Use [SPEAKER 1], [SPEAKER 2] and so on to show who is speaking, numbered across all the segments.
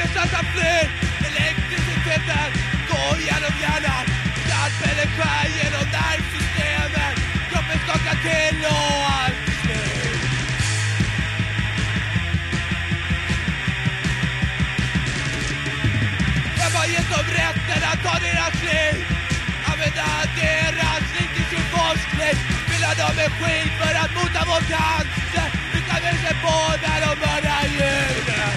[SPEAKER 1] pressas att fly. Elektriciteten går genom hjärnan. Skalpellen skär genom nervsystemet. Kroppen skakar till och allt är slut. Jag har gett dem rätten att ta deras liv. Använda deras liv till sin forskning. Fylla dem med skit för att mota vår cancer. Vi kan väl se på när de mördar djuren.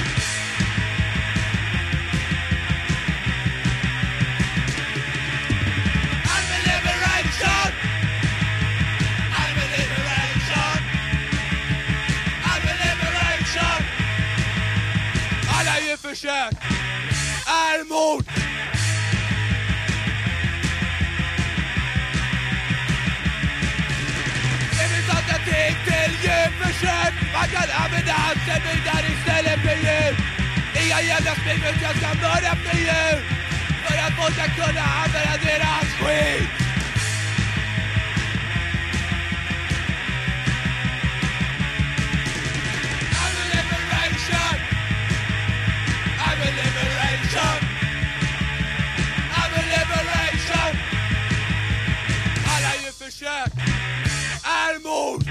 [SPEAKER 1] I'm a liberation. I'm a liberation. I'm a liberation. Alla djurförsök är mord. Det finns alternativ till djurförsök. Man kan använda anställningar istället för djur. Inga jävla springmuts, jag ska mörda för djur. För att folk ska kunna använda deras skit. I'm a liberation. I'm a liberation. I'm a liberation. Alla djurförsök är mord.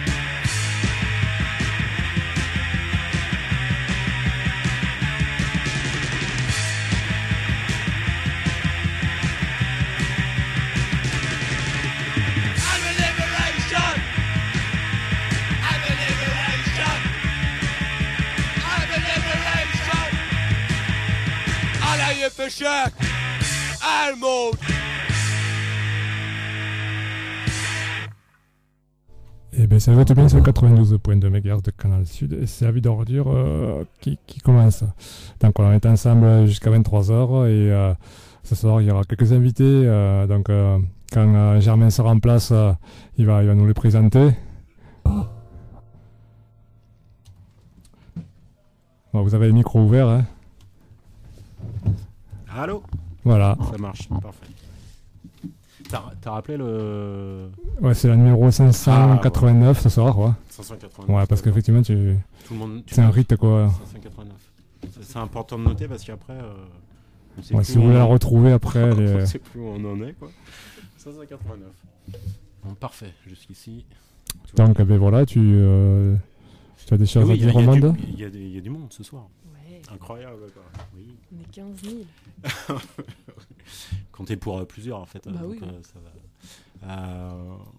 [SPEAKER 1] I'm a liberation. I'm a liberation. I'm a liberation. Alla djurförsök är mord.
[SPEAKER 2] Et bien ça va tout bien sur 92.2 MHz de Canal Sud et c'est la vie d'ordure qui commence. Donc on est ensemble jusqu'à 23h et ce soir il y aura quelques invités. Donc quand Germain sera en place, il va nous les présenter. Bon, vous avez le micro ouvert. Hein.
[SPEAKER 3] Allô ?
[SPEAKER 2] Voilà.
[SPEAKER 3] Ça marche, parfait. T'as rappelé le...
[SPEAKER 2] Ouais, c'est la numéro 589
[SPEAKER 3] ouais.
[SPEAKER 2] Ce soir, quoi.
[SPEAKER 3] 589.
[SPEAKER 2] Ouais, parce qu'effectivement,
[SPEAKER 3] Tout le monde,
[SPEAKER 2] c'est un rite, quoi.
[SPEAKER 3] 589. C'est important de noter parce qu'après...
[SPEAKER 2] Ouais, si vous voulez la retrouver après...
[SPEAKER 3] On ne sait plus où on en est, quoi. 589. Bon, parfait, jusqu'ici.
[SPEAKER 2] Donc, ben voilà, tu as des choses à dire au monde.
[SPEAKER 3] Il y a du monde ce soir.
[SPEAKER 4] Ouais.
[SPEAKER 3] Incroyable, quoi. Oui.
[SPEAKER 4] On est 15 000.
[SPEAKER 3] Comptez pour plusieurs, en fait.
[SPEAKER 4] Bah
[SPEAKER 3] donc,
[SPEAKER 4] oui.
[SPEAKER 3] ça va.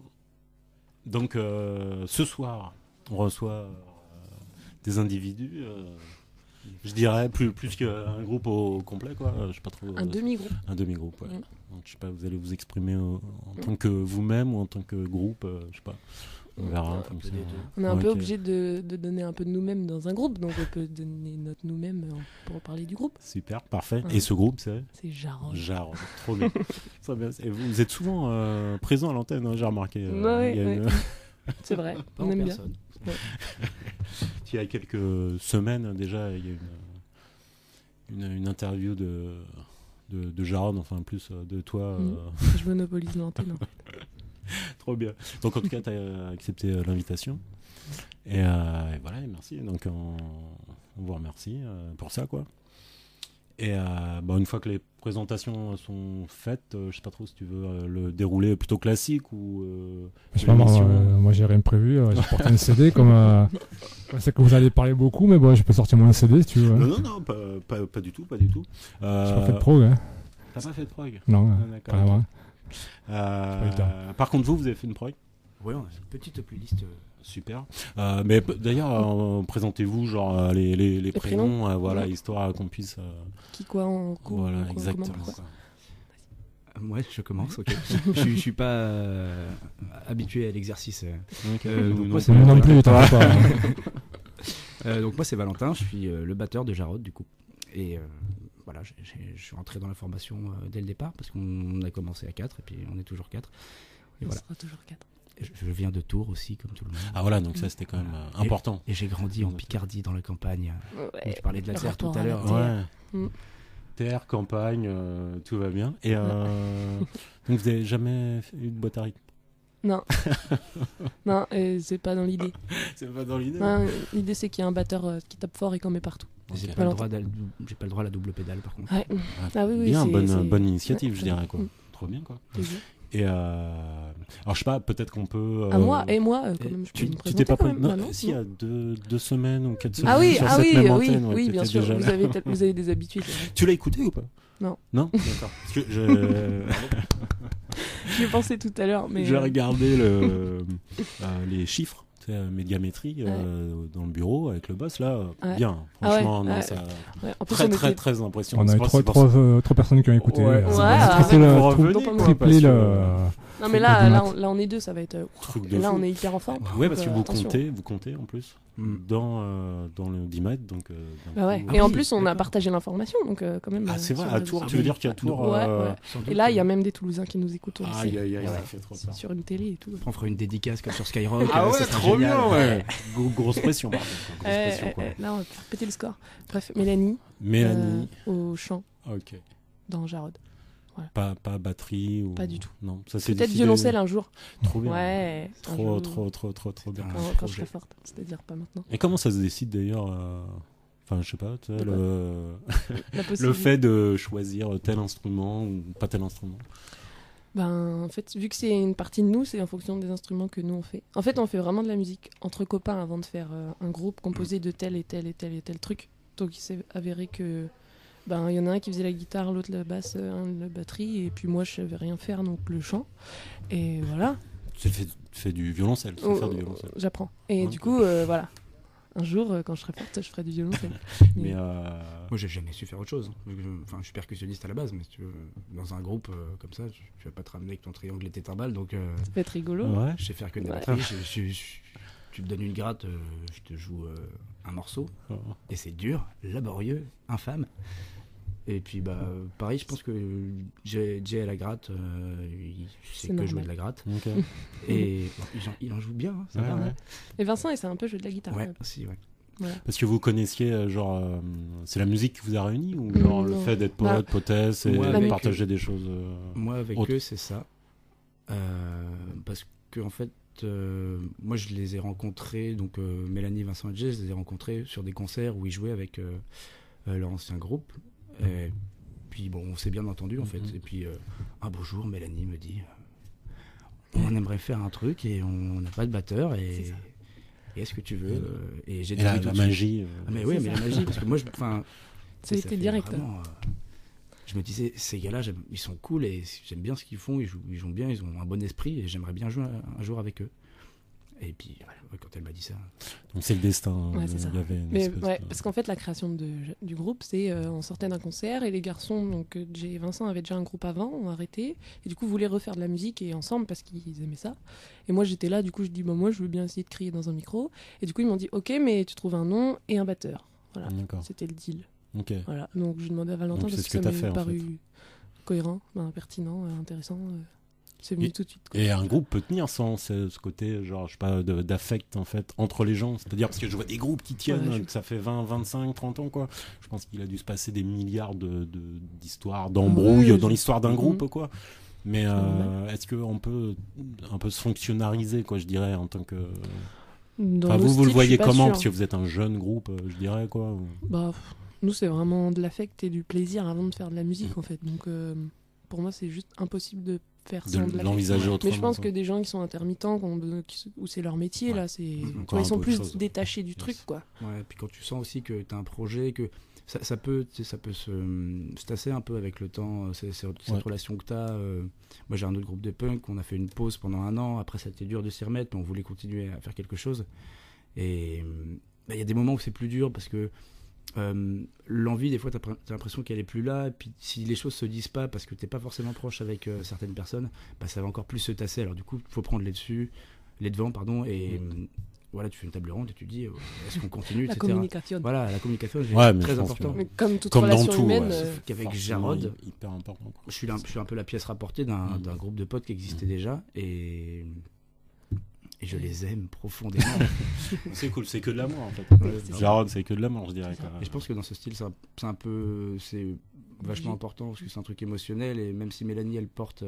[SPEAKER 3] Donc, ce soir, on reçoit des individus, je dirais plus qu'un groupe au complet, quoi. Je sais pas trop.
[SPEAKER 4] Un demi-groupe.
[SPEAKER 3] Un demi-groupe, ouais. Donc, je sais pas, vous allez vous exprimer en tant que vous-même ou en tant que groupe, je sais pas. On verra. Comme ça.
[SPEAKER 4] On est un peu
[SPEAKER 3] Ok.
[SPEAKER 4] obligé de donner un peu de nous-mêmes dans un groupe, donc on peut donner notre nous-mêmes pour parler du groupe.
[SPEAKER 3] Super, parfait.
[SPEAKER 4] Ouais.
[SPEAKER 3] Et ce groupe, c'est
[SPEAKER 4] C'est Jarod.
[SPEAKER 3] Jarod. Trop bien. Très bien. Et vous êtes souvent présent à l'antenne, hein, j'ai remarqué.
[SPEAKER 4] Ouais,
[SPEAKER 3] il y a une-
[SPEAKER 4] C'est vrai,
[SPEAKER 5] Pas
[SPEAKER 4] on
[SPEAKER 5] en
[SPEAKER 4] aime bien.
[SPEAKER 5] personne.
[SPEAKER 3] Il y a quelques semaines déjà, il y a une interview de Jarod, enfin plus de toi.
[SPEAKER 4] Je monopolise l'antenne.
[SPEAKER 3] Trop bien. Donc en tout cas, tu as accepté l'invitation. Et voilà, et merci. Donc on vous remercie pour ça, quoi. Et une fois que les présentations sont faites, je sais pas trop si tu veux le dérouler plutôt classique ou...
[SPEAKER 2] Je sais pas, moi j'ai rien prévu. J'ai porté un CD comme... je sais que vous allez parler beaucoup, mais bon, je peux sortir mon CD si tu veux.
[SPEAKER 3] Non, non, pas du tout, pas du tout.
[SPEAKER 2] J'ai pas fait de prog, hein.
[SPEAKER 3] T'as pas fait de prog?
[SPEAKER 2] Non,
[SPEAKER 3] d'accord.
[SPEAKER 2] pas vraiment.
[SPEAKER 3] Par contre, vous avez fait une prog?
[SPEAKER 5] Oui, on a une petite playlist.
[SPEAKER 3] Super. Mais d'ailleurs, présentez-vous genre les prénoms, voilà, histoire qu'on puisse...
[SPEAKER 4] Qui quoi en cours.
[SPEAKER 3] Voilà,
[SPEAKER 4] quoi,
[SPEAKER 3] exactement.
[SPEAKER 4] comment,
[SPEAKER 3] ça.
[SPEAKER 5] Ouais, je commence, ok. Je suis pas habitué à l'exercice.
[SPEAKER 3] Ok.
[SPEAKER 5] Donc moi,
[SPEAKER 2] C'est non plus, t'en fais pas.
[SPEAKER 5] donc moi c'est Valentin, je suis le batteur de Jarod du coup. Et voilà, je suis rentré dans la formation dès le départ parce qu'on a commencé à 4 et puis on est toujours 4. Et
[SPEAKER 4] on
[SPEAKER 5] voilà.
[SPEAKER 4] sera toujours 4.
[SPEAKER 5] Je viens de Tours aussi, comme tout le monde.
[SPEAKER 3] Ah voilà, donc ça c'était quand même important.
[SPEAKER 5] Et j'ai grandi en Picardie, dans la campagne.
[SPEAKER 4] Ouais.
[SPEAKER 5] Tu parlais de la terre tout
[SPEAKER 4] Rapport
[SPEAKER 5] à
[SPEAKER 4] à la
[SPEAKER 5] l'heure.
[SPEAKER 4] terre.
[SPEAKER 3] Ouais.
[SPEAKER 4] Mm.
[SPEAKER 3] Terre, campagne, tout va bien. Et donc vous avez jamais eu de boîte à rythme?
[SPEAKER 4] Non. Non, c'est pas dans l'idée.
[SPEAKER 3] C'est pas dans l'idée.
[SPEAKER 4] Non, l'idée c'est qu'il y a un batteur qui tape fort et qu'on met partout.
[SPEAKER 5] J'ai
[SPEAKER 3] Ok.
[SPEAKER 5] pas, j'ai pas le droit à la double pédale par contre.
[SPEAKER 4] Ouais. Ah oui,
[SPEAKER 3] Bien,
[SPEAKER 4] c'est-
[SPEAKER 3] bonne initiative,
[SPEAKER 4] Ouais,
[SPEAKER 3] je dirais, quoi.
[SPEAKER 4] mm.
[SPEAKER 3] Trop bien, quoi.
[SPEAKER 4] Plaisir.
[SPEAKER 3] Et alors, je sais pas, peut-être qu'on peut.
[SPEAKER 4] À moi, quand même, je peux
[SPEAKER 3] Tu
[SPEAKER 4] me
[SPEAKER 3] t'es
[SPEAKER 4] présenter
[SPEAKER 3] pas
[SPEAKER 4] quand
[SPEAKER 3] prêt.
[SPEAKER 4] même.
[SPEAKER 3] Non,
[SPEAKER 4] Bah non,
[SPEAKER 3] si,
[SPEAKER 4] non.
[SPEAKER 3] il y a deux semaines ou 4 semaines
[SPEAKER 4] Ah oui,
[SPEAKER 3] sur
[SPEAKER 4] ah
[SPEAKER 3] cette
[SPEAKER 4] oui,
[SPEAKER 3] même
[SPEAKER 4] oui,
[SPEAKER 3] antenne. ouais,
[SPEAKER 4] oui, bien
[SPEAKER 3] t'étais
[SPEAKER 4] sûr.
[SPEAKER 3] déjà là.
[SPEAKER 4] Vous avez des habitudes.
[SPEAKER 3] Tu l'as écouté ou pas?
[SPEAKER 4] Non.
[SPEAKER 3] Non, d'accord. Parce que je.
[SPEAKER 4] J'y ai pensé tout à l'heure, mais
[SPEAKER 3] J'ai regardé les chiffres, tu sais, médiamétrie dans le bureau avec le boss là.
[SPEAKER 4] Ouais.
[SPEAKER 3] Bien,
[SPEAKER 4] Ah ouais,
[SPEAKER 3] franchement, non,
[SPEAKER 4] ouais.
[SPEAKER 3] ça
[SPEAKER 4] ouais, en plus,
[SPEAKER 3] très
[SPEAKER 4] on
[SPEAKER 3] très
[SPEAKER 4] était-
[SPEAKER 3] très impressionnant.
[SPEAKER 2] On a
[SPEAKER 3] C'est
[SPEAKER 2] eu
[SPEAKER 3] pour-
[SPEAKER 2] trois,
[SPEAKER 3] c'est pour-
[SPEAKER 2] trois personnes qui ont écouté.
[SPEAKER 3] Ouais,
[SPEAKER 2] C'est
[SPEAKER 3] c'est
[SPEAKER 2] pas-
[SPEAKER 4] pour ça
[SPEAKER 2] triplé
[SPEAKER 3] que
[SPEAKER 2] le-
[SPEAKER 3] vous revenez,
[SPEAKER 4] donc,
[SPEAKER 3] quoi,
[SPEAKER 2] triplé
[SPEAKER 3] parce que-
[SPEAKER 4] Non mais
[SPEAKER 2] c'est
[SPEAKER 4] là,
[SPEAKER 2] pas du
[SPEAKER 4] là,
[SPEAKER 2] mat.
[SPEAKER 4] là, on est deux, ça va être.
[SPEAKER 3] Truc de
[SPEAKER 4] Et là,
[SPEAKER 3] fou.
[SPEAKER 4] on est hyper en forme.
[SPEAKER 3] Ouais, parce que vous
[SPEAKER 4] attention.
[SPEAKER 3] comptez en plus
[SPEAKER 5] Mm.
[SPEAKER 3] dans le 10 mètres, donc. d'un
[SPEAKER 4] Bah ouais.
[SPEAKER 3] coup,
[SPEAKER 4] Et en
[SPEAKER 5] oui,
[SPEAKER 4] plus, on a
[SPEAKER 5] d'accord.
[SPEAKER 4] partagé l'information, donc quand même.
[SPEAKER 3] Ah, c'est vrai,
[SPEAKER 4] sur
[SPEAKER 3] à
[SPEAKER 4] les
[SPEAKER 3] Tours,
[SPEAKER 4] réseaux
[SPEAKER 3] tu veux
[SPEAKER 4] sociaux.
[SPEAKER 3] dire qu'à Tours.
[SPEAKER 4] Ouais, ouais.
[SPEAKER 5] Sans doute,
[SPEAKER 4] Et là, il y a même des Toulousains qui nous écoutent. on le
[SPEAKER 3] Aïe
[SPEAKER 4] sait.
[SPEAKER 3] aïe aïe,
[SPEAKER 4] Ouais,
[SPEAKER 3] ça fait trop peur.
[SPEAKER 4] sur une télé et tout.
[SPEAKER 5] On fera une dédicace comme sur Skyrock.
[SPEAKER 3] Ah ouais,
[SPEAKER 5] ça sera
[SPEAKER 3] trop
[SPEAKER 5] génial.
[SPEAKER 3] bien, ouais. Grosse pression, par contre. Grosse pression, quoi.
[SPEAKER 4] Là, on va faire péter le score. Bref, Mélanie,
[SPEAKER 3] Mélanie,
[SPEAKER 4] au chant
[SPEAKER 3] ok.
[SPEAKER 4] dans Jarod.
[SPEAKER 3] Pas batterie ou.
[SPEAKER 4] Pas du tout.
[SPEAKER 3] Non, ça c'est
[SPEAKER 4] Peut-être
[SPEAKER 3] décidé.
[SPEAKER 4] violoncelle un jour.
[SPEAKER 3] Trop bien.
[SPEAKER 4] Ouais. un
[SPEAKER 3] Trop
[SPEAKER 4] jour,
[SPEAKER 3] bien.
[SPEAKER 5] Un
[SPEAKER 4] Quand je
[SPEAKER 5] projet.
[SPEAKER 4] serai forte, c'est-à-dire pas maintenant.
[SPEAKER 3] Et comment ça se décide d'ailleurs Enfin, je sais pas, tu sais,
[SPEAKER 4] De quoi La
[SPEAKER 3] le
[SPEAKER 4] possibilité.
[SPEAKER 3] fait de choisir tel instrument ou pas tel instrument.
[SPEAKER 4] Ben, en fait, vu que c'est une partie de nous, c'est en fonction des instruments que nous on fait. En fait, on fait vraiment de la musique entre copains avant de faire un groupe composé de tel et tel et tel et tel truc. Donc, il s'est avéré que ben il y en a un qui faisait la guitare, l'autre la basse, un la batterie, et puis moi je savais rien faire, donc le chant. Et voilà.
[SPEAKER 3] Tu fais du violoncelle, tu sais faire du violoncelle.
[SPEAKER 4] J'apprends. Et
[SPEAKER 3] Ouais.
[SPEAKER 4] du coup, voilà. Un jour, quand je serai forte, je ferai du violoncelle.
[SPEAKER 3] Mais
[SPEAKER 5] Moi, j'ai jamais su faire autre chose. Enfin, je suis percussionniste à la base, mais si tu veux, dans un groupe comme ça, tu vas pas te ramener avec ton triangle et tes timbales, donc
[SPEAKER 4] Ça peut être rigolo.
[SPEAKER 3] ouais.
[SPEAKER 5] je sais faire que des
[SPEAKER 4] Ouais.
[SPEAKER 5] batteries. Tu me donnes une gratte, je te joue un morceau, et c'est dur, laborieux, infâme. Et puis, bah, pareil, je pense que Jay à la gratte, il
[SPEAKER 4] C'est
[SPEAKER 5] sait que
[SPEAKER 4] normal.
[SPEAKER 5] jouer de la gratte.
[SPEAKER 3] Ok.
[SPEAKER 5] Et il en joue bien, hein, ça
[SPEAKER 3] Ouais,
[SPEAKER 5] va.
[SPEAKER 3] ouais.
[SPEAKER 5] hein.
[SPEAKER 4] Et Vincent, il sait un peu jouer de la guitare.
[SPEAKER 5] Ouais, aussi, ouais.
[SPEAKER 4] Voilà.
[SPEAKER 3] Parce que vous connaissiez, c'est la musique qui vous a réunis ou genre le
[SPEAKER 4] Non.
[SPEAKER 3] fait d'être
[SPEAKER 4] Bah,
[SPEAKER 3] pote, potesse et
[SPEAKER 5] moi,
[SPEAKER 3] de
[SPEAKER 5] avec-
[SPEAKER 3] partager des choses
[SPEAKER 5] Moi, avec
[SPEAKER 3] autre.
[SPEAKER 5] eux, c'est ça. Parce que, en fait, moi, je les ai rencontrés, donc Mélanie, Vincent et Jay, je les ai rencontrés sur des concerts où ils jouaient avec leur ancien groupe. Et puis, bon, on s'est bien entendu, en fait.
[SPEAKER 3] Mhm.
[SPEAKER 5] Et puis, un beau jour, Mélanie me dit on aimerait faire un truc et on n'a pas de batteur.
[SPEAKER 4] C'est
[SPEAKER 5] Et
[SPEAKER 4] ça.
[SPEAKER 5] est-ce que tu veux Et j'ai
[SPEAKER 3] Et
[SPEAKER 5] dit
[SPEAKER 3] la
[SPEAKER 5] oui tout de suite.
[SPEAKER 3] magie.
[SPEAKER 5] Ah, mais
[SPEAKER 4] C'est
[SPEAKER 5] oui,
[SPEAKER 4] ça.
[SPEAKER 5] mais la magie, parce que moi, enfin,
[SPEAKER 4] Ça a été
[SPEAKER 5] fait
[SPEAKER 4] direct.
[SPEAKER 5] vraiment, je me disais, ces gars-là, ils sont cool et j'aime bien ce qu'ils font, ils jouent bien, ils ont un bon esprit et j'aimerais bien jouer un jour avec eux. Et puis, ouais, quand elle m'a dit ça,
[SPEAKER 3] Donc c'est le destin.
[SPEAKER 4] Ouais, c'est ça.
[SPEAKER 3] Il y avait une
[SPEAKER 4] Mais
[SPEAKER 3] espèce
[SPEAKER 4] ouais,
[SPEAKER 3] de-
[SPEAKER 4] parce qu'en fait, la création du groupe, c'est on sortait d'un concert et les garçons, donc Jay et Vincent avaient déjà un groupe avant, ont arrêté et du coup voulaient refaire de la musique et ensemble parce qu'ils aimaient ça. Et moi j'étais là, du coup je dis bah, moi je veux bien essayer de crier dans un micro. Et du coup ils m'ont dit ok, mais tu trouves un nom et un batteur. Voilà,
[SPEAKER 3] D'accord.
[SPEAKER 4] c'était le deal.
[SPEAKER 3] Ok.
[SPEAKER 4] Voilà, donc je demandais à Valentin
[SPEAKER 3] Donc, c'est
[SPEAKER 4] parce
[SPEAKER 3] ce que
[SPEAKER 4] que
[SPEAKER 3] t'as
[SPEAKER 4] ça
[SPEAKER 3] fait,
[SPEAKER 4] m'est
[SPEAKER 3] en
[SPEAKER 4] paru cohérent, pertinent, intéressant. C'est venu tout de suite. Quoi.
[SPEAKER 3] Et un groupe peut tenir sans ce côté, genre, je sais pas, d'affect, en fait, entre les gens. C'est-à-dire, parce que je vois des groupes qui tiennent,
[SPEAKER 4] Ouais,
[SPEAKER 3] que ça fait 20, 25, 30 ans, quoi. Je pense qu'il a dû se passer des milliards d'histoires, d'embrouilles
[SPEAKER 4] Oui,
[SPEAKER 3] dans l'histoire d'un
[SPEAKER 4] Mhm.
[SPEAKER 3] groupe, quoi. Mais
[SPEAKER 4] normal.
[SPEAKER 3] est-ce qu'on peut un peu se fonctionnariser, quoi, je dirais, en tant que...
[SPEAKER 4] Dans
[SPEAKER 3] Enfin,
[SPEAKER 4] nos
[SPEAKER 3] vous le
[SPEAKER 4] styles, je
[SPEAKER 3] voyez
[SPEAKER 4] suis pas
[SPEAKER 3] comment?
[SPEAKER 4] sûre.
[SPEAKER 3] Parce que vous êtes un jeune groupe, je dirais, quoi.
[SPEAKER 4] Bah, nous, c'est vraiment de l'affect et du plaisir avant de faire de la musique, en fait. Donc, pour moi, c'est juste impossible de faire sans de
[SPEAKER 3] De
[SPEAKER 4] l'affect.
[SPEAKER 3] l'envisager autrement.
[SPEAKER 4] Mais je pense
[SPEAKER 3] quoi.
[SPEAKER 4] que des gens qui sont intermittents, où c'est leur métier,
[SPEAKER 3] Ouais.
[SPEAKER 4] là, c'est...
[SPEAKER 3] Encore
[SPEAKER 4] ils
[SPEAKER 3] un
[SPEAKER 4] sont
[SPEAKER 3] peu
[SPEAKER 4] plus
[SPEAKER 3] autre chose.
[SPEAKER 4] détachés du truc, quoi.
[SPEAKER 5] ouais, puis quand tu sens aussi que tu as un projet, que ça peut, tu sais, ça peut se tasser un peu avec le temps, cette
[SPEAKER 3] Ouais.
[SPEAKER 5] relation que tu as. Moi, j'ai un autre groupe de punk, on a fait une pause pendant 1 an, après, ça a été dur de s'y remettre, mais on voulait continuer à faire quelque chose. Et il y a des moments où c'est plus dur parce que l'envie, des fois, t'as l'impression qu'elle est plus là. Et puis, si les choses se disent pas parce que t'es pas forcément proche avec certaines personnes, bah, ça va encore plus se tasser. Alors, du coup, il faut prendre les devants, pardon. Et voilà, tu fais une table ronde et tu dis est-ce qu'on continue,
[SPEAKER 4] La
[SPEAKER 5] etc.
[SPEAKER 4] communication.
[SPEAKER 5] Voilà, la communication, c'est
[SPEAKER 3] Ouais, mais
[SPEAKER 5] très
[SPEAKER 3] je pense
[SPEAKER 5] important.
[SPEAKER 3] que-
[SPEAKER 4] Mais comme toute
[SPEAKER 3] Comme dans
[SPEAKER 4] relation
[SPEAKER 3] tout,
[SPEAKER 4] humaine,
[SPEAKER 3] ouais.
[SPEAKER 5] Sauf qu'avec
[SPEAKER 3] Forcément,
[SPEAKER 5] Jarod,
[SPEAKER 3] hyper important, quoi.
[SPEAKER 5] je suis un peu la pièce rapportée d'un groupe de potes qui existait déjà. Et je les aime profondément.
[SPEAKER 3] C'est cool, c'est que de l'amour, en fait.
[SPEAKER 4] c'est
[SPEAKER 3] Jarod, c'est que de l'amour, je dirais.
[SPEAKER 4] C'est ça.
[SPEAKER 3] quoi.
[SPEAKER 5] Et je pense que dans ce style, c'est vachement important parce que c'est un truc émotionnel. Et même si Mélanie, elle porte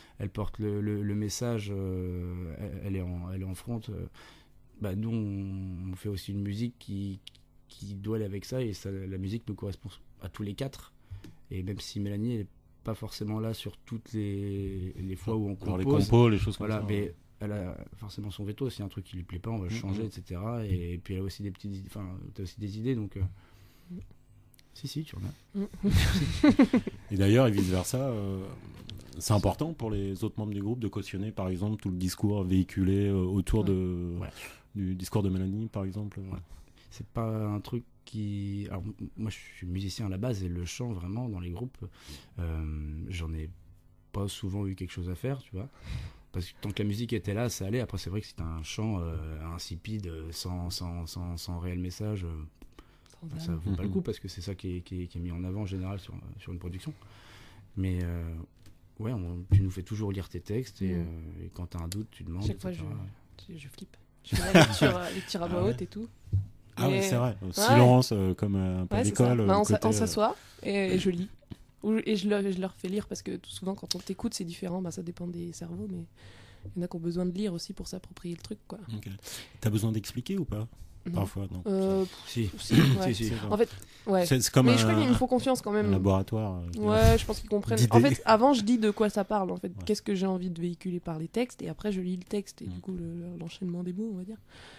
[SPEAKER 5] le message, elle est en front. Bah nous, on fait aussi une musique qui qui doit aller avec ça, et ça, la musique nous correspond à tous les 4. Et même si Mélanie n'est pas forcément là sur toutes les fois où on compose,
[SPEAKER 3] les compos, les choses comme
[SPEAKER 5] voilà,
[SPEAKER 3] ça.
[SPEAKER 5] mais elle a forcément son veto. S'il y a un truc qui lui plaît pas, on va le changer, etc. Et puis elle a aussi des petites, enfin, t'as aussi des idées, donc si, tu en as.
[SPEAKER 3] Et d'ailleurs, et vice versa, c'est important pour les autres membres du groupe de cautionner, par exemple, tout le discours véhiculé autour du discours de Mélanie, par exemple.
[SPEAKER 5] C'est pas un truc qui. Alors, moi, je suis musicien à la base, et le chant, vraiment, dans les groupes, j'en ai pas souvent eu quelque chose à faire, tu vois. Parce que tant que la musique était là, ça allait. Après, c'est vrai que c'était un chant insipide, sans réel message. Ça vaut pas le coup, parce que c'est ça qui est mis en avant en général sur une production. Mais ouais, tu nous fais toujours lire tes textes, et quand t'as un doute, tu demandes.
[SPEAKER 4] Chaque fois,
[SPEAKER 5] etc.
[SPEAKER 4] je flippe. Je fais la lecture à voix haute et tout.
[SPEAKER 3] Ah
[SPEAKER 4] Mais-
[SPEAKER 3] ouais, c'est vrai. Silence, comme un peu à
[SPEAKER 4] Ouais, c'est
[SPEAKER 3] l'école.
[SPEAKER 4] ça. Bah,
[SPEAKER 3] côté,
[SPEAKER 4] on s'assoit et je lis. Et je leur fais lire, parce que souvent, quand on t'écoute, c'est différent. Bah, ça dépend des cerveaux, mais il y en a qui ont besoin de lire aussi pour s'approprier le truc, quoi.
[SPEAKER 3] Ok. T'as besoin d'expliquer ou pas?
[SPEAKER 4] Non.
[SPEAKER 3] Parfois, non.
[SPEAKER 5] Si.
[SPEAKER 4] Si, ouais.
[SPEAKER 5] Si.
[SPEAKER 4] En fait, ouais.
[SPEAKER 3] C'est comme
[SPEAKER 4] Mais je crois qu'ils me font confiance quand
[SPEAKER 3] un
[SPEAKER 4] même.
[SPEAKER 3] laboratoire.
[SPEAKER 4] Ouais, je pense qu'ils comprennent.
[SPEAKER 3] d'idées.
[SPEAKER 4] En fait, avant, je dis de quoi ça parle, en fait.
[SPEAKER 3] Ouais.
[SPEAKER 4] Qu'est-ce que j'ai envie de véhiculer par les textes, et après, je lis le texte, et
[SPEAKER 3] Mm.
[SPEAKER 4] du coup, l'enchaînement des mots, on va dire.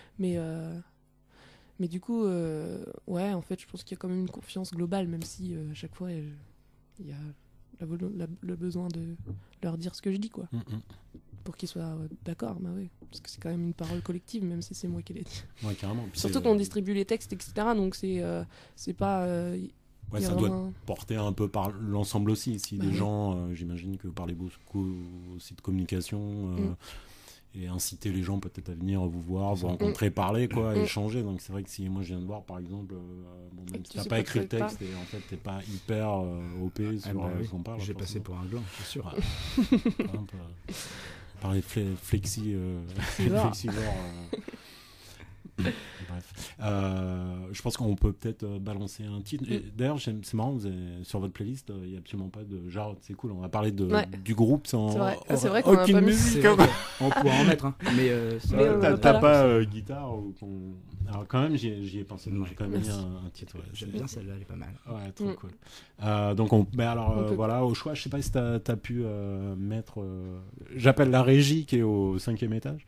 [SPEAKER 4] Mais du coup, ouais, en fait, je pense qu'il y a quand même une confiance globale, même si à chaque fois, il y a le besoin de leur dire ce que je dis, quoi. Pour qu'ils soient d'accord, bah oui. Parce que c'est quand même une parole collective, même si c'est moi qui l'ai dit.
[SPEAKER 3] Ouais, carrément. Puis
[SPEAKER 4] Surtout qu'on distribue les textes, etc. Donc c'est pas.
[SPEAKER 3] Ouais,
[SPEAKER 4] il y a
[SPEAKER 3] ça doit
[SPEAKER 4] vraiment-
[SPEAKER 3] porter un peu par l'ensemble aussi. Si
[SPEAKER 4] Bah
[SPEAKER 3] des
[SPEAKER 4] oui.
[SPEAKER 3] gens, j'imagine que vous parlez beaucoup aussi de communication, et inciter les gens peut-être à venir vous voir, vous rencontrer, parler, quoi, échanger. Donc c'est vrai que si moi je viens de voir, par exemple, même
[SPEAKER 4] tu
[SPEAKER 3] si t'as
[SPEAKER 4] sais
[SPEAKER 3] pas
[SPEAKER 4] pas
[SPEAKER 3] écrit le
[SPEAKER 4] de quoi il
[SPEAKER 3] texte et en fait t'es pas hyper OP sur ce qu'on parle.
[SPEAKER 5] J'ai passé
[SPEAKER 3] forcément.
[SPEAKER 5] pour un gland, c'est sûr.
[SPEAKER 3] Ouais. Par exemple, par les flexivores. Bref. Je pense qu'on peut peut-être balancer un titre. Et d'ailleurs, c'est marrant, sur votre playlist, il n'y a absolument pas de genre. C'est cool, on va parler du groupe sans
[SPEAKER 4] C'est vrai. Ah, c'est vrai qu'on en a
[SPEAKER 3] aucune
[SPEAKER 4] pas mis.
[SPEAKER 3] musique.
[SPEAKER 5] C'est vrai qu'on pourra en mettre, hein. Mais
[SPEAKER 4] Mais on en a
[SPEAKER 3] T'as
[SPEAKER 4] pas
[SPEAKER 3] pas guitare ou Alors quand même, j'y ai pensé.
[SPEAKER 5] Ouais.
[SPEAKER 3] J'ai quand même mis
[SPEAKER 4] Merci.
[SPEAKER 3] un titre. Ouais,
[SPEAKER 5] j'aime bien celle-là, elle est pas mal.
[SPEAKER 3] Ouais, trop
[SPEAKER 4] Mm.
[SPEAKER 3] cool. Donc alors
[SPEAKER 4] On peut-
[SPEAKER 3] voilà, au choix, je sais pas si t'as pu mettre. J'appelle la régie qui est au 5e étage.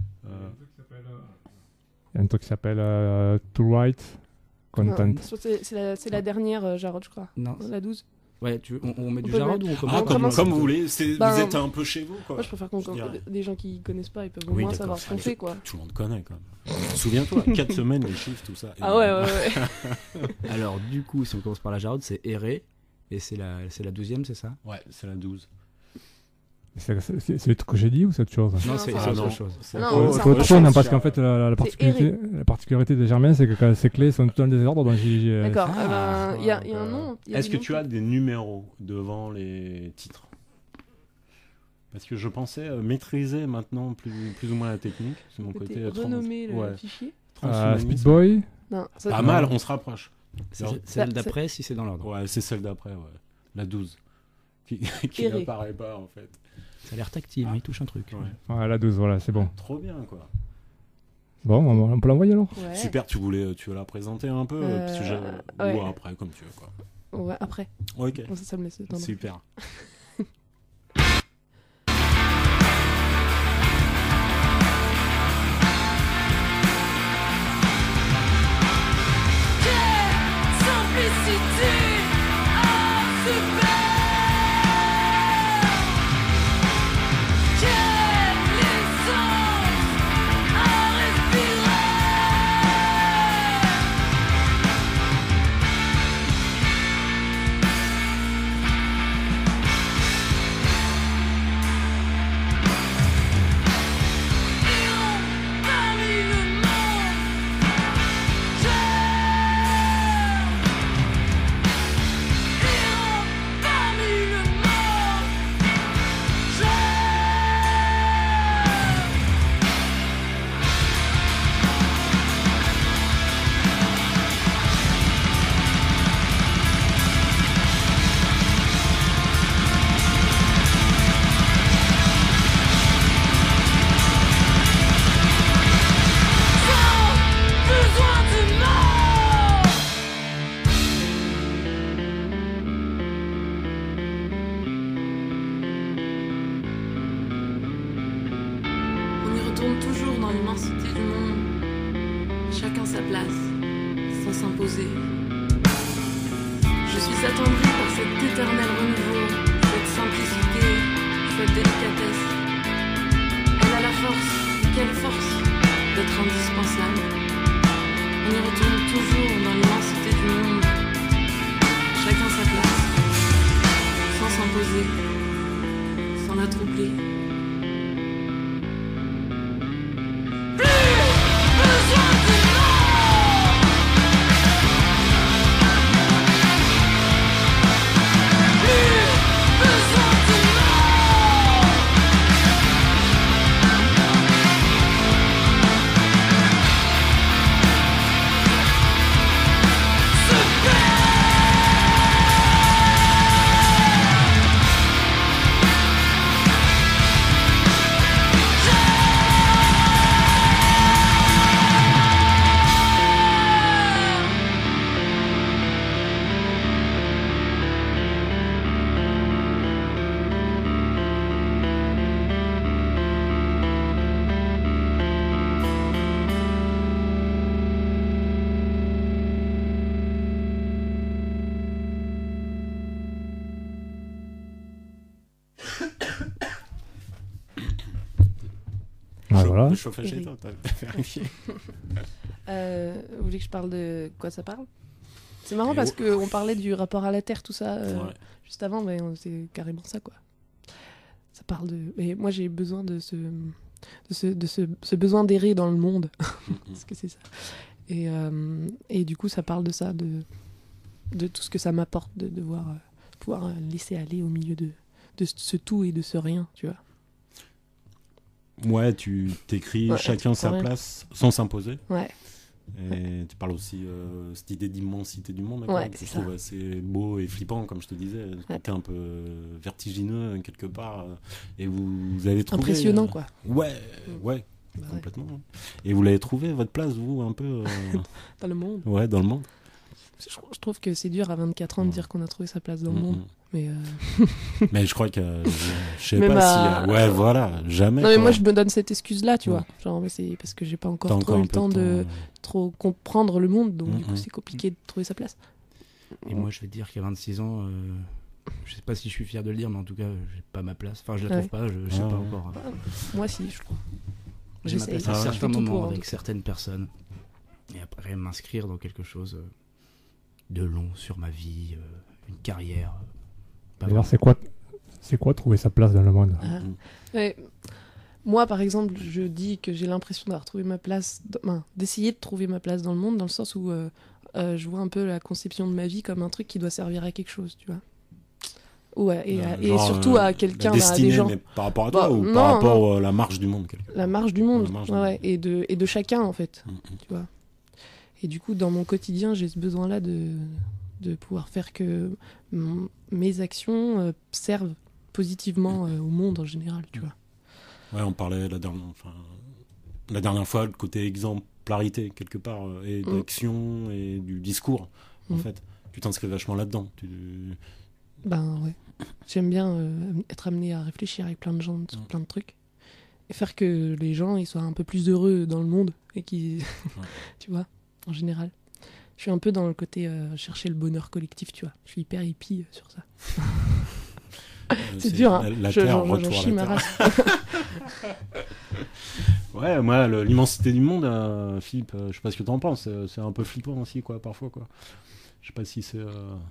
[SPEAKER 2] Il y a un truc qui s'appelle To Write Content.
[SPEAKER 4] Non, c'est la dernière, Jarod, je crois.
[SPEAKER 5] Non.
[SPEAKER 4] La 12.
[SPEAKER 5] Ouais, on met du
[SPEAKER 4] peut
[SPEAKER 5] Jarod
[SPEAKER 4] mettre-
[SPEAKER 5] ou on commence
[SPEAKER 3] Ah,
[SPEAKER 4] on
[SPEAKER 3] comme
[SPEAKER 4] commence-
[SPEAKER 3] vous voulez.
[SPEAKER 4] Ben,
[SPEAKER 3] vous êtes un peu chez vous, quoi.
[SPEAKER 4] Moi, je préfère
[SPEAKER 3] Je dirais.
[SPEAKER 4] des gens qui connaissent pas, ils peuvent au
[SPEAKER 5] Oui,
[SPEAKER 4] moins
[SPEAKER 5] d'accord.
[SPEAKER 4] savoir ce qu'on
[SPEAKER 3] Allez.
[SPEAKER 4] fait, quoi.
[SPEAKER 3] Tout le monde connaît quand même. Souviens-toi, 4 semaines, les chiffres, tout ça.
[SPEAKER 4] Ah ouais.
[SPEAKER 5] Alors, du coup, si on commence par la Jarod, c'est Erré. Et c'est la 12e, c'est ça?
[SPEAKER 3] Ouais, c'est la 12.
[SPEAKER 2] C'est le truc que j'ai dit ou c'est autre chose?
[SPEAKER 5] Non,
[SPEAKER 4] Non,
[SPEAKER 5] c'est
[SPEAKER 4] c'est
[SPEAKER 5] autre
[SPEAKER 3] non.
[SPEAKER 5] chose.
[SPEAKER 3] C'est
[SPEAKER 4] Non,
[SPEAKER 3] autre
[SPEAKER 4] c'est
[SPEAKER 2] C'est autre
[SPEAKER 4] autre
[SPEAKER 2] chose, non,
[SPEAKER 3] chose.
[SPEAKER 2] parce qu'en fait, la particularité de Germain, c'est que quand ses clés sont tout dans le désordre, donc
[SPEAKER 4] D'accord.
[SPEAKER 5] Ah.
[SPEAKER 4] Il y a un nom. il y a
[SPEAKER 3] Est-ce
[SPEAKER 4] des
[SPEAKER 3] que
[SPEAKER 4] noms
[SPEAKER 3] tu as des numéros devant les titres? Parce que je pensais maîtriser maintenant plus ou moins la technique. C'est mon côté
[SPEAKER 4] renommer le
[SPEAKER 3] ouais.
[SPEAKER 4] fichier.
[SPEAKER 3] transhumanisme.
[SPEAKER 2] Speed Boy,
[SPEAKER 4] Non, ça,
[SPEAKER 3] Pas mal, on se rapproche.
[SPEAKER 5] C'est
[SPEAKER 3] Alors,
[SPEAKER 5] celle d'après, si c'est dans l'ordre.
[SPEAKER 3] Ouais, c'est celle d'après, ouais. La 12. Qui
[SPEAKER 4] Erré.
[SPEAKER 3] n'apparaît pas, en fait.
[SPEAKER 5] Ça a l'air tactile, hein, il touche un truc.
[SPEAKER 3] Ouais.
[SPEAKER 2] ouais, la 12, voilà, c'est bon.
[SPEAKER 3] Trop bien, quoi.
[SPEAKER 2] Bon, on peut l'envoyer alors.
[SPEAKER 4] Ouais.
[SPEAKER 3] Super, tu veux la présenter un peu parce que
[SPEAKER 4] ouais.
[SPEAKER 3] ou après, comme tu veux, quoi.
[SPEAKER 4] Ouais, après.
[SPEAKER 3] Ok,
[SPEAKER 4] Ça me laisse le temps. de-
[SPEAKER 3] super.
[SPEAKER 6] Simplicité, super. Quelle essence à respirer. Et on varie le monde.
[SPEAKER 4] sans s'imposer. Je suis attendrie par cet éternel renouveau, cette simplicité, cette délicatesse. Elle a la force, quelle force, d'être indispensable. On y retourne toujours dans l'immensité du monde, chacun sa place, sans s'imposer, sans la troubler.
[SPEAKER 2] Ah, voilà.
[SPEAKER 3] Le chauffage chez toi, t'as vérifié.
[SPEAKER 4] Vous voulez que je parle de quoi ça parle? C'est marrant
[SPEAKER 3] Et
[SPEAKER 4] parce
[SPEAKER 3] oh.
[SPEAKER 4] qu'on parlait du rapport à la Terre, tout ça,
[SPEAKER 3] Ouais.
[SPEAKER 4] juste avant, mais c'est carrément ça, quoi. Ça parle de... Mais moi, j'ai besoin de ce besoin d'errer dans le monde, parce que c'est ça. Et du coup, ça parle de ça, de tout ce que ça m'apporte, de devoir pouvoir laisser aller au milieu de ce tout et de ce rien, tu vois.
[SPEAKER 3] Ouais, tu t'écris
[SPEAKER 4] Ouais,
[SPEAKER 3] chacun sa
[SPEAKER 4] rien.
[SPEAKER 3] place sans s'imposer.
[SPEAKER 4] Ouais.
[SPEAKER 3] Et tu parles aussi cette idée d'immensité du monde,
[SPEAKER 4] Ouais,
[SPEAKER 3] que
[SPEAKER 4] c'est
[SPEAKER 3] je
[SPEAKER 4] ça.
[SPEAKER 3] trouve assez beau et flippant, comme je te disais.
[SPEAKER 4] Ouais.
[SPEAKER 3] T'es un peu vertigineux quelque part, et vous avez trouvé
[SPEAKER 4] Impressionnant, quoi.
[SPEAKER 3] Ouais, ouais,
[SPEAKER 4] Bah ouais.
[SPEAKER 3] complètement. Ouais. Et vous l'avez trouvé votre place, vous, un peu
[SPEAKER 4] Dans le monde.
[SPEAKER 3] ouais, dans le monde.
[SPEAKER 4] Je trouve que c'est dur à 24 ans de dire qu'on a trouvé sa place dans le monde. Mais
[SPEAKER 3] Mais je crois que je sais
[SPEAKER 4] Même
[SPEAKER 3] pas
[SPEAKER 4] à-
[SPEAKER 3] si ouais, voilà, jamais.
[SPEAKER 4] non, mais
[SPEAKER 3] quoi.
[SPEAKER 4] moi je me donne cette excuse-là, tu
[SPEAKER 3] Ouais.
[SPEAKER 4] vois. Genre, mais c'est parce que j'ai pas
[SPEAKER 3] T'as
[SPEAKER 4] encore trop
[SPEAKER 3] encore
[SPEAKER 4] eu
[SPEAKER 3] un
[SPEAKER 4] le
[SPEAKER 3] peu
[SPEAKER 4] temps de
[SPEAKER 3] temps.
[SPEAKER 4] trop comprendre le monde, donc du coup
[SPEAKER 3] Mhm.
[SPEAKER 4] c'est compliqué de trouver sa place.
[SPEAKER 5] Et moi, je vais te dire qu'à 26 ans, je sais pas si je suis fier de le dire, mais en tout cas, j'ai pas ma place. Enfin, je la trouve
[SPEAKER 4] Ouais.
[SPEAKER 5] pas, je sais
[SPEAKER 3] Ah
[SPEAKER 5] pas
[SPEAKER 3] ouais.
[SPEAKER 5] encore.
[SPEAKER 4] Moi si, je trouve.
[SPEAKER 5] J'ai ma
[SPEAKER 4] J'essaye.
[SPEAKER 5] place à
[SPEAKER 3] Ah ouais.
[SPEAKER 4] Je fais
[SPEAKER 5] certains
[SPEAKER 4] tout
[SPEAKER 5] moments
[SPEAKER 4] pour, en
[SPEAKER 5] avec
[SPEAKER 4] tout cas.
[SPEAKER 5] certaines personnes. Et après, m'inscrire dans quelque chose de long sur ma vie, une carrière. Pas
[SPEAKER 2] D'ailleurs,
[SPEAKER 5] vraiment.
[SPEAKER 2] c'est quoi trouver sa place dans le monde?
[SPEAKER 4] Ah. Ouais. Moi, par exemple, je dis que j'ai l'impression d'avoir trouvé ma place, d'essayer de trouver ma place dans le monde, dans le sens où je vois un peu la conception de ma vie comme un truc qui doit servir à quelque chose, tu vois. Ouais, et
[SPEAKER 3] Genre,
[SPEAKER 4] surtout à quelqu'un,
[SPEAKER 3] la
[SPEAKER 4] à
[SPEAKER 3] destinée,
[SPEAKER 4] des gens.
[SPEAKER 3] mais par rapport à toi
[SPEAKER 4] Bah,
[SPEAKER 3] ou
[SPEAKER 4] non,
[SPEAKER 3] par rapport à la marche du monde quelque part.
[SPEAKER 4] La marge du monde,
[SPEAKER 3] La marge du
[SPEAKER 4] ouais,
[SPEAKER 3] monde.
[SPEAKER 4] et de chacun en fait,
[SPEAKER 3] Mhm.
[SPEAKER 4] tu vois. Et du coup, dans mon quotidien, j'ai ce besoin-là de pouvoir faire que mes actions servent positivement au monde en général, tu vois.
[SPEAKER 3] Ouais, on parlait la dernière fois le côté exemplarité quelque part et d'action et du discours en
[SPEAKER 4] Mm.
[SPEAKER 3] fait. Tu t'inscris vachement là-dedans.
[SPEAKER 4] Ben ouais. J'aime bien être amené à réfléchir avec plein de gens sur plein de trucs. Et faire que les gens ils soient un peu plus heureux dans le monde. Et qui. Tu vois, en général. Je suis un peu dans le côté chercher le bonheur collectif, tu vois. Je suis hyper hippie sur ça. C'est dur, hein.
[SPEAKER 3] La
[SPEAKER 4] Je-
[SPEAKER 3] terre,
[SPEAKER 4] j'en
[SPEAKER 3] retour
[SPEAKER 4] chie
[SPEAKER 3] à
[SPEAKER 4] ma
[SPEAKER 3] la terre.
[SPEAKER 4] race.
[SPEAKER 3] Ouais, moi, l'immensité du monde, Philippe, je sais pas ce que t'en penses, c'est un peu flippant aussi, quoi, parfois, quoi. Je sais pas si c'est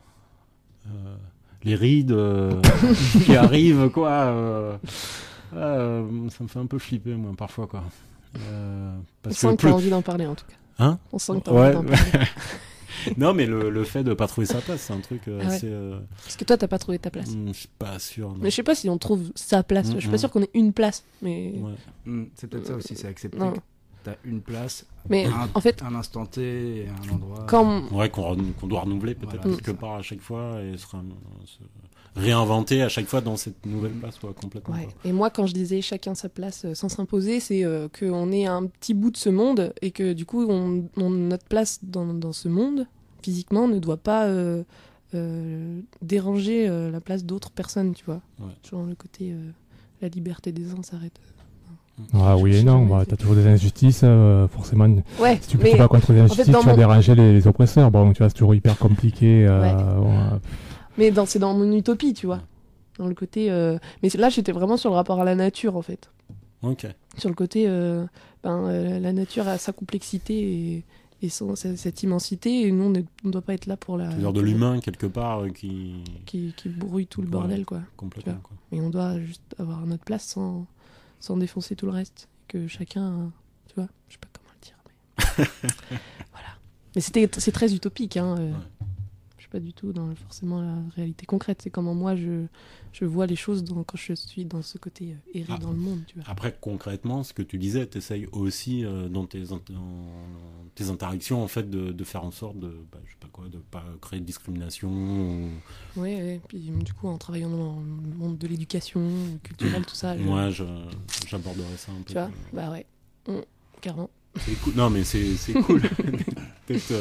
[SPEAKER 3] les rides qui arrivent, quoi. Ça me fait un peu flipper, moi, parfois, quoi.
[SPEAKER 4] On
[SPEAKER 3] Parce
[SPEAKER 4] sent que
[SPEAKER 3] plus...
[SPEAKER 4] t'as envie d'en parler en tout cas.
[SPEAKER 3] Hein?
[SPEAKER 4] On sent que t'as
[SPEAKER 3] Ouais.
[SPEAKER 4] envie d'en parler.
[SPEAKER 3] Non, mais le fait de pas trouver sa place, c'est un truc
[SPEAKER 4] ouais.
[SPEAKER 3] assez...
[SPEAKER 4] Parce que toi t'as pas trouvé ta place.
[SPEAKER 3] je suis pas sûr. non.
[SPEAKER 4] Mais je sais pas si on trouve sa place. Je suis pas sûr qu'on ait une place. Mais,
[SPEAKER 3] Ouais.
[SPEAKER 5] C'est peut-être ça aussi, c'est accepter
[SPEAKER 4] non.
[SPEAKER 5] que t'as une place,
[SPEAKER 4] mais en fait,
[SPEAKER 5] un instant T et un endroit.
[SPEAKER 4] quand.
[SPEAKER 3] Ouais, qu'on doit renouveler peut-être
[SPEAKER 5] Voilà,
[SPEAKER 3] quelque
[SPEAKER 5] c'est ça.
[SPEAKER 3] part à chaque fois et se réinventer à chaque fois dans cette nouvelle place, quoi, complètement.
[SPEAKER 4] Ouais.
[SPEAKER 3] quoi.
[SPEAKER 4] Et moi, quand je disais chacun sa place sans s'imposer, c'est qu'on est un petit bout de ce monde et que du coup, notre place dans ce monde, physiquement, ne doit pas déranger la place d'autres personnes, tu vois.
[SPEAKER 3] Ouais.
[SPEAKER 4] Genre le côté la liberté des uns s'arrête
[SPEAKER 2] Ah oui et non, bah, t'as toujours des injustices, forcément.
[SPEAKER 4] Ouais,
[SPEAKER 2] Si tu peux
[SPEAKER 4] mais
[SPEAKER 2] pas contre les injustices,
[SPEAKER 4] dans
[SPEAKER 2] tu vas
[SPEAKER 4] mon-
[SPEAKER 2] déranger les oppresseurs. Bon, tu vois, c'est toujours hyper compliqué.
[SPEAKER 4] c'est dans mon utopie, tu vois. Dans le côté. Mais là, j'étais vraiment sur le rapport à la nature, en fait.
[SPEAKER 3] Ok.
[SPEAKER 4] Sur le côté, la nature a sa complexité et cette immensité, et nous, on ne doit pas être là pour la.
[SPEAKER 3] C'est-à-dire de l'humain, quelque part, qui
[SPEAKER 4] Qui brouille tout le
[SPEAKER 3] Ouais.
[SPEAKER 4] bordel, quoi.
[SPEAKER 3] complètement.
[SPEAKER 4] Tu vois.
[SPEAKER 3] Quoi.
[SPEAKER 4] Et on doit juste avoir notre place sans défoncer tout le reste. Que chacun. Tu vois, je sais pas comment le dire, mais. Voilà. Mais c'est très utopique, hein. Je suis pas du tout dans forcément la réalité concrète. C'est comment moi je vois les choses quand je suis dans ce côté erré dans le monde, tu vois.
[SPEAKER 3] Après, concrètement, ce que tu disais, tu essayes aussi dans tes interactions, en fait, de faire en sorte de, je sais pas quoi, de pas créer de discrimination.
[SPEAKER 4] Ouais. Puis du coup, en travaillant dans le monde de l'éducation culturelle, tout ça.
[SPEAKER 3] Moi, j'aborderais ça un peu.
[SPEAKER 4] Tu vois, bah ouais. Carrément.
[SPEAKER 3] C'est cool. Non, mais c'est cool. Peut-être.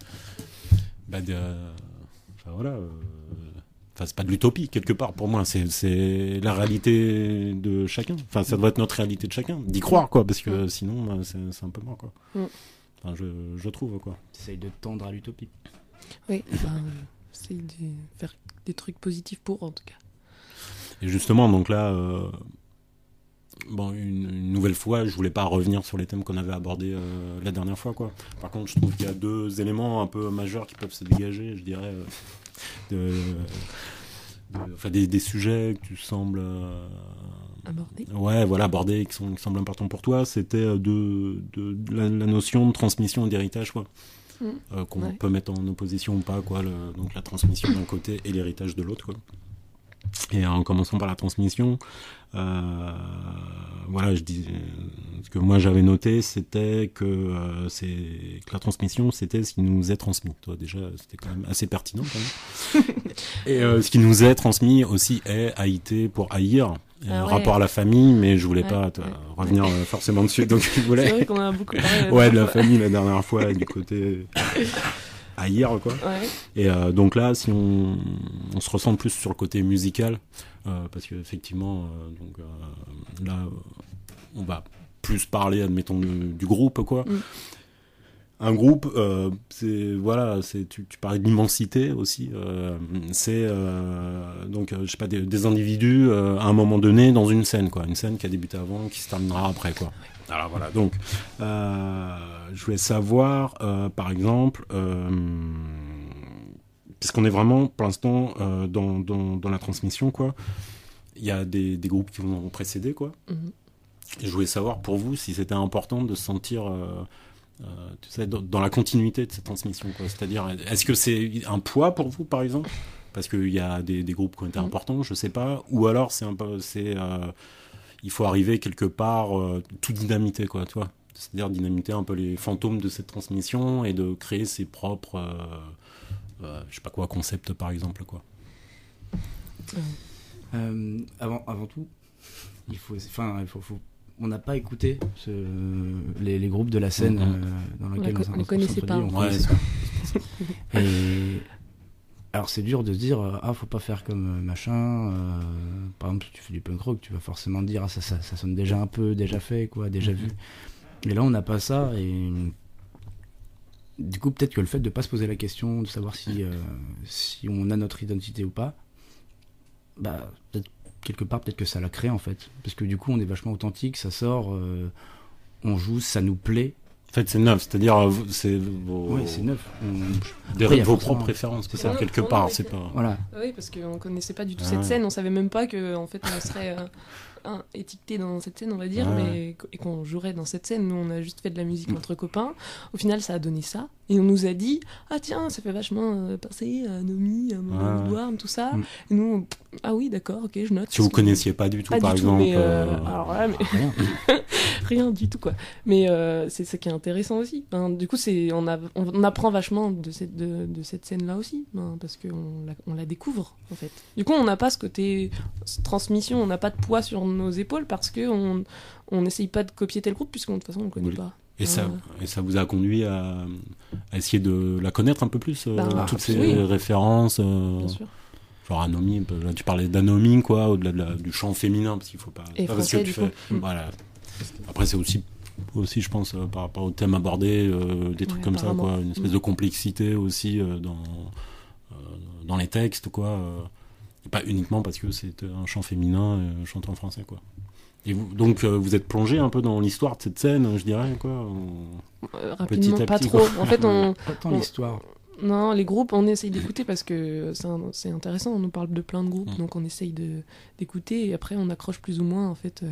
[SPEAKER 3] Enfin, voilà. Enfin, c'est pas de l'utopie, quelque part, pour moi. C'est la réalité de chacun. Enfin, ça doit être notre réalité de chacun. D'y croire, quoi, parce que sinon, c'est un peu mort, quoi. Enfin, je trouve, quoi.
[SPEAKER 5] T'essayes de tendre à l'utopie.
[SPEAKER 4] Oui, c'est de faire des trucs positifs pour, en tout cas.
[SPEAKER 3] Et justement, donc là, une nouvelle fois, je voulais pas revenir sur les thèmes qu'on avait abordés la dernière fois, quoi. Par contre, je trouve qu'il y a deux éléments un peu majeurs qui peuvent se dégager, je dirais, des sujets que tu sembles
[SPEAKER 4] Aborder.
[SPEAKER 3] Ouais, voilà, aborder, qui semblent importants pour toi. C'était de la notion de transmission et d'héritage, quoi. Qu'on peut mettre en opposition ou pas, quoi. Donc la transmission d'un côté et l'héritage de l'autre, quoi. Et en commençant par la transmission, voilà, je dis ce que moi j'avais noté, c'était que la transmission, c'était ce qui nous est transmis. Toi, déjà, c'était quand même assez pertinent, quand même. Et ce qui nous est transmis aussi est haïté pour haïr. Rapport à la famille, mais je voulais pas revenir forcément dessus, donc je voulais.
[SPEAKER 4] C'est vrai qu'on a beaucoup parlé.
[SPEAKER 3] Ouais, de la famille la dernière fois, du côté haïr, quoi.
[SPEAKER 4] Ouais.
[SPEAKER 3] Et donc là, si on se ressent plus sur le côté musical, parce que effectivement, là, on va plus parler, admettons, du groupe, quoi. Un groupe, tu parlais d'immensité aussi. C'est donc, je sais pas, des individus à un moment donné dans une scène, quoi. Une scène qui a débuté avant, qui se terminera après, quoi. Alors voilà, donc je voulais savoir, par exemple, puisqu'on est vraiment, pour l'instant, dans la transmission, quoi. Il y a des groupes qui vont précéder, quoi. Et je voulais savoir pour vous si c'était important de se sentir, tu sais, dans la continuité de cette transmission, quoi. C'est-à-dire, est-ce que c'est un poids pour vous, par exemple, parce qu'il y a des groupes qui ont été importants, je sais pas, ou alors il faut arriver quelque part tout dynamiter, quoi, tu vois. C'est-à-dire dynamiter un peu les fantômes de cette transmission et de créer ses propres, je sais pas quoi, concepts, par exemple, quoi.
[SPEAKER 5] Avant tout, on n'a pas écouté les groupes de la scène dans lesquels
[SPEAKER 4] on ne connaissait pas.
[SPEAKER 5] Et alors c'est dur de se dire faut pas faire comme machin. Par exemple, si tu fais du punk rock, tu vas forcément te dire ça sonne déjà un peu déjà fait, quoi, déjà vu. Et là on n'a pas ça, et du coup peut-être que le fait de pas se poser la question de savoir si on a notre identité ou pas, peut-être que ça la crée, en fait, parce que du coup on est vachement authentique, ça sort, on joue, ça nous plaît.
[SPEAKER 3] En fait, c'est neuf, c'est-à-dire c'est vos...
[SPEAKER 5] Ouais, c'est neuf.
[SPEAKER 3] Vos propres préférences, c'est ça, quelque part, c'est pas...
[SPEAKER 5] Voilà.
[SPEAKER 4] Oui, parce qu'on connaissait pas du tout cette scène, on savait même pas que en fait on serait étiqueté dans cette scène, on va dire, et qu'on jouerait dans cette scène. Nous, on a juste fait de la musique entre copains. Au final, ça a donné ça, et on nous a dit tiens, ça fait vachement penser à Nomi, à Woodworm, tout ça. Et nous, oui, d'accord, ok, je note.
[SPEAKER 3] Si vous connaissiez pas du tout, par exemple.
[SPEAKER 4] Mais, alors là, rien du tout, quoi. Mais c'est ça qui est intéressant aussi. Du coup, on apprend vachement de cette scène-là aussi, parce qu'on la découvre, en fait. Du coup, on n'a pas ce côté transmission, on n'a pas de poids sur nos épaules, parce qu'on n'essaye pas de copier tel groupe, puisque de toute façon, on ne le connaît pas.
[SPEAKER 3] Et ça vous a conduit à essayer de la connaître un peu plus, toutes ces références.
[SPEAKER 4] Bien sûr.
[SPEAKER 3] Genre Anomie, là tu parlais d'Anomie, quoi, au-delà du chant féminin, parce qu'il faut pas.
[SPEAKER 4] Et
[SPEAKER 3] pas
[SPEAKER 4] français,
[SPEAKER 3] parce que tu fais. Voilà. Après, c'est aussi je pense, par rapport au thème abordé, des trucs comme ça,
[SPEAKER 4] apparemment.
[SPEAKER 3] quoi. Une espèce de complexité aussi dans les textes, quoi. Et pas uniquement parce que c'est un chant féminin chanté en français, quoi. Et donc, vous êtes plongé un peu dans l'histoire de cette scène, je dirais, quoi.
[SPEAKER 4] Rapidement,
[SPEAKER 3] petit à
[SPEAKER 4] pas
[SPEAKER 3] petit,
[SPEAKER 4] trop.
[SPEAKER 3] quoi.
[SPEAKER 4] En fait,
[SPEAKER 5] Pas tant
[SPEAKER 4] on-
[SPEAKER 5] l'histoire.
[SPEAKER 4] non, les groupes, on essaye d'écouter parce que c'est intéressant. On nous parle de plein de groupes, donc on essaye d'écouter et après on accroche plus ou moins en fait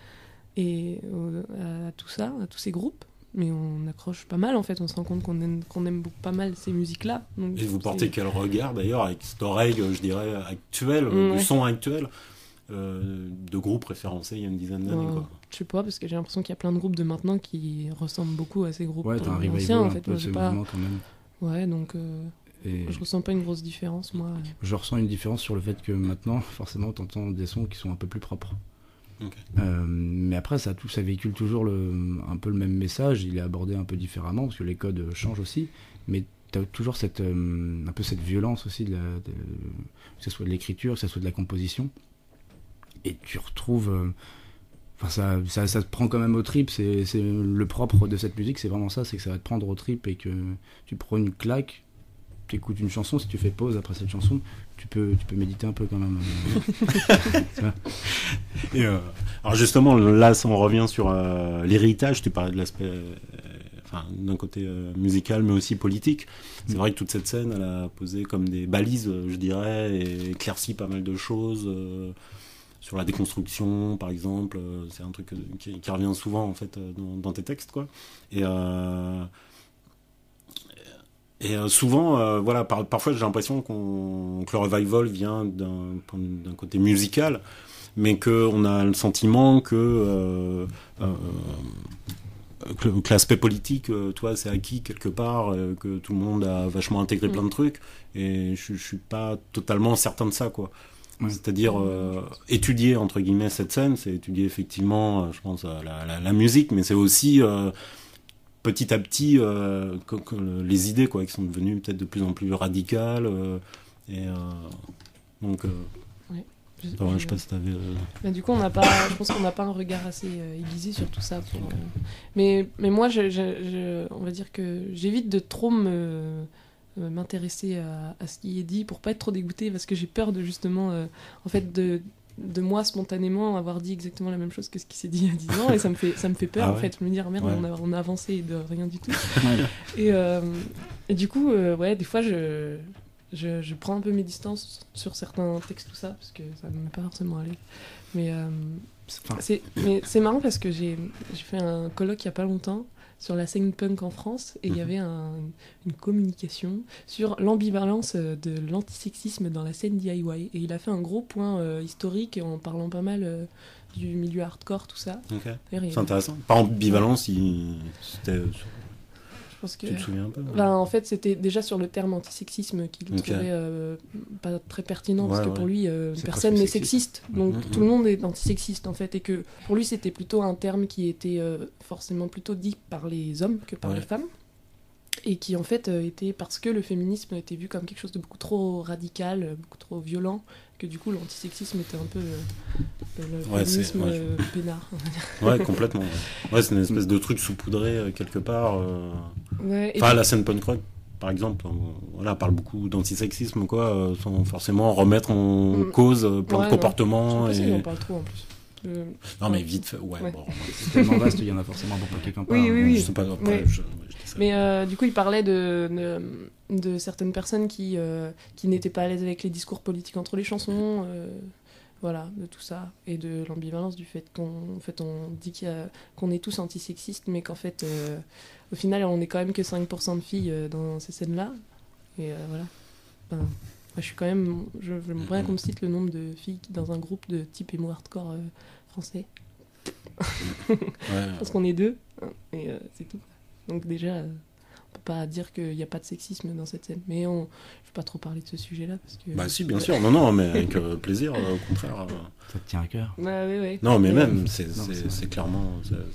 [SPEAKER 4] à tout ça, à tous ces groupes. Mais on accroche pas mal en fait. On se rend compte qu'on aime pas mal ces musiques-là. Donc,
[SPEAKER 3] Et vous portez quel regard, d'ailleurs, avec cette oreille, je dirais, actuelle,
[SPEAKER 4] Ouais.
[SPEAKER 3] du son actuel, de groupes référencés il y a une dizaine d'années, quoi.
[SPEAKER 4] Je sais pas, parce que j'ai l'impression qu'il y a plein de groupes de maintenant qui ressemblent beaucoup à ces groupes
[SPEAKER 5] Ouais, t'as un revival
[SPEAKER 4] anciens en
[SPEAKER 5] un
[SPEAKER 4] fait.
[SPEAKER 5] peu
[SPEAKER 4] Moi,
[SPEAKER 5] de ce
[SPEAKER 4] j'ai pas...
[SPEAKER 5] mouvement quand même.
[SPEAKER 4] Ouais, donc
[SPEAKER 5] Et
[SPEAKER 4] je ressens pas une grosse différence moi.
[SPEAKER 5] je ressens une différence sur le fait que maintenant, forcément, t'entends des sons qui sont un peu plus propres.
[SPEAKER 3] Ok.
[SPEAKER 5] Mais après, ça véhicule toujours un peu le même message. Il est abordé un peu différemment parce que les codes changent aussi. Mais t'as toujours un peu cette violence aussi, que ce soit de l'écriture, que ce soit de la composition. Et tu retrouves. Ça te prend quand même au trip. C'est le propre de cette musique, c'est vraiment ça, c'est que ça va te prendre au trip et que tu prends une claque, tu écoutes une chanson, si tu fais pause après cette chanson, tu peux méditer un peu quand même. Tu vois.
[SPEAKER 3] Et alors justement, là, on revient sur l'héritage. Tu parlais de l'aspect, d'un côté musical, mais aussi politique. C'est vrai que toute cette scène, elle a posé comme des balises, je dirais, et éclairci pas mal de choses. Sur la déconstruction, par exemple, c'est un truc qui revient souvent en fait dans tes textes, quoi. Et souvent, voilà, parfois j'ai l'impression que le revival vient d'un côté musical, mais qu'on a le sentiment que l'aspect politique, toi, c'est acquis quelque part, que tout le monde a vachement intégré plein de trucs, et je suis pas totalement certain de ça, quoi.
[SPEAKER 5] Ouais.
[SPEAKER 3] C'est-à-dire étudier entre guillemets cette scène, c'est étudier effectivement, je pense, la musique, mais c'est aussi petit à petit les idées, quoi, qui sont devenues peut-être de plus en plus radicales, donc.
[SPEAKER 4] Ouais.
[SPEAKER 3] Je sais pas si t'avais.
[SPEAKER 4] Mais du coup, je pense qu'on n'a pas un regard assez aiguisé sur tout ça. Mais moi, on va dire que j'évite de trop m'intéresser à ce qui est dit pour pas être trop dégoûtée, parce que j'ai peur de justement en fait de moi spontanément avoir dit exactement la même chose que ce qui s'est dit il y a 10 ans, et ça me fait peur en fait, me dire merde,
[SPEAKER 3] Ouais.
[SPEAKER 4] on a avancé de rien du tout. Et du coup ouais, des fois je prends un peu mes distances sur certains textes, tout ça, parce que ça ne m'est pas forcément allé. Mais c'est marrant parce que j'ai fait un colloque il y a pas longtemps sur la scène punk en France, et il y avait une communication sur l'ambivalence de l'antisexisme dans la scène DIY, et il a fait un gros point historique en parlant pas mal du milieu hardcore, tout ça.
[SPEAKER 3] Ok.
[SPEAKER 4] D'ailleurs,
[SPEAKER 3] C'est intéressant. Par ambivalence, c'était.
[SPEAKER 4] je pense que...
[SPEAKER 3] Tu te souviens un peu?
[SPEAKER 4] Ben, en fait, c'était déjà sur le terme antisexisme qu'il
[SPEAKER 3] Ok.
[SPEAKER 4] trouvait pas très pertinent, parce
[SPEAKER 3] Ouais,
[SPEAKER 4] que
[SPEAKER 3] ouais.
[SPEAKER 4] pour lui,
[SPEAKER 5] C'est
[SPEAKER 4] personne
[SPEAKER 5] presque
[SPEAKER 4] n'est
[SPEAKER 5] sexiste.
[SPEAKER 4] sexiste, donc
[SPEAKER 3] Mhm.
[SPEAKER 4] tout le monde est antisexiste en fait, et que pour lui, c'était plutôt un terme qui était forcément plutôt dit par les hommes que par
[SPEAKER 3] Ouais.
[SPEAKER 4] les femmes, et qui en fait était parce que le féminisme était vu comme quelque chose de beaucoup trop radical, beaucoup trop violent, que du coup l'antisexisme était un peu le
[SPEAKER 3] Ouais,
[SPEAKER 4] féminisme peinard.
[SPEAKER 3] Ouais, complètement. Ouais, c'est une espèce de truc saupoudré quelque part.
[SPEAKER 4] Ouais, et
[SPEAKER 3] Enfin, la scène punk rock, par exemple, voilà, parle beaucoup d'antisexisme, quoi, sans forcément remettre en cause plein
[SPEAKER 4] Ouais,
[SPEAKER 3] de
[SPEAKER 4] non.
[SPEAKER 3] comportements.
[SPEAKER 4] je sais pas si
[SPEAKER 3] Et...
[SPEAKER 4] j'en parle trop en plus.
[SPEAKER 3] Non, mais vite fait, ouais.
[SPEAKER 4] Ouais.
[SPEAKER 3] Bon,
[SPEAKER 5] C'est tellement vaste, il y en a forcément pour pas quelqu'un
[SPEAKER 4] Oui, oui, oui.
[SPEAKER 3] je sais pas, après,
[SPEAKER 4] Ouais.
[SPEAKER 3] je dis ça.
[SPEAKER 4] Mais du coup, il parlait de certaines personnes qui n'étaient pas à l'aise avec les discours politiques entre les chansons, voilà, de tout ça, et de l'ambivalence du fait qu'on dit qu'on est tous antisexistes, mais qu'en fait, au final, on est quand même que 5% de filles dans ces scènes-là. Et voilà. Ben, moi, je suis quand même... J'aimerais bien qu'on me cite le nombre de filles dans un groupe de type emo hardcore français.
[SPEAKER 3] Ouais.
[SPEAKER 4] Parce qu'on est 2, hein, et c'est tout. Donc déjà, on peut pas dire qu'il n'y a pas de sexisme dans cette scène. Mais je ne vais pas trop parler de ce sujet-là. Parce que...
[SPEAKER 3] Bah si, bien sûr. Non, mais avec plaisir, au contraire.
[SPEAKER 5] Ça te tient à cœur.
[SPEAKER 4] Bah, oui.
[SPEAKER 3] Non, mais
[SPEAKER 4] Mais,
[SPEAKER 3] même,
[SPEAKER 5] c'est vrai.
[SPEAKER 3] c'est clairement...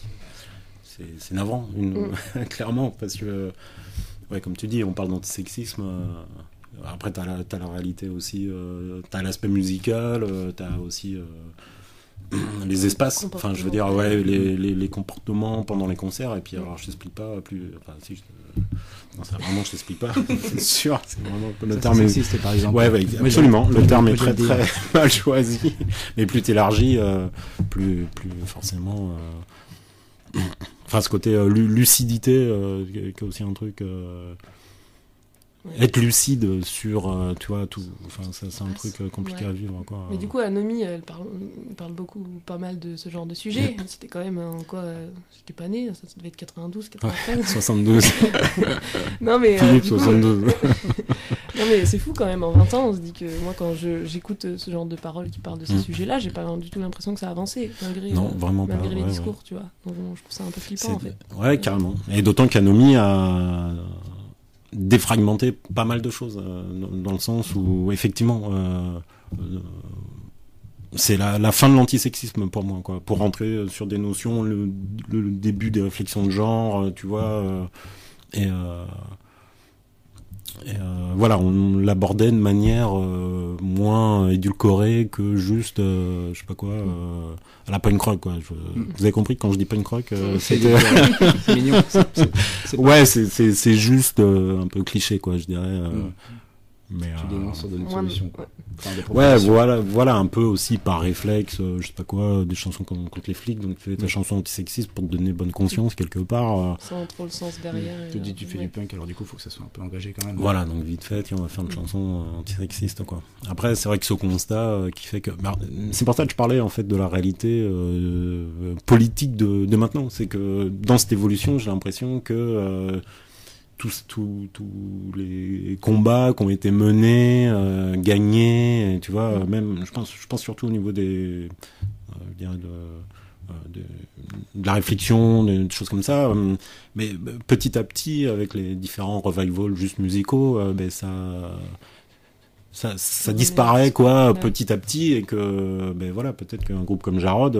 [SPEAKER 3] C'est navrant, clairement, parce que, ouais, comme tu dis, on parle d'antisexisme. Après, t'as la réalité aussi, t'as l'aspect musical, t'as aussi les espaces, enfin je veux dire ouais les comportements pendant les concerts et puis alors je t'explique pas plus, enfin si non ça vraiment je t'explique pas, c'est sûr, c'est vraiment le
[SPEAKER 5] Ça,
[SPEAKER 3] terme
[SPEAKER 5] c'est
[SPEAKER 3] est...
[SPEAKER 5] sexiste, par exemple.
[SPEAKER 3] Ouais, absolument, le terme est
[SPEAKER 5] moi,
[SPEAKER 3] très
[SPEAKER 5] j'aime
[SPEAKER 3] très
[SPEAKER 5] bien.
[SPEAKER 3] mal choisi, mais plus t'élargis, plus forcément enfin ce côté lucidité qui est aussi un truc être lucide sur tu vois tout, enfin ça, c'est un truc compliqué à vivre quoi.
[SPEAKER 4] Mais du coup, Anomi, elle parle beaucoup, pas mal de ce genre de sujet. C'était quand même en quoi j'étais pas née, ça devait être 92, 93.
[SPEAKER 3] 72.
[SPEAKER 4] Non mais
[SPEAKER 3] Philippe
[SPEAKER 4] du coup,
[SPEAKER 3] 72.
[SPEAKER 4] non mais c'est fou quand même. En 20 ans, on se dit que moi, quand j'écoute ce genre de paroles qui parlent de ces sujets-là, j'ai pas du tout l'impression que ça a avancé malgré
[SPEAKER 3] Non, vraiment
[SPEAKER 4] malgré
[SPEAKER 3] pas,
[SPEAKER 4] les
[SPEAKER 3] ouais,
[SPEAKER 4] discours, tu vois. Donc je trouve ça un peu flippant en fait.
[SPEAKER 3] Ouais, carrément. Et d'autant qu'Anomi a défragmenté pas mal de choses dans le sens où effectivement c'est la fin de l'antisexisme pour moi quoi, pour rentrer sur des notions, le début des réflexions de genre, tu vois, et voilà, on l'abordait de manière moins édulcorée que juste je sais pas quoi à la punk rock quoi. Vous avez compris que quand je dis punk rock c'était
[SPEAKER 5] C'est mignon. C'est
[SPEAKER 3] ouais c'est juste un peu cliché quoi je dirais mais
[SPEAKER 5] Tu dénonces, ça donne une
[SPEAKER 4] Moi,
[SPEAKER 5] solution, quoi. Enfin, des
[SPEAKER 3] ouais
[SPEAKER 5] propositions.
[SPEAKER 3] voilà un peu aussi par réflexe je sais pas quoi, des chansons contre les flics, donc tu fais ta chanson antisexiste pour te donner bonne conscience quelque part
[SPEAKER 4] sans trop le sens derrière.
[SPEAKER 5] Tu te dis, tu fais du punk, alors du coup, faut que ça soit un peu engagé quand même.
[SPEAKER 3] voilà, donc vite fait, tiens, on va faire une chanson antisexiste, quoi. Après, c'est vrai que ce constat qui fait que... c'est pour ça que je parlais, en fait, de la réalité politique de maintenant. C'est que dans cette évolution, j'ai l'impression que tous les combats qui ont été menés, gagnés, et, tu vois, même, je pense surtout au niveau des... je dirais de la réflexion, des choses comme ça, mais petit à petit avec les différents revivals juste musicaux, ça disparaît quoi petit à petit, et que voilà, peut-être qu'un groupe comme Jarod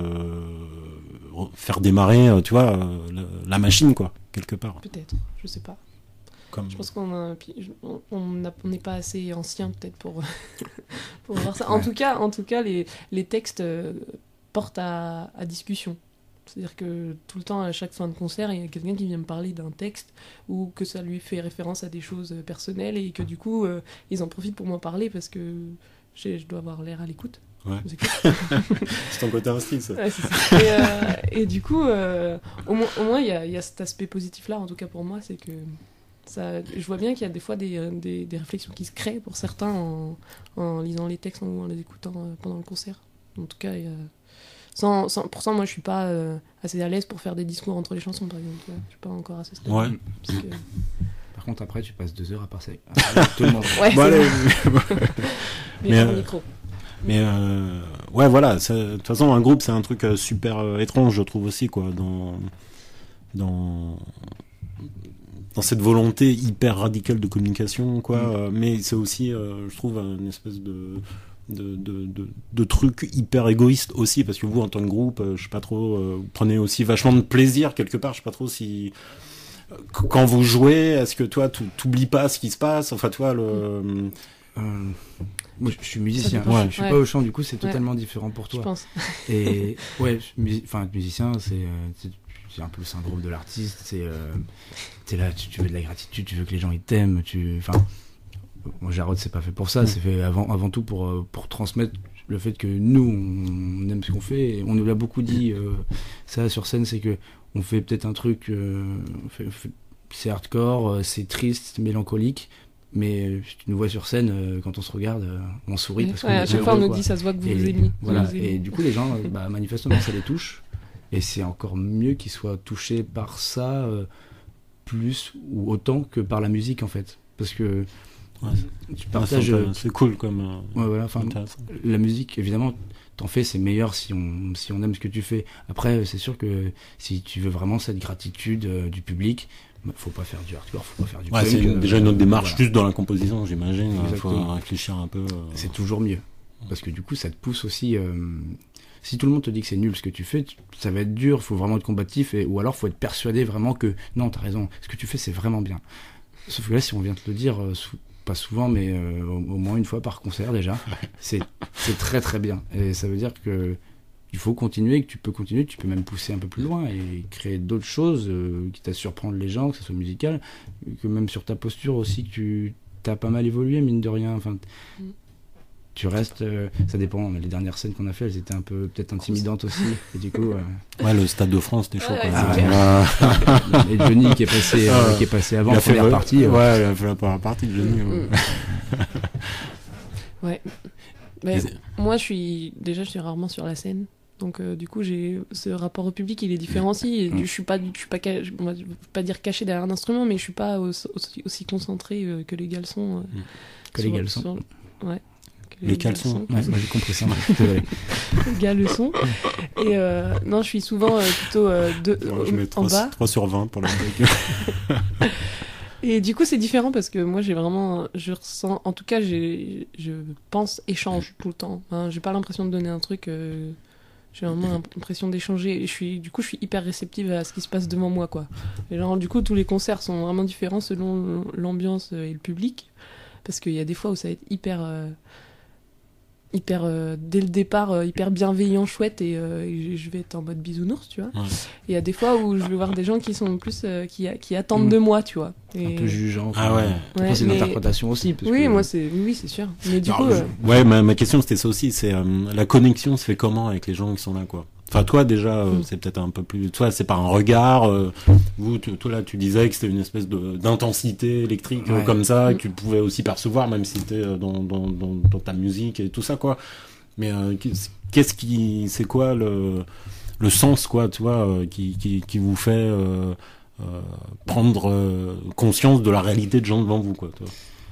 [SPEAKER 3] faire démarrer tu vois la machine quoi quelque part.
[SPEAKER 4] Peut-être, je sais pas.
[SPEAKER 3] Comme...
[SPEAKER 4] Je pense qu'on n'est pas assez ancien peut-être pour pour voir ça. En tout cas, les textes portent à discussion. C'est-à-dire que tout le temps, à chaque fin de concert, il y a quelqu'un qui vient me parler d'un texte ou que ça lui fait référence à des choses personnelles et que du coup, ils en profitent pour m'en parler parce que je dois avoir l'air à l'écoute.
[SPEAKER 3] Ouais. C'est ton côté artistique, ça.
[SPEAKER 4] Ouais, c'est ça. Et du coup, au moins, il y a cet aspect positif-là, en tout cas pour moi, c'est que je vois bien qu'il y a des fois des réflexions qui se créent pour certains en lisant les textes ou en les écoutant pendant le concert. En tout cas, pourtant, moi, je suis pas assez à l'aise pour faire des discours entre les chansons, par exemple. Je suis pas encore à ce stade.
[SPEAKER 3] Ouais.
[SPEAKER 4] Parce que...
[SPEAKER 5] Par contre, après, tu passes 2 heures à passer. Tout le monde.
[SPEAKER 4] Ouais,
[SPEAKER 3] Bon, allez,
[SPEAKER 4] mais le micro.
[SPEAKER 3] mais ouais, voilà. De toute façon, un groupe, c'est un truc super étrange, je trouve aussi, quoi, dans cette volonté hyper radicale de communication, quoi. Mais c'est aussi, je trouve, une espèce de truc hyper égoïste aussi, parce que vous, en tant que groupe, je sais pas trop, vous prenez aussi vachement de plaisir quelque part. Je sais pas trop si quand vous jouez, est-ce que toi, t'oublies pas ce qui se passe, enfin, toi,
[SPEAKER 5] Moi, je suis musicien.
[SPEAKER 4] Ouais.
[SPEAKER 5] Je suis pas au chant, du coup, c'est totalement différent pour
[SPEAKER 4] Je
[SPEAKER 5] toi.
[SPEAKER 4] pense.
[SPEAKER 5] Et ouais, musicien, c'est un peu le syndrome de l'artiste. T'es là, tu veux de la gratitude, tu veux que les gens ils t'aiment. Moi, Jarod, c'est pas fait pour ça. C'est fait avant tout pour transmettre le fait que nous, on aime ce qu'on fait. Et on nous l'a beaucoup dit ça sur scène, c'est que on fait peut-être un truc, c'est hardcore, c'est triste, c'est mélancolique. Mais si tu nous vois sur scène, quand on se regarde, on sourit parce qu'on
[SPEAKER 4] à
[SPEAKER 5] est
[SPEAKER 4] chaque fois on
[SPEAKER 5] heureux,
[SPEAKER 4] nous
[SPEAKER 5] quoi.
[SPEAKER 4] dit ça se voit que vous
[SPEAKER 5] Et
[SPEAKER 4] vous aimiez.
[SPEAKER 5] voilà.
[SPEAKER 4] Vous aimez.
[SPEAKER 5] Et du coup, les gens, manifestement, ça les touche. Et c'est encore mieux qu'ils soient touchés par ça plus ou autant que par la musique, en fait. Parce que tu partages...
[SPEAKER 3] c'est cool comme
[SPEAKER 5] ouais, voilà, enfin, la musique, évidemment, t'en fais, c'est meilleur si on aime ce que tu fais. Après, c'est sûr que si tu veux vraiment cette gratitude du public, faut pas faire du hardcore, faut pas faire du punk.
[SPEAKER 3] c'est déjà une autre démarche,
[SPEAKER 5] voilà.
[SPEAKER 3] juste dans la composition, j'imagine. Il faut
[SPEAKER 5] Exactement.
[SPEAKER 3] réfléchir un peu.
[SPEAKER 5] C'est toujours mieux. Parce que du coup, ça te pousse aussi... si tout le monde te dit que c'est nul ce que tu fais, ça va être dur, faut vraiment être combatif, ou alors faut être persuadé vraiment que non, t'as raison, ce que tu fais c'est vraiment bien. Sauf que là, si on vient te le dire, pas souvent, mais au moins une fois par concert déjà, c'est très très bien. Et ça veut dire que il faut continuer, que tu peux continuer, tu peux même pousser un peu plus loin et créer d'autres choses, quitte à surprendre les gens, que ce soit musical, que même sur ta posture aussi, que tu as pas mal évolué, mine de rien. Enfin, tu restes, ça dépend, mais les dernières scènes qu'on a fait, elles étaient un peu peut-être intimidantes aussi, et du coup...
[SPEAKER 3] Ouais, le Stade de France, c'était chaud.
[SPEAKER 4] Ouais,
[SPEAKER 3] quoi.
[SPEAKER 4] c'est
[SPEAKER 3] Ah,
[SPEAKER 5] et Johnny qui est passé avant
[SPEAKER 3] il a
[SPEAKER 5] la
[SPEAKER 3] fait
[SPEAKER 5] première partie.
[SPEAKER 3] Ouais, il a fait la première partie de Johnny. Ouais.
[SPEAKER 4] Ouais. Mais
[SPEAKER 3] Et c'est-
[SPEAKER 4] moi, je suis rarement sur la scène. Donc, du coup, j'ai ce rapport au public, il est différent aussi. Et je suis pas, on va pas dire caché derrière un instrument, mais je suis pas aussi concentré que les garçons.
[SPEAKER 5] Que les garçons.
[SPEAKER 4] Ouais. Que
[SPEAKER 3] Les caleçons.
[SPEAKER 5] Ouais, moi j'ai compris ça. Désolé.
[SPEAKER 4] Les gars le son. Et non, je suis souvent plutôt
[SPEAKER 3] Bon, je mets
[SPEAKER 4] en
[SPEAKER 3] 3,
[SPEAKER 4] bas.
[SPEAKER 3] 3 sur 20 pour la blague.
[SPEAKER 4] Et du coup, c'est différent parce que moi, je ressens, en tout cas, je pense échange tout le temps. Hein, j'ai pas l'impression de donner un truc. J'ai vraiment l'impression d'échanger. Et je suis hyper réceptive à ce qui se passe devant moi, quoi. Et genre, du coup, tous les concerts sont vraiment différents selon l'ambiance et le public, parce qu'il y a des fois où ça va être hyper dès le départ hyper bienveillant, chouette, et je vais être en mode bisounours, tu vois.
[SPEAKER 3] Ouais.
[SPEAKER 4] Et il y a des fois où je vais voir des gens qui sont plus qui attendent de moi, tu vois. Et...
[SPEAKER 5] Un peu jugeant.
[SPEAKER 3] Ah ouais.
[SPEAKER 5] Après, c'est une
[SPEAKER 4] mais-
[SPEAKER 5] interprétation aussi. Parce
[SPEAKER 4] Oui,
[SPEAKER 5] que...
[SPEAKER 4] moi oui, c'est sûr. Mais du
[SPEAKER 3] Alors,
[SPEAKER 4] coup,
[SPEAKER 3] Ouais, ma question c'était ça aussi, c'est la connexion se fait comment avec les gens qui sont là, quoi. Enfin, toi déjà, c'est peut-être un peu plus. Toi, c'est par un regard. Toi là, tu disais que c'était une espèce d'intensité électrique
[SPEAKER 5] Ouais.
[SPEAKER 3] comme ça, que tu pouvais aussi percevoir, même si c'était dans ta musique et tout ça, quoi. Mais c'est quoi le sens, quoi, tu vois, qui vous fait prendre conscience de la réalité de gens devant vous, quoi. Toi.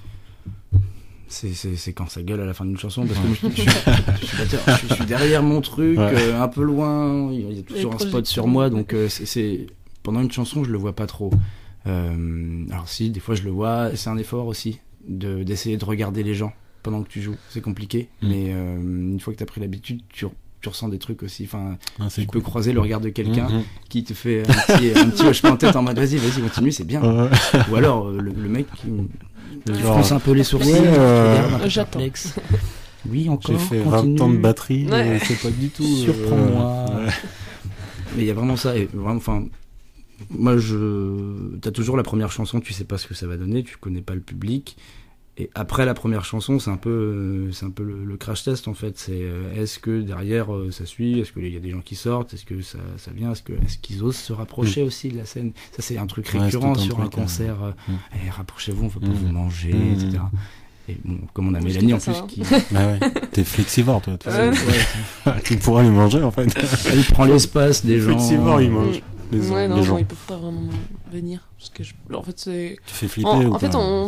[SPEAKER 5] C'est quand ça gueule à la fin d'une chanson, parce que moi, je suis derrière mon truc,
[SPEAKER 3] Ouais.
[SPEAKER 5] un peu loin, il y a toujours un spot
[SPEAKER 4] projections.
[SPEAKER 5] sur moi, donc pendant une chanson, je le vois pas trop. Alors si, des fois je le vois, c'est un effort aussi, d'essayer de regarder les gens pendant que tu joues, c'est compliqué, mais une fois que tu as pris l'habitude, tu ressens des trucs aussi, enfin,
[SPEAKER 3] C'est
[SPEAKER 5] tu peux croiser le regard de quelqu'un
[SPEAKER 3] Mhm.
[SPEAKER 5] qui te fait un petit hochement de tête en mode vas-y, continue, c'est bien.
[SPEAKER 3] Ouais.
[SPEAKER 5] Ou alors le mec qui
[SPEAKER 3] Genre,
[SPEAKER 5] fronce un peu les sourcils,
[SPEAKER 3] ouais,
[SPEAKER 5] qui regarde un peu
[SPEAKER 4] j'attends.
[SPEAKER 5] perplexe. Oui, encore,
[SPEAKER 3] J'ai fait
[SPEAKER 5] continue.
[SPEAKER 3] 20 ans de batterie,
[SPEAKER 4] Ouais.
[SPEAKER 3] c'est pas du tout.
[SPEAKER 5] Surprends-moi.
[SPEAKER 3] Ouais.
[SPEAKER 5] Mais il y a vraiment ça, et vraiment, enfin, moi, t'as toujours la première chanson, tu sais pas ce que ça va donner, tu connais pas le public, et après la première chanson, c'est un peu le crash test en fait. C'est est-ce que derrière ça suit, est-ce qu'il y a des gens qui sortent, est-ce que ça vient, est-ce qu'ils osent se rapprocher aussi de la scène. Ça c'est un truc
[SPEAKER 3] Ouais,
[SPEAKER 5] récurrent
[SPEAKER 3] c'est tout un
[SPEAKER 5] sur un
[SPEAKER 3] truc,
[SPEAKER 5] concert. Eh, rapprochez-vous, on veut pas vous manger,
[SPEAKER 3] Mhm.
[SPEAKER 5] etc. Et bon, comme on a
[SPEAKER 4] Je
[SPEAKER 5] Mélanie
[SPEAKER 4] dis
[SPEAKER 5] en
[SPEAKER 4] pas ça,
[SPEAKER 5] plus
[SPEAKER 4] hein.
[SPEAKER 5] qui
[SPEAKER 3] Ah ouais. T'es flexivore, toi.
[SPEAKER 4] Ouais.
[SPEAKER 3] Tu pourras les manger, en fait.
[SPEAKER 5] elle prend l'espace des gens.
[SPEAKER 3] Flexivore, il mange. Les
[SPEAKER 4] Ouais, non,
[SPEAKER 3] gens.
[SPEAKER 4] ils peuvent pas vraiment venir. Parce que en fait, c'est.
[SPEAKER 3] Tu fais flipper ou
[SPEAKER 4] En fait,
[SPEAKER 3] pas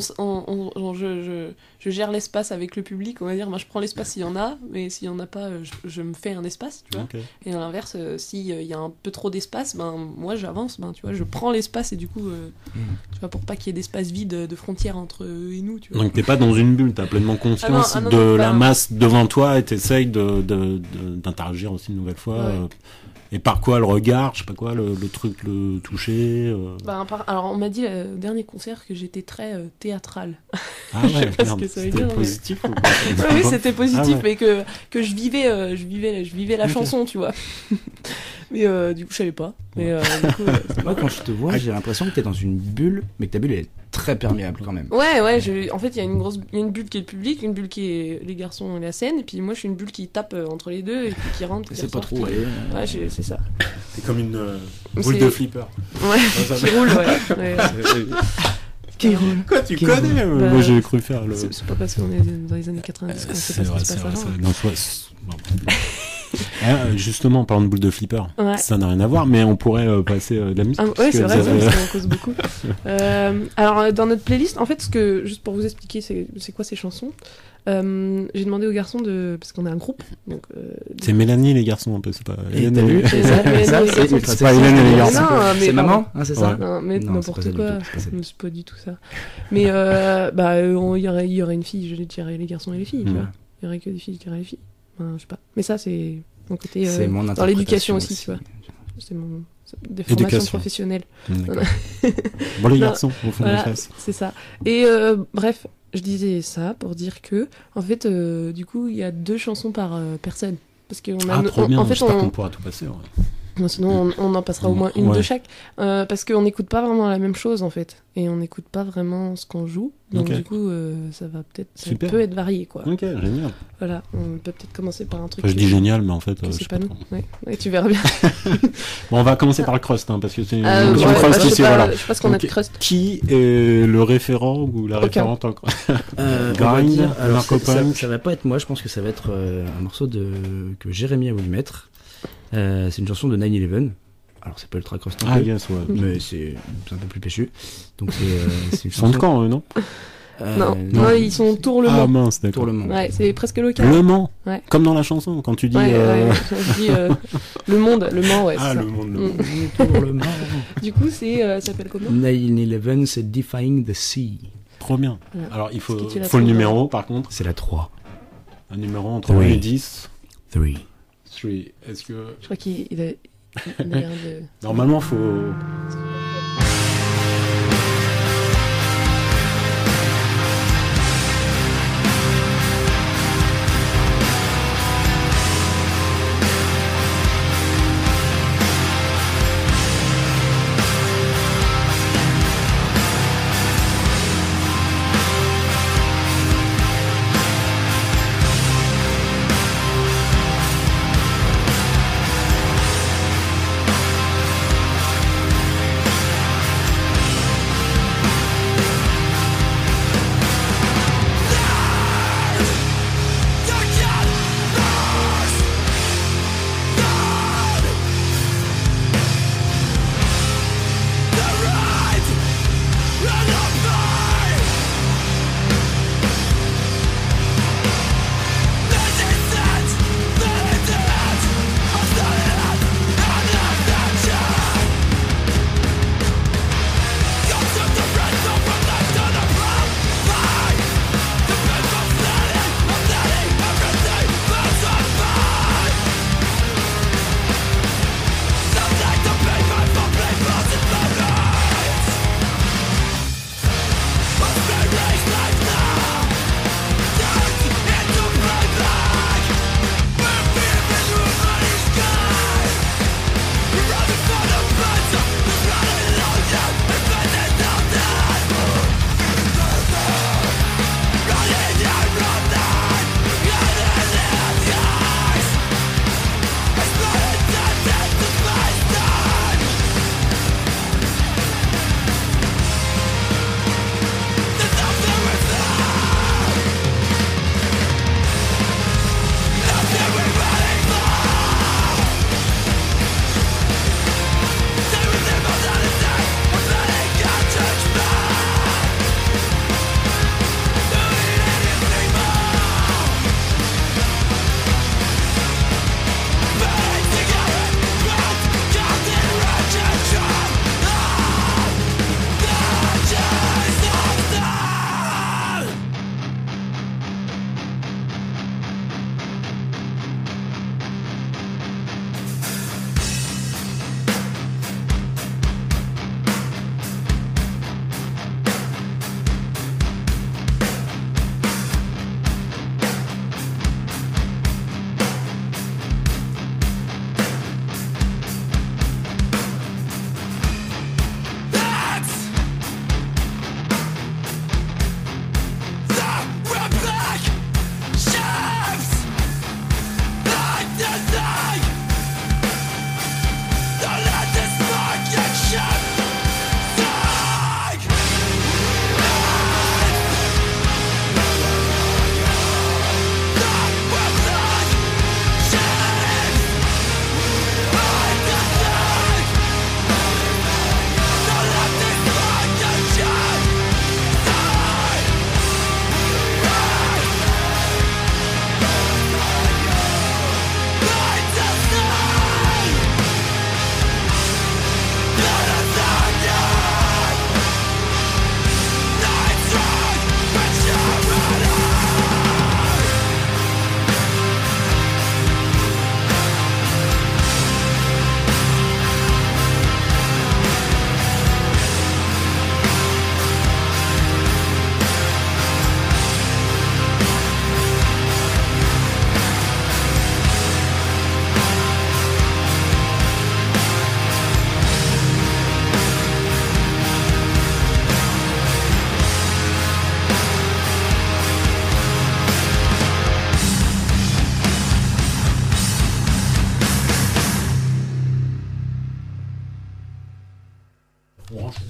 [SPEAKER 4] je gère l'espace avec le public, on va dire. Moi, je prends l'espace s'il y en a, mais s'il y en a pas, je me fais un espace, tu vois.
[SPEAKER 3] Ok.
[SPEAKER 4] Et à l'inverse, s'il y a un peu trop d'espace, ben moi j'avance, ben tu vois, je prends l'espace et du coup, tu vois, pour pas qu'il y ait d'espace vide, de frontières entre eux et nous, tu vois.
[SPEAKER 3] Donc t'es pas dans une bulle, t'as pleinement conscience
[SPEAKER 4] Ah non,
[SPEAKER 3] de
[SPEAKER 4] non,
[SPEAKER 3] la
[SPEAKER 4] pas-
[SPEAKER 3] masse devant toi et t'essayes d'interagir aussi une nouvelle fois.
[SPEAKER 4] Ouais.
[SPEAKER 3] Et par quoi le regard, je sais pas quoi, le truc, le toucher.
[SPEAKER 4] Alors on m'a dit au dernier concert que j'étais très théâtrale.
[SPEAKER 3] Ah
[SPEAKER 4] je sais
[SPEAKER 3] ouais,
[SPEAKER 4] pas ce
[SPEAKER 3] merde,
[SPEAKER 4] que ça veut
[SPEAKER 3] c'était
[SPEAKER 4] dire, mais-
[SPEAKER 3] positif ou quoi
[SPEAKER 4] Oui, c'était positif,
[SPEAKER 3] Ah ouais.
[SPEAKER 4] mais que je vivais la
[SPEAKER 3] Ok.
[SPEAKER 4] chanson, tu vois. Mais du coup, je savais pas. Mais du coup, c'est
[SPEAKER 5] Moi,
[SPEAKER 4] marrant.
[SPEAKER 5] quand je te vois, j'ai l'impression que t'es dans une bulle, mais que ta bulle elle est très perméable quand même.
[SPEAKER 4] Ouais, en fait, il y a une bulle qui est le public, une bulle qui est les garçons et la scène, et puis moi, je suis une bulle qui tape entre les deux et puis qui rentre. qui
[SPEAKER 5] C'est pas
[SPEAKER 4] ressort,
[SPEAKER 5] trop,
[SPEAKER 4] qui-
[SPEAKER 5] ouais.
[SPEAKER 4] Ouais, c'est ça.
[SPEAKER 3] C'est comme une
[SPEAKER 4] C'est-
[SPEAKER 3] boule de flipper.
[SPEAKER 4] Ouais, qui roule, ouais. Qui roule.
[SPEAKER 3] Quoi, tu
[SPEAKER 5] Qui
[SPEAKER 3] connais
[SPEAKER 4] Bah,
[SPEAKER 3] moi j'ai cru faire le.
[SPEAKER 4] C'est pas parce qu'on est dans les années 90 qu'on sait
[SPEAKER 3] C'est
[SPEAKER 4] pas ce
[SPEAKER 3] vrai,
[SPEAKER 4] qui se
[SPEAKER 3] c'est
[SPEAKER 4] passe
[SPEAKER 3] vrai.
[SPEAKER 4] avant.
[SPEAKER 3] Non, bon. Justement, en parlant de boule de flipper,
[SPEAKER 4] Ouais.
[SPEAKER 3] ça n'a rien à voir, mais on pourrait passer de la musique.
[SPEAKER 4] Ah, ouais,
[SPEAKER 3] parce
[SPEAKER 4] c'est
[SPEAKER 3] que
[SPEAKER 4] vrai,
[SPEAKER 3] ça-
[SPEAKER 4] ça en cause beaucoup. Alors, dans notre playlist, en fait, juste pour vous expliquer, c'est quoi ces chansons, j'ai demandé aux garçons parce qu'on est un groupe. Donc,
[SPEAKER 3] C'est Mélanie et les garçons un peu, c'est pas. Hélène
[SPEAKER 5] t'as
[SPEAKER 3] et-
[SPEAKER 5] vu
[SPEAKER 4] C'est ça, mais
[SPEAKER 5] Ça,
[SPEAKER 4] non,
[SPEAKER 5] c'est
[SPEAKER 4] les
[SPEAKER 5] ultra
[SPEAKER 3] c'est pas
[SPEAKER 5] sexy.
[SPEAKER 3] Hélène et les
[SPEAKER 4] Mais
[SPEAKER 3] garçons.
[SPEAKER 4] non, mais
[SPEAKER 5] C'est
[SPEAKER 4] pardon.
[SPEAKER 5] maman, hein, c'est ça
[SPEAKER 3] Ouais.
[SPEAKER 4] Non, mais
[SPEAKER 5] Non, c'est pas
[SPEAKER 4] n'importe
[SPEAKER 5] ça du
[SPEAKER 4] quoi.
[SPEAKER 5] tout, c'est pas ça du tout.
[SPEAKER 4] C'est pas du tout ça. Mais il y aurait une fille, je dirais les garçons et les filles, tu
[SPEAKER 3] Mm.
[SPEAKER 4] vois. Il y aurait que des filles qui diraient les filles. Enfin, je sais pas. Mais ça, c'est mon côté.
[SPEAKER 5] C'est mon
[SPEAKER 4] dans l'éducation
[SPEAKER 5] interprétation
[SPEAKER 4] aussi, tu vois. C'est mon des
[SPEAKER 3] Éducation.
[SPEAKER 4] formations professionnelles.
[SPEAKER 3] D'accord. Bon, les
[SPEAKER 4] Non,
[SPEAKER 3] garçons, au fond
[SPEAKER 4] Voilà,
[SPEAKER 3] des fesses.
[SPEAKER 4] c'est ça. Et bref, je disais ça pour dire que, en fait, du coup, il y a 2 chansons par personne. Parce qu'on a
[SPEAKER 3] Ah, trop bien,
[SPEAKER 4] en fait,
[SPEAKER 3] j'espère qu'on pourra tout passer. Ouais.
[SPEAKER 4] non, sinon on en passera au moins une
[SPEAKER 3] Ouais.
[SPEAKER 4] de chaque. Parce qu'on n'écoute pas vraiment la même chose en fait. Et on n'écoute pas vraiment ce qu'on joue. Donc
[SPEAKER 3] Ok.
[SPEAKER 4] du coup, ça
[SPEAKER 3] Super.
[SPEAKER 4] peut être varié quoi.
[SPEAKER 3] Ok, génial.
[SPEAKER 4] Voilà, on peut peut-être commencer par un truc.
[SPEAKER 3] Enfin, je dis génial, mais en fait,
[SPEAKER 4] que
[SPEAKER 3] je
[SPEAKER 4] c'est
[SPEAKER 3] sais
[SPEAKER 4] pas
[SPEAKER 3] pas
[SPEAKER 4] nous.
[SPEAKER 3] trop.
[SPEAKER 4] Ouais, tu verras bien.
[SPEAKER 3] Bon, on va commencer par le crust, hein, parce que c'est une
[SPEAKER 4] Ouais,
[SPEAKER 3] émission
[SPEAKER 4] bah,
[SPEAKER 3] crust
[SPEAKER 4] je sais
[SPEAKER 3] ici,
[SPEAKER 4] pas,
[SPEAKER 3] voilà.
[SPEAKER 4] je sais pas ce qu'on a de
[SPEAKER 3] Donc,
[SPEAKER 4] crust.
[SPEAKER 3] Qui est le référent ou la
[SPEAKER 4] Aucun.
[SPEAKER 3] référente en crust?
[SPEAKER 5] On va
[SPEAKER 3] Grind,
[SPEAKER 5] dire, alors,
[SPEAKER 3] Narcopunk.
[SPEAKER 5] ça va pas être moi, je pense que ça va être un morceau que Jérémy a voulu mettre. C'est une chanson de 9/11. Alors c'est pas ultra crust non
[SPEAKER 3] Ah,
[SPEAKER 5] plus,
[SPEAKER 3] yes, ouais.
[SPEAKER 5] mais c'est un peu plus péchu. Donc c'est une
[SPEAKER 3] Ils sont de
[SPEAKER 5] chanson.
[SPEAKER 3] camp, eux, non?
[SPEAKER 4] Non, ils sont Tour Le
[SPEAKER 3] Ah,
[SPEAKER 4] Mans.
[SPEAKER 3] mince, d'accord.
[SPEAKER 5] Tour le monde.
[SPEAKER 4] Ouais, c'est presque local.
[SPEAKER 3] Le Mans.
[SPEAKER 4] Ouais.
[SPEAKER 3] Comme dans la chanson, quand tu dis.
[SPEAKER 4] Ouais, je dis le Mans, ouais.
[SPEAKER 3] Ah,
[SPEAKER 4] c'est ça.
[SPEAKER 3] le monde, le monde.
[SPEAKER 5] Tour le monde.
[SPEAKER 4] Du coup, ça s'appelle comment
[SPEAKER 5] 9/11, c'est Defying the Sea.
[SPEAKER 3] Trop bien.
[SPEAKER 4] Ouais.
[SPEAKER 3] Alors, il faut,
[SPEAKER 4] Est-ce que tu l'as
[SPEAKER 3] faut le
[SPEAKER 4] trouvé
[SPEAKER 3] numéro, par contre.
[SPEAKER 5] C'est la 3.
[SPEAKER 3] Un numéro entre
[SPEAKER 5] Oui.
[SPEAKER 3] 1 et 10.
[SPEAKER 5] 3.
[SPEAKER 3] 3. Est-ce que.
[SPEAKER 4] Je crois qu'il a l'air de.
[SPEAKER 3] Normalement, faut.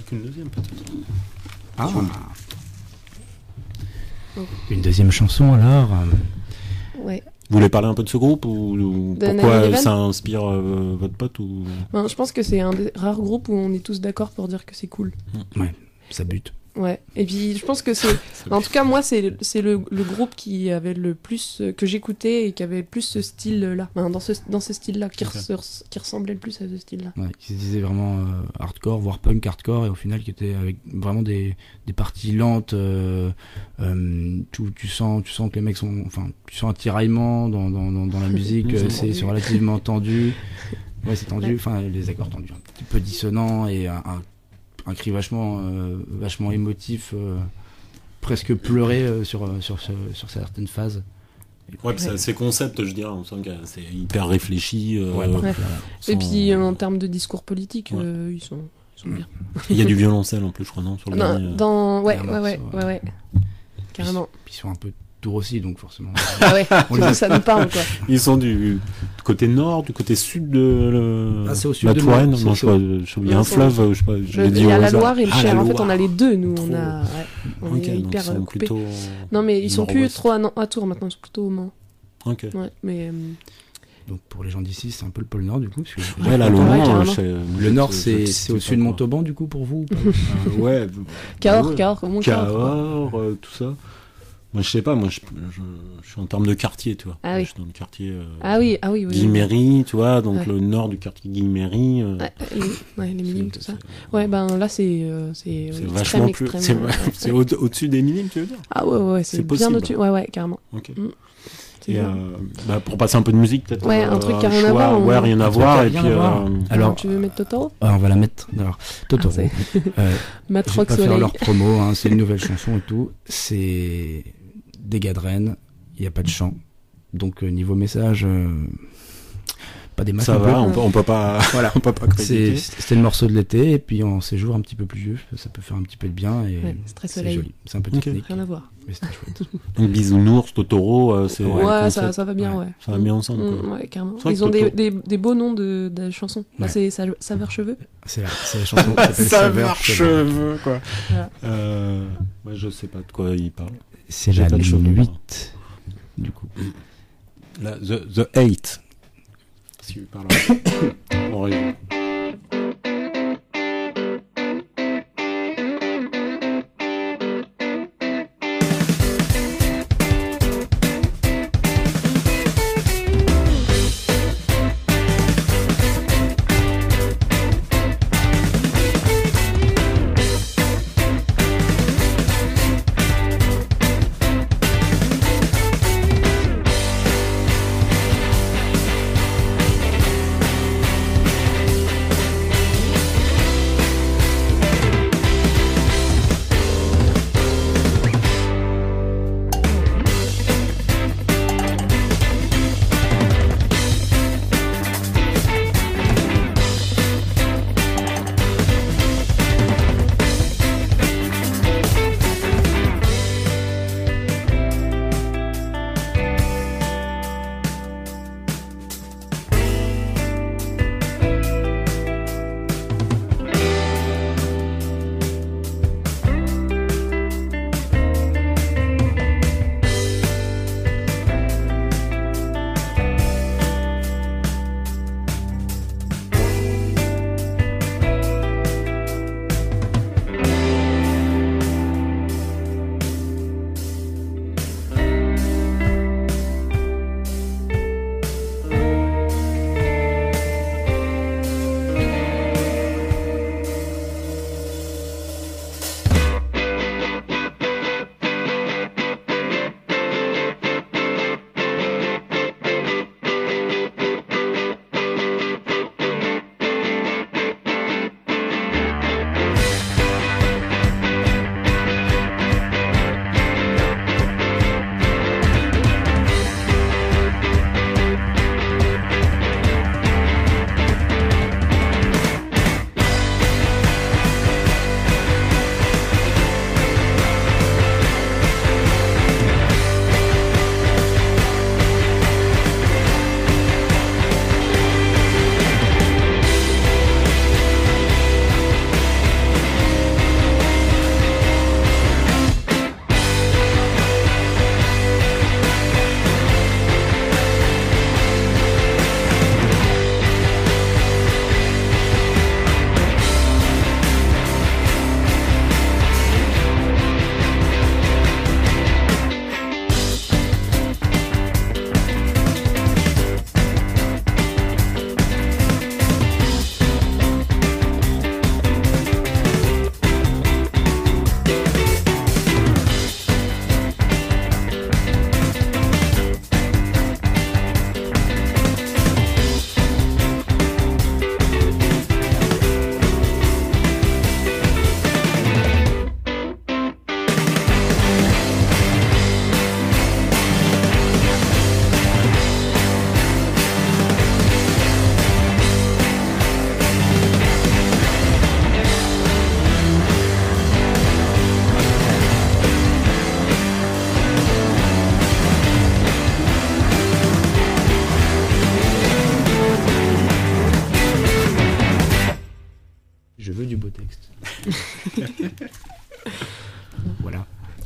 [SPEAKER 3] qu'une deuxième peut-être.
[SPEAKER 5] Ah.
[SPEAKER 4] Oh.
[SPEAKER 5] Une deuxième chanson alors.
[SPEAKER 4] Ouais.
[SPEAKER 3] Vous voulez parler un peu de ce groupe ou
[SPEAKER 4] De
[SPEAKER 3] pourquoi
[SPEAKER 4] 9/11?
[SPEAKER 3] ça inspire votre pote ou...
[SPEAKER 4] Ben, je pense que c'est un des rares groupes où on est tous d'accord pour dire que c'est cool.
[SPEAKER 5] Ouais, ça bute.
[SPEAKER 4] Ouais. Et puis je pense que c'est. En tout cas, moi, c'est le groupe qui avait le plus. Que j'écoutais et qui avait le plus ce style-là. Enfin, dans ce style-là, qui ressemblait le plus à ce style-là.
[SPEAKER 5] Ouais, qui se disait vraiment hardcore, voire punk hardcore, et au final qui était avec vraiment des parties lentes. Tu sens que les mecs sont. Enfin, tu sens un tiraillement dans la musique, c'est relativement tendu. Ouais, c'est tendu, enfin, les accords tendus, un petit peu dissonant et un cri vachement émotif, presque pleuré sur certaines phases.
[SPEAKER 3] Ouais, puis ces concepts, je dirais, on sent que c'est hyper réfléchi.
[SPEAKER 4] Ouais.
[SPEAKER 3] sans-
[SPEAKER 4] Et puis en termes de discours politique,
[SPEAKER 3] Ouais.
[SPEAKER 4] ils sont bien.
[SPEAKER 3] Il y a du violoncelle en plus, je crois, non, sur le dernier.
[SPEAKER 4] Ouais,
[SPEAKER 5] Il y a un morceau,
[SPEAKER 4] ouais. Carrément.
[SPEAKER 5] Puis ils sont un peu tours aussi, donc forcément.
[SPEAKER 4] Ah ouais,
[SPEAKER 5] On les a-
[SPEAKER 4] ça nous parle quoi.
[SPEAKER 3] Ils sont du côté nord, du côté sud de
[SPEAKER 5] Ah, c'est au sud
[SPEAKER 3] la
[SPEAKER 5] de
[SPEAKER 3] Touraine.
[SPEAKER 5] Mons,
[SPEAKER 3] Non,
[SPEAKER 5] c'est-
[SPEAKER 3] il y a un fleuve, je sais pas, je l'ai dit
[SPEAKER 4] Il y a
[SPEAKER 3] au
[SPEAKER 4] la
[SPEAKER 3] hasard.
[SPEAKER 4] Loire et le
[SPEAKER 3] Ah,
[SPEAKER 4] Cher.
[SPEAKER 3] la
[SPEAKER 4] En fait, on
[SPEAKER 3] Loire.
[SPEAKER 4] a les deux, nous.
[SPEAKER 3] Trop.
[SPEAKER 4] On
[SPEAKER 3] Ok,
[SPEAKER 4] est
[SPEAKER 3] donc
[SPEAKER 4] hyper
[SPEAKER 3] ils sont
[SPEAKER 4] coupés.
[SPEAKER 3] plutôt.
[SPEAKER 4] Non, mais ils sont plus
[SPEAKER 3] nord-ouest.
[SPEAKER 4] trop à Tours maintenant, ils sont plutôt au Mans.
[SPEAKER 3] Ok.
[SPEAKER 4] Ouais, mais
[SPEAKER 5] Donc pour les gens d'ici, c'est un peu le pôle nord du coup. Parce que
[SPEAKER 3] Ouais, là, le
[SPEAKER 4] Ouais,
[SPEAKER 3] Mans,
[SPEAKER 4] carrément.
[SPEAKER 5] le nord, c'est au-dessus de Montauban du coup pour vous ou pas?
[SPEAKER 3] Ouais.
[SPEAKER 4] Cahors, au moins Cahors.
[SPEAKER 3] Cahors, tout ça. Moi, je sais pas, je suis en termes de quartier, tu vois.
[SPEAKER 4] Ah oui.
[SPEAKER 3] Je suis dans le quartier
[SPEAKER 4] Ah oui.
[SPEAKER 3] Guiméry, tu vois, donc
[SPEAKER 4] Ouais.
[SPEAKER 3] le nord du quartier Guiméry.
[SPEAKER 4] Ouais, les minimes, tout ça.
[SPEAKER 3] c'est-
[SPEAKER 4] Ouais, ben là, c'est
[SPEAKER 3] C'est
[SPEAKER 4] extrême,
[SPEAKER 3] vachement plus.
[SPEAKER 4] extrême, ouais.
[SPEAKER 3] C'est au-dessus des minimes, tu veux dire?
[SPEAKER 4] Ah ouais, c'est
[SPEAKER 3] c'est
[SPEAKER 4] bien
[SPEAKER 3] possible.
[SPEAKER 4] au-dessus. Ouais, carrément.
[SPEAKER 3] Ok.
[SPEAKER 4] C'est
[SPEAKER 3] Et
[SPEAKER 4] bien.
[SPEAKER 3] pour passer un peu de musique, peut-être.
[SPEAKER 4] Ouais, un truc qui a
[SPEAKER 3] un
[SPEAKER 4] rien à
[SPEAKER 3] choix,
[SPEAKER 4] voir,
[SPEAKER 3] Ouais,
[SPEAKER 4] on-
[SPEAKER 3] rien à
[SPEAKER 5] Un truc
[SPEAKER 3] voir.
[SPEAKER 5] qui a
[SPEAKER 3] Et
[SPEAKER 5] rien
[SPEAKER 3] puis.
[SPEAKER 5] à voir. Alors,
[SPEAKER 4] tu veux mettre Totoro
[SPEAKER 5] on va la mettre. Alors, Totoro.
[SPEAKER 4] Ah, c'est-
[SPEAKER 5] Je vais
[SPEAKER 4] Matrox
[SPEAKER 5] pas faire
[SPEAKER 4] Soleil.
[SPEAKER 5] leur promo, hein, c'est une nouvelle chanson et tout. C'est des gars de Rennes, il n'y a pas de chant. Donc niveau message, pas des masses.
[SPEAKER 3] Ça
[SPEAKER 5] non
[SPEAKER 3] va,
[SPEAKER 5] plus.
[SPEAKER 3] on peut pas.
[SPEAKER 5] Voilà.
[SPEAKER 3] On peut pas critiquer.
[SPEAKER 5] C'était le morceau de l'été, et puis en ces jours un petit peu plus vieux, ça peut faire un petit peu de bien. Et
[SPEAKER 4] Ouais, c'est très
[SPEAKER 5] c'est
[SPEAKER 4] soleil.
[SPEAKER 5] joli. C'est un peu
[SPEAKER 3] Ok.
[SPEAKER 5] technique,
[SPEAKER 4] Rien à voir.
[SPEAKER 5] mais c'était chouette.
[SPEAKER 3] Donc Bisounours, Totoro, c'est.
[SPEAKER 5] Ouais,
[SPEAKER 3] le
[SPEAKER 4] Ouais,
[SPEAKER 3] concept.
[SPEAKER 4] ça va bien, ouais.
[SPEAKER 3] Ça va bien ensemble, quoi.
[SPEAKER 4] Ouais, carrément.
[SPEAKER 3] C'est vrai
[SPEAKER 4] Ils
[SPEAKER 3] que
[SPEAKER 4] ont
[SPEAKER 3] Toto-
[SPEAKER 4] des beaux noms de chansons. Là,
[SPEAKER 5] Ouais.
[SPEAKER 4] c'est Saveur Cheveux.
[SPEAKER 5] C'est la chanson qui s'appelle Saveur Cheveux.
[SPEAKER 3] quoi.
[SPEAKER 4] Voilà.
[SPEAKER 3] Moi, je sais pas de quoi il parle.
[SPEAKER 5] C'est
[SPEAKER 3] J'ai
[SPEAKER 5] la
[SPEAKER 3] pas de cheveux,
[SPEAKER 5] 8, du coup.
[SPEAKER 3] The 8. Si tu parles. En région.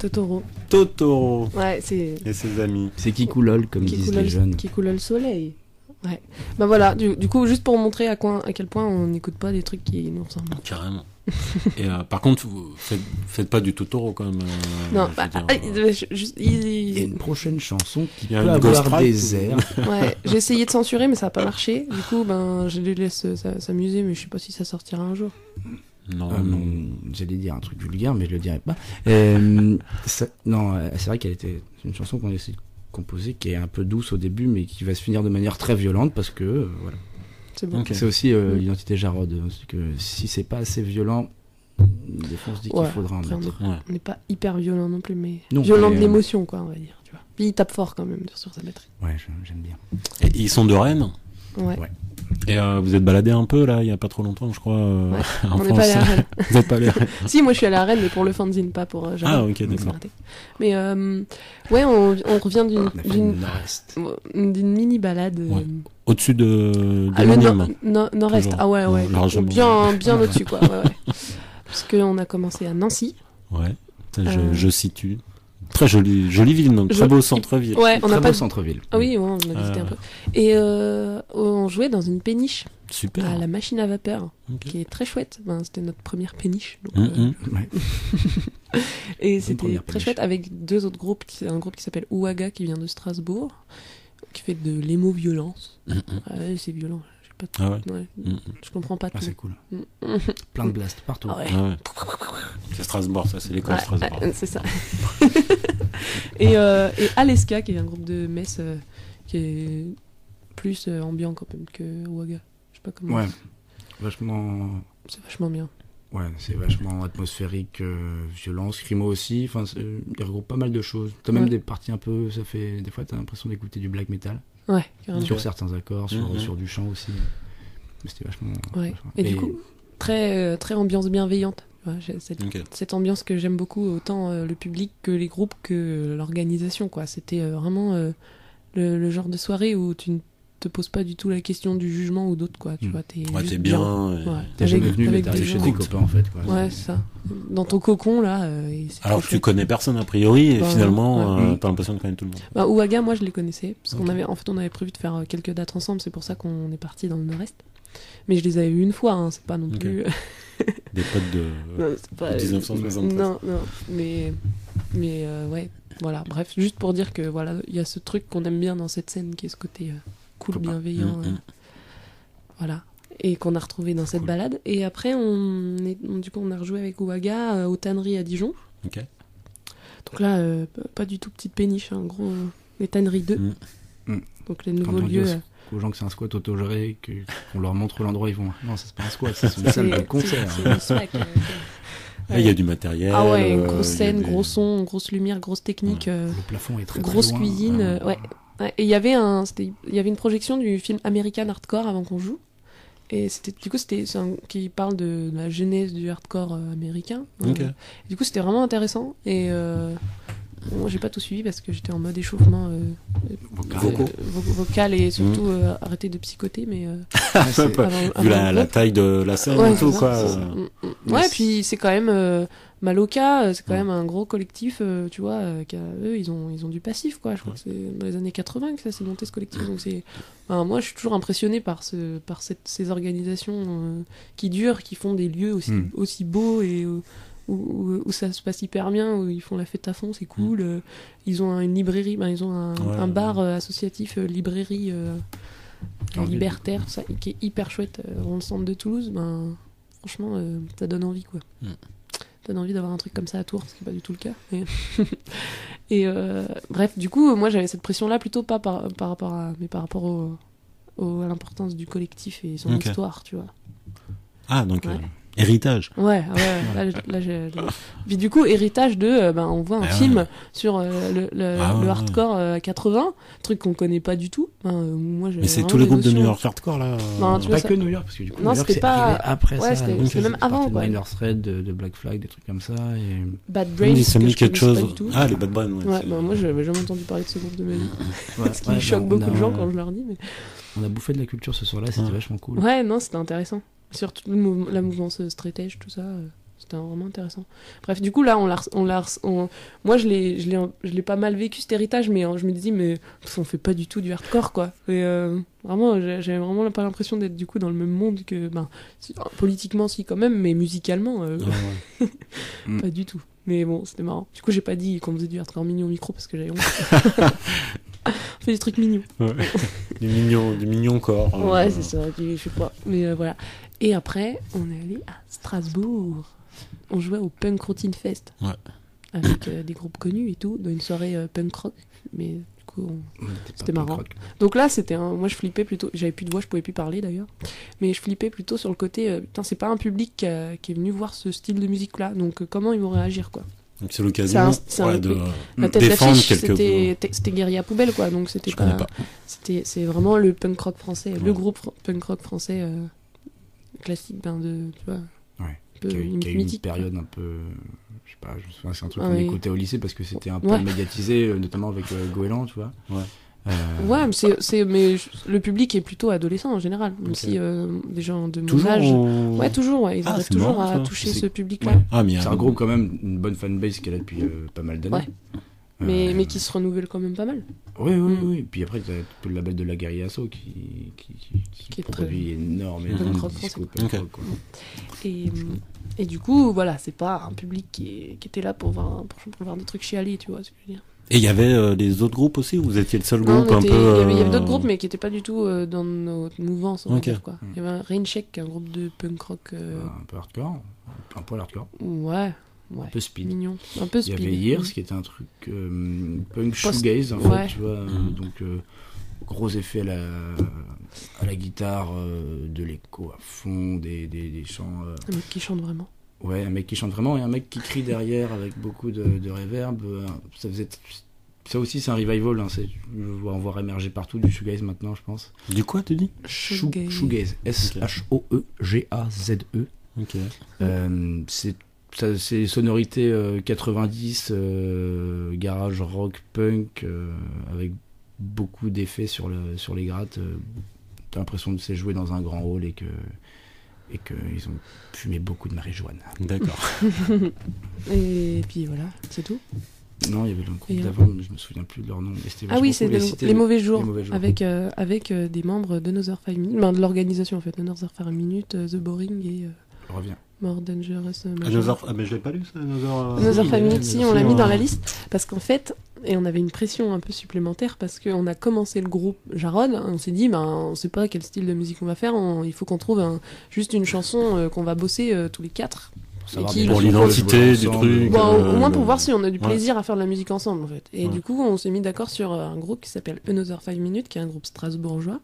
[SPEAKER 4] Totoro.
[SPEAKER 3] Totoro
[SPEAKER 4] Ouais, c'est
[SPEAKER 3] et ses amis.
[SPEAKER 5] C'est Kikoulol, comme disent les jeunes.
[SPEAKER 4] qui coule le soleil. Ouais. Bah voilà, du coup, juste pour montrer à quel point on n'écoute pas des trucs qui nous ressemblent.
[SPEAKER 3] Carrément. Et par contre, vous faites pas du Totoro quand même.
[SPEAKER 4] Non,
[SPEAKER 3] je
[SPEAKER 4] bah,
[SPEAKER 3] veux dire,
[SPEAKER 5] Il y a une prochaine chanson qui
[SPEAKER 3] Il y a
[SPEAKER 5] peut
[SPEAKER 3] une Ghost
[SPEAKER 5] avoir
[SPEAKER 3] Ride
[SPEAKER 5] des airs.
[SPEAKER 4] ouais, j'ai essayé de censurer, mais ça n'a pas marché. Du coup, ben, je les laisse s'amuser, mais je sais pas si ça sortira un jour.
[SPEAKER 3] non,
[SPEAKER 5] J'allais dire un truc vulgaire, mais je le dirai pas. Non, c'est vrai c'est une chanson qu'on a essayé de composer, qui est un peu douce au début, mais qui va se finir de manière très violente, parce que voilà.
[SPEAKER 4] C'est bon.
[SPEAKER 3] Ok.
[SPEAKER 5] C'est aussi l'identité Jarod. C'est que si c'est pas assez violent, des fois on se dit qu'il
[SPEAKER 4] Ouais,
[SPEAKER 5] faudra en
[SPEAKER 4] après,
[SPEAKER 5] mettre.
[SPEAKER 3] Ouais.
[SPEAKER 4] On n'est pas hyper violent non plus, mais
[SPEAKER 5] Non,
[SPEAKER 4] violent
[SPEAKER 5] mais,
[SPEAKER 4] de l'émotion, quoi, on va dire. Tu vois. Puis il tape fort quand même sur sa batterie.
[SPEAKER 5] Ouais, j'aime bien.
[SPEAKER 3] Et ils sont de Rennes.
[SPEAKER 4] Ouais.
[SPEAKER 5] Ouais.
[SPEAKER 3] Et vous êtes baladé un peu là, il y a pas trop longtemps, je crois.
[SPEAKER 4] Ouais.
[SPEAKER 3] En
[SPEAKER 4] On n'est pas allé à
[SPEAKER 3] France.
[SPEAKER 4] Rennes.
[SPEAKER 3] Vous êtes pas allé à Rennes.
[SPEAKER 4] Si, moi je suis allée à Rennes, mais pour le fanzine, pas pour
[SPEAKER 3] Ah,
[SPEAKER 4] Jarod.
[SPEAKER 3] ok,
[SPEAKER 4] Donc,
[SPEAKER 3] d'accord.
[SPEAKER 4] c'est raté. Mais ouais, on revient
[SPEAKER 5] On a fait
[SPEAKER 4] d'une
[SPEAKER 5] le Nord-Est.
[SPEAKER 4] mini balade.
[SPEAKER 3] Ouais. Au-dessus de
[SPEAKER 4] Ah, le
[SPEAKER 3] Nîmes.
[SPEAKER 4] nord-est.
[SPEAKER 3] Toujours.
[SPEAKER 4] Ah ouais, ouais.
[SPEAKER 3] Largement.
[SPEAKER 4] Bien au-dessus, quoi. Ouais, ouais. Parce qu'on a commencé à Nancy.
[SPEAKER 3] Ouais. Ça,
[SPEAKER 4] Euh.
[SPEAKER 3] je situe. Très jolie ville, donc très beau centre-ville.
[SPEAKER 4] Ouais, on
[SPEAKER 5] Très
[SPEAKER 4] n'a
[SPEAKER 5] beau
[SPEAKER 4] pas.
[SPEAKER 5] centre-ville.
[SPEAKER 4] Ah oui, ouais, on a visité un peu. Et on jouait dans une péniche
[SPEAKER 3] Super.
[SPEAKER 4] à la machine à vapeur,
[SPEAKER 3] Ok.
[SPEAKER 4] qui est très chouette. Ben, c'était notre première péniche. Donc,
[SPEAKER 5] Ouais.
[SPEAKER 4] et c'était
[SPEAKER 5] première
[SPEAKER 4] très
[SPEAKER 5] péniche.
[SPEAKER 4] chouette avec deux autres groupes. Un groupe qui s'appelle Ouaga, qui vient de Strasbourg, qui fait de l'émo-violence. Ouais, c'est violent. Je sais pas
[SPEAKER 3] Ah ouais.
[SPEAKER 4] ouais.
[SPEAKER 3] Mhm.
[SPEAKER 4] Je comprends pas
[SPEAKER 5] Ah,
[SPEAKER 4] tout.
[SPEAKER 5] c'est cool.
[SPEAKER 4] Mhm.
[SPEAKER 5] Plein de blast partout.
[SPEAKER 4] Ah ouais.
[SPEAKER 3] Ah ouais. C'est Strasbourg, ça, c'est l'école
[SPEAKER 4] Ouais,
[SPEAKER 3] Strasbourg.
[SPEAKER 4] ouais, c'est ça. et Aleska, qui est un groupe de Metz qui est plus ambiant quand même que Ouaga. Je sais pas comment.
[SPEAKER 5] Ouais. Vachement.
[SPEAKER 4] C'est vachement bien.
[SPEAKER 5] Ouais, c'est vachement atmosphérique, violent, scrimo aussi. Enfin, il regroupe pas mal de choses. T'as même
[SPEAKER 4] Ouais.
[SPEAKER 5] des parties un peu. Ça fait. Des fois, t'as l'impression d'écouter du black metal.
[SPEAKER 4] Ouais, carrément.
[SPEAKER 5] Sur certains accords, sur,
[SPEAKER 3] Mhm.
[SPEAKER 5] sur du chant aussi. Mais c'était vachement.
[SPEAKER 4] Ouais.
[SPEAKER 5] vachement-
[SPEAKER 4] Et du coup, très ambiance bienveillante. Tu vois, j'ai
[SPEAKER 3] Ok.
[SPEAKER 4] cette ambiance que j'aime beaucoup, autant le public que les groupes que l'organisation, quoi. C'était vraiment le genre de soirée où tu ne te poses pas du tout la question du jugement ou d'autre, quoi. Tu vois, t'es
[SPEAKER 3] Ouais,
[SPEAKER 4] juste
[SPEAKER 3] t'es bien. et-
[SPEAKER 4] Ouais.
[SPEAKER 5] T'es jamais
[SPEAKER 4] Avec-
[SPEAKER 5] venu, mais
[SPEAKER 4] avec
[SPEAKER 5] t'arrives
[SPEAKER 4] des
[SPEAKER 5] chez
[SPEAKER 4] gens.
[SPEAKER 5] tes copains en fait. Quoi.
[SPEAKER 4] Ouais, c'est ça. Dans ton cocon, là. Et c'est
[SPEAKER 3] Alors
[SPEAKER 4] trop
[SPEAKER 3] que tu
[SPEAKER 4] chouette.
[SPEAKER 3] connais personne a priori, et
[SPEAKER 4] Bah,
[SPEAKER 3] finalement,
[SPEAKER 5] ouais.
[SPEAKER 3] t'as l'impression de connaître tout le monde.
[SPEAKER 4] Bah, Ouaga, moi, je les connaissais. Parce qu'on
[SPEAKER 3] Ok.
[SPEAKER 4] avait, en fait, on avait prévu de faire quelques dates ensemble. C'est pour ça qu'on est parti dans le Nord-Est. Mais je les avais vus une fois, hein, c'est pas non
[SPEAKER 3] Ok.
[SPEAKER 4] plus.
[SPEAKER 3] Des potes de
[SPEAKER 4] Non, c'est pas-
[SPEAKER 3] 1973.
[SPEAKER 4] Non, non. Mais ouais. Voilà. Bref, juste pour dire que voilà, il y a ce truc qu'on aime bien dans cette scène qui est ce côté cool,
[SPEAKER 5] Copain.
[SPEAKER 4] bienveillant.
[SPEAKER 3] Mhm.
[SPEAKER 4] Voilà. Et qu'on a retrouvé dans cette
[SPEAKER 5] Cool.
[SPEAKER 4] balade. Et après, du coup, on a rejoué avec Ouaga aux tanneries à Dijon.
[SPEAKER 3] Ok.
[SPEAKER 4] Donc là, pas du tout petite péniche, hein, gros. Les tanneries 2.
[SPEAKER 3] Mhm.
[SPEAKER 5] Mhm.
[SPEAKER 4] Donc les
[SPEAKER 5] Quand
[SPEAKER 4] nouveaux
[SPEAKER 5] on dit
[SPEAKER 4] lieux.
[SPEAKER 5] aux gens que c'est un squat autogéré, qu'on leur montre l'endroit, ils vont. Non, ça c'est pas un squat, c'est une salle de concert.
[SPEAKER 4] C'est une swag,
[SPEAKER 3] Ah, il y a du matériel.
[SPEAKER 4] Ah ouais,
[SPEAKER 3] il
[SPEAKER 4] grosse
[SPEAKER 3] y a
[SPEAKER 4] scène,
[SPEAKER 3] des-
[SPEAKER 4] gros son, grosse lumière, grosse technique,
[SPEAKER 5] Le plafond est très
[SPEAKER 4] grosse
[SPEAKER 5] très loin.
[SPEAKER 4] cuisine. Ouais. Ouais. Et il y avait une projection du film American Hardcore avant qu'on joue. Et qui parle de la genèse du hardcore américain.
[SPEAKER 3] Ok.
[SPEAKER 4] Du coup, c'était vraiment intéressant. Et moi, j'ai pas tout suivi parce que j'étais en mode échauffement
[SPEAKER 3] Vocaux.
[SPEAKER 4] vocal et surtout arrêter de psychoter. Mais
[SPEAKER 5] Ah, c'est-
[SPEAKER 3] Pas-
[SPEAKER 4] avant
[SPEAKER 3] Vu
[SPEAKER 4] le
[SPEAKER 3] la
[SPEAKER 4] groupe.
[SPEAKER 3] taille de la scène
[SPEAKER 4] Ouais,
[SPEAKER 3] et tout,
[SPEAKER 4] c'est ça,
[SPEAKER 3] quoi.
[SPEAKER 4] c'est ça. Ouais, puis c'est quand même Maloka, c'est quand même un gros collectif, tu vois, eux ils ont du passif, quoi. Je crois que c'est dans les années 80 que ça s'est monté ce collectif. Donc moi je suis toujours impressionné par ces organisations qui durent, qui font des lieux aussi beaux et où ça se passe hyper bien, où ils font la fête à fond, c'est cool. Ils ont une librairie, ils ont un bar associatif, librairie libertaire, tout ça, qui est hyper chouette dans le centre de Toulouse. Franchement, ça donne envie, quoi. Ça donne envie d'avoir un truc comme ça à Tours, ce qui n'est pas du tout le cas. Et bref, du coup, moi j'avais cette pression-là plutôt pas par rapport mais par rapport à l'importance du collectif et son
[SPEAKER 3] Ok.
[SPEAKER 4] histoire, tu vois.
[SPEAKER 3] Ah, donc
[SPEAKER 4] Ouais.
[SPEAKER 3] héritage.
[SPEAKER 4] Ouais. Puis du coup, héritage de, on voit un
[SPEAKER 3] Ah ouais.
[SPEAKER 4] film sur le
[SPEAKER 3] Ah ouais,
[SPEAKER 4] hardcore 80, truc qu'on connaît pas du tout. Moi,
[SPEAKER 3] Mais c'est tous les groupes de New York hardcore là.
[SPEAKER 4] Non, tu vois,
[SPEAKER 5] Pas
[SPEAKER 4] ça-
[SPEAKER 5] que New York, parce que du coup,
[SPEAKER 4] Non,
[SPEAKER 5] New York,
[SPEAKER 4] c'était
[SPEAKER 5] c'est
[SPEAKER 4] pas-
[SPEAKER 5] arrivé après
[SPEAKER 4] Ouais,
[SPEAKER 5] ça.
[SPEAKER 4] c'était
[SPEAKER 5] donc
[SPEAKER 4] même avant,
[SPEAKER 5] partie de
[SPEAKER 4] quoi.
[SPEAKER 5] Minor Threat, de Black Flag, des trucs comme ça. Et...
[SPEAKER 4] Bad
[SPEAKER 3] Oui,
[SPEAKER 4] Brains,
[SPEAKER 3] ça me
[SPEAKER 4] que
[SPEAKER 3] dit
[SPEAKER 4] je
[SPEAKER 3] quelque
[SPEAKER 4] connaissais
[SPEAKER 3] chose.
[SPEAKER 4] pas du tout.
[SPEAKER 3] Ah, les Bad Brains, ouais.
[SPEAKER 4] Ouais,
[SPEAKER 3] c'est-
[SPEAKER 4] moi j'avais jamais entendu parler de ce groupe de ma vie.
[SPEAKER 5] Ouais,
[SPEAKER 4] Ce qui choque beaucoup de gens quand je leur dis. Mais...
[SPEAKER 5] On a bouffé de la culture ce soir-là, c'était
[SPEAKER 3] Ouais.
[SPEAKER 5] vachement cool.
[SPEAKER 4] Ouais, non, c'était intéressant. Surtout la mouvance straight edge, tout ça. C'était vraiment intéressant. Bref, du coup, là, moi, je l'ai pas mal vécu, cet héritage, mais je me disais, mais on fait pas du tout du hardcore, quoi. Et vraiment, j'avais vraiment pas l'impression d'être, du coup, dans le même monde que... politiquement, si, quand même, mais musicalement, pas du tout. Mais bon, c'était marrant. Du coup, j'ai pas dit qu'on faisait du hardcore mignon au micro, parce que j'avais honte. On fait des trucs mignons.
[SPEAKER 3] Ouais. du mignon corps.
[SPEAKER 4] Ouais, c'est ça, je sais pas. Mais voilà. Et après, on est allé à Strasbourg. On jouait au Punk Routine Fest.
[SPEAKER 3] Ouais.
[SPEAKER 4] Avec des groupes connus et tout, dans une soirée punk rock. Mais du coup, c'était marrant.
[SPEAKER 5] Rock.
[SPEAKER 4] Donc là, moi je flippais plutôt. J'avais plus de voix, je pouvais plus parler d'ailleurs. Mais je flippais plutôt sur le côté. Putain, c'est pas un public qui est venu voir ce style de musique là. Donc comment ils vont réagir, quoi.
[SPEAKER 3] Donc c'est l'occasion de
[SPEAKER 4] la tête
[SPEAKER 3] défendre
[SPEAKER 4] d'affiche,
[SPEAKER 3] quelques...
[SPEAKER 4] c'était Guérilla Poubelle, quoi. Donc c'était
[SPEAKER 3] Je connais pas.
[SPEAKER 4] c'est vraiment le punk rock français,
[SPEAKER 3] Ouais.
[SPEAKER 4] le groupe punk rock français classique, tu vois.
[SPEAKER 5] Ouais.
[SPEAKER 4] Peu
[SPEAKER 5] Qui a eu une
[SPEAKER 4] mythique,
[SPEAKER 5] période un peu, je sais pas, je me souviens, c'est un truc
[SPEAKER 4] Ah
[SPEAKER 5] qu'on
[SPEAKER 4] oui.
[SPEAKER 5] écoutait au lycée parce que c'était un peu
[SPEAKER 4] Ouais.
[SPEAKER 5] médiatisé, notamment avec Goéland, tu vois.
[SPEAKER 3] Ouais.
[SPEAKER 4] Ouais, mais le public est plutôt adolescent en général, même
[SPEAKER 3] Ok.
[SPEAKER 4] si des gens de mon
[SPEAKER 3] Toujours
[SPEAKER 4] âge.
[SPEAKER 3] ou-
[SPEAKER 4] Ouais, toujours, ouais. Ils
[SPEAKER 3] Ah,
[SPEAKER 4] arrivent
[SPEAKER 3] c'est
[SPEAKER 4] toujours
[SPEAKER 3] marrant,
[SPEAKER 4] à
[SPEAKER 3] ça.
[SPEAKER 4] toucher
[SPEAKER 5] C'est-
[SPEAKER 4] ce public-là.
[SPEAKER 5] Ouais.
[SPEAKER 3] Ah, mais il y a
[SPEAKER 5] C'est un groupe quand même, une bonne fanbase qu'elle a depuis pas mal d'années.
[SPEAKER 4] Ouais. Mais qui se renouvelle quand même pas mal.
[SPEAKER 5] Oui, oui,
[SPEAKER 4] Mm.
[SPEAKER 5] oui. Puis après, tu as tout le label de la Guerilla Asso qui
[SPEAKER 4] Qui est
[SPEAKER 5] produit énormément
[SPEAKER 4] Punk
[SPEAKER 5] de
[SPEAKER 4] rock
[SPEAKER 5] disco,
[SPEAKER 4] français.
[SPEAKER 5] punk
[SPEAKER 3] Ok.
[SPEAKER 5] rock, quoi.
[SPEAKER 4] Et du coup, voilà, c'est pas un public qui était là pour voir des trucs chialer, tu vois ce que je veux dire.
[SPEAKER 3] Et il y avait les autres groupes aussi, ou vous étiez le seul
[SPEAKER 4] Non,
[SPEAKER 3] groupe un peu...
[SPEAKER 4] il y avait d'autres groupes, mais qui étaient pas du tout dans notre mouvance, on va
[SPEAKER 3] Ok.
[SPEAKER 4] dire, quoi. Il y avait Raincheck, qui est un groupe de punk rock.
[SPEAKER 5] Un peu hardcore, un poil hardcore,
[SPEAKER 4] Ouais,
[SPEAKER 5] un peu speed.
[SPEAKER 4] mignon. Un peu
[SPEAKER 5] Il y
[SPEAKER 4] speed.
[SPEAKER 5] avait Years qui était un truc punk shoegaze en
[SPEAKER 4] ouais.
[SPEAKER 5] fait, tu vois, donc gros effet à la guitare, de l'écho à fond, des chants.
[SPEAKER 4] Un mec qui chante vraiment.
[SPEAKER 5] Ouais, un mec qui chante vraiment et un mec qui crie derrière avec beaucoup de reverb. Ça aussi, c'est un revival. Hein, on voit émerger partout du shoegaze maintenant, je pense.
[SPEAKER 3] Du quoi, tu dis?
[SPEAKER 4] Shoegaze.
[SPEAKER 5] Shoegaze. S-H-O-E-G-A-Z-E.
[SPEAKER 3] Ok.
[SPEAKER 5] C'est sonorité 90, garage rock punk, avec beaucoup d'effets sur les grattes. T'as l'impression de c'est joué dans un grand hall et qu'ils ont fumé beaucoup de marijuana.
[SPEAKER 3] D'accord.
[SPEAKER 4] Et puis voilà, c'est tout.
[SPEAKER 5] Non, il y avait le groupe
[SPEAKER 4] Et
[SPEAKER 5] d'avant, je me souviens plus de leur nom. mais c'était
[SPEAKER 4] Ah oui,
[SPEAKER 5] vachement
[SPEAKER 4] c'est
[SPEAKER 5] cool. Et c'était
[SPEAKER 4] les mauvais jours,
[SPEAKER 5] Les Mauvais Jours.
[SPEAKER 4] avec des membres de Another 5 Minutes, de l'organisation en fait, Another 5 Minutes, The Boring et
[SPEAKER 5] Reviens.
[SPEAKER 4] More Dangerous.
[SPEAKER 3] Ah, mais je l'ai pas lu, ça, Another...
[SPEAKER 4] Another
[SPEAKER 5] Si,
[SPEAKER 4] 5 Minutes, si, on l'a mis dans la
[SPEAKER 3] liste.
[SPEAKER 4] liste, parce qu'en fait, et on avait une pression un peu supplémentaire, parce qu'on a commencé le groupe Jarod, on s'est dit, on sait pas quel style de musique on va faire, il faut qu'on trouve juste une chanson qu'on va bosser tous les quatre.
[SPEAKER 5] Savoir
[SPEAKER 4] qui-
[SPEAKER 5] bien
[SPEAKER 3] Pour
[SPEAKER 5] jouer
[SPEAKER 3] l'identité du
[SPEAKER 5] ensemble.
[SPEAKER 3] truc.
[SPEAKER 4] Bon, au moins pour
[SPEAKER 3] le-
[SPEAKER 4] voir si on a du
[SPEAKER 3] ouais.
[SPEAKER 4] plaisir à faire de la musique ensemble en fait. Et
[SPEAKER 3] Ouais.
[SPEAKER 4] du coup, on s'est mis d'accord sur un groupe qui s'appelle Another 5 Minutes, qui est un groupe strasbourgeois,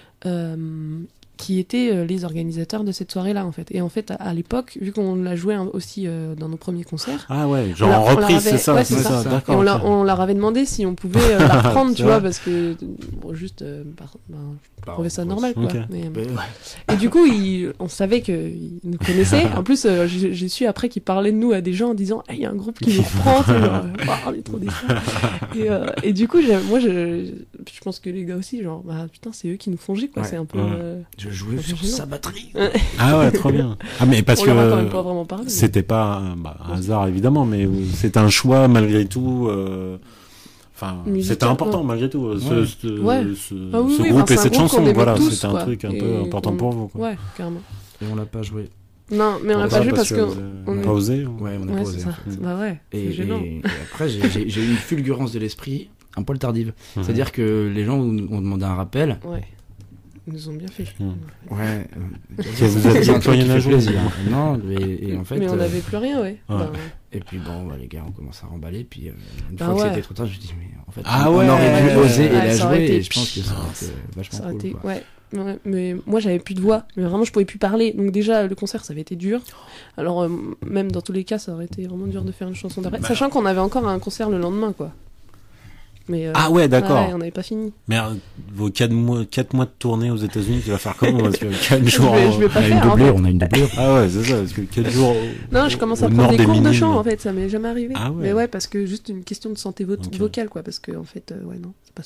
[SPEAKER 4] qui étaient les organisateurs de cette soirée-là en fait. Et en fait, à l'époque, vu qu'on l'a joué aussi dans nos premiers concerts,
[SPEAKER 3] Ah ouais, genre
[SPEAKER 4] On
[SPEAKER 3] en
[SPEAKER 4] leur
[SPEAKER 3] reprise,
[SPEAKER 4] avait-
[SPEAKER 3] c'est ça,
[SPEAKER 4] ouais,
[SPEAKER 3] c'est
[SPEAKER 4] c'est
[SPEAKER 3] ça,
[SPEAKER 4] ça. et
[SPEAKER 3] d'accord.
[SPEAKER 4] on,
[SPEAKER 3] ok.
[SPEAKER 4] on leur avait demandé si on pouvait la reprendre, tu
[SPEAKER 3] C'est
[SPEAKER 4] vois,
[SPEAKER 3] vrai.
[SPEAKER 4] parce que bon, juste, je trouvais ça normal quoi.
[SPEAKER 3] Ok.
[SPEAKER 4] Mais,
[SPEAKER 5] Ben,
[SPEAKER 4] et du coup, on savait qu'ils nous connaissaient. En plus, j'ai su après qu'ils parlaient de nous à des gens en disant il y a un groupe qui nous reprend, tu sais, genre, on est trop déçus. Et du coup, moi, je pense que les gars aussi, genre, putain, c'est eux qui nous font chier, quoi.
[SPEAKER 5] Ouais.
[SPEAKER 4] C'est un peu.
[SPEAKER 3] Ouais.
[SPEAKER 5] Je jouais sur
[SPEAKER 4] gênant.
[SPEAKER 5] sa batterie.
[SPEAKER 3] Ah ouais, trop bien. Ah mais parce
[SPEAKER 4] On
[SPEAKER 3] que
[SPEAKER 4] leur a quand même pas vraiment parlé. mais-
[SPEAKER 3] c'était pas un hasard évidemment, mais c'était un choix malgré tout. Enfin,
[SPEAKER 4] Musical,
[SPEAKER 3] c'était important
[SPEAKER 4] ouais.
[SPEAKER 3] malgré tout.
[SPEAKER 5] Ouais.
[SPEAKER 3] Ce
[SPEAKER 4] Ah oui,
[SPEAKER 3] ce
[SPEAKER 4] oui,
[SPEAKER 3] groupe
[SPEAKER 4] c'est
[SPEAKER 3] et
[SPEAKER 4] un
[SPEAKER 3] cette
[SPEAKER 4] groupe qu'on
[SPEAKER 3] chanson,
[SPEAKER 4] aimait
[SPEAKER 3] voilà,
[SPEAKER 4] tous,
[SPEAKER 3] c'était un
[SPEAKER 4] quoi.
[SPEAKER 3] truc un
[SPEAKER 4] Et
[SPEAKER 3] peu important pour vous. Quoi.
[SPEAKER 4] Ouais, carrément.
[SPEAKER 5] Et on l'a pas joué.
[SPEAKER 4] Non, mais on l'a pas joué parce que.
[SPEAKER 3] vous
[SPEAKER 4] on
[SPEAKER 3] avez
[SPEAKER 4] est-
[SPEAKER 3] pas osé. ou-
[SPEAKER 5] Ouais, on a
[SPEAKER 4] Ouais,
[SPEAKER 5] pas
[SPEAKER 4] c'est
[SPEAKER 5] osé.
[SPEAKER 4] ça.
[SPEAKER 5] en fait.
[SPEAKER 4] Bah ouais, c'est
[SPEAKER 5] Et
[SPEAKER 4] gênant.
[SPEAKER 5] après, j'ai eu une fulgurance de l'esprit un poil tardive.
[SPEAKER 3] Mhm.
[SPEAKER 5] C'est-à-dire que les gens ont demandé un rappel.
[SPEAKER 4] Ouais. Ils nous ont bien fait.
[SPEAKER 5] Ouais.
[SPEAKER 3] vous aviez plus rien à jouer.
[SPEAKER 5] plaisir. Non, et en fait.
[SPEAKER 4] Mais on n'avait plus rien, ouais.
[SPEAKER 3] Ouais.
[SPEAKER 4] Ben,
[SPEAKER 5] Et puis bon, les gars, on commence à remballer. Puis une
[SPEAKER 4] Bah
[SPEAKER 5] fois que
[SPEAKER 4] ouais.
[SPEAKER 5] c'était trop tard, je me dis, mais en fait,
[SPEAKER 3] Ah
[SPEAKER 5] on
[SPEAKER 3] ouais.
[SPEAKER 5] aurait dû oser et
[SPEAKER 4] Ouais,
[SPEAKER 5] la
[SPEAKER 4] ça aurait
[SPEAKER 5] jouer.
[SPEAKER 4] été-
[SPEAKER 5] Et je pense que ça aurait été vachement
[SPEAKER 4] ça aurait
[SPEAKER 5] cool.
[SPEAKER 4] été.
[SPEAKER 5] quoi.
[SPEAKER 4] Ouais. Ouais, mais moi j'avais plus de voix, mais vraiment je pouvais plus parler. Donc déjà le concert ça avait été dur. Alors même dans tous les cas ça aurait été vraiment dur de faire une chanson d'après,
[SPEAKER 3] Bah.
[SPEAKER 4] sachant qu'on avait encore un concert le lendemain quoi. Mais
[SPEAKER 3] Ah ouais, d'accord.
[SPEAKER 4] ouais, on n'avait pas fini.
[SPEAKER 3] Mais vos 4 mois de tournée aux États-Unis, tu vas faire comment? Parce que 4 jours.
[SPEAKER 4] je vais pas
[SPEAKER 5] On a une
[SPEAKER 4] faire. en
[SPEAKER 5] doublure,
[SPEAKER 4] fait.
[SPEAKER 5] on a une doublure.
[SPEAKER 3] Ah ouais, c'est ça, parce que 4 jours.
[SPEAKER 4] Non, je commence à
[SPEAKER 3] au
[SPEAKER 4] prendre
[SPEAKER 3] nord
[SPEAKER 4] des
[SPEAKER 3] des
[SPEAKER 4] cours de
[SPEAKER 3] Minimes.
[SPEAKER 4] chant en fait, ça m'est jamais arrivé.
[SPEAKER 3] Ah ouais.
[SPEAKER 4] Mais ouais, parce que juste une question de santé
[SPEAKER 3] Ok.
[SPEAKER 4] vocale quoi, parce que en fait ouais non, ça passe pas.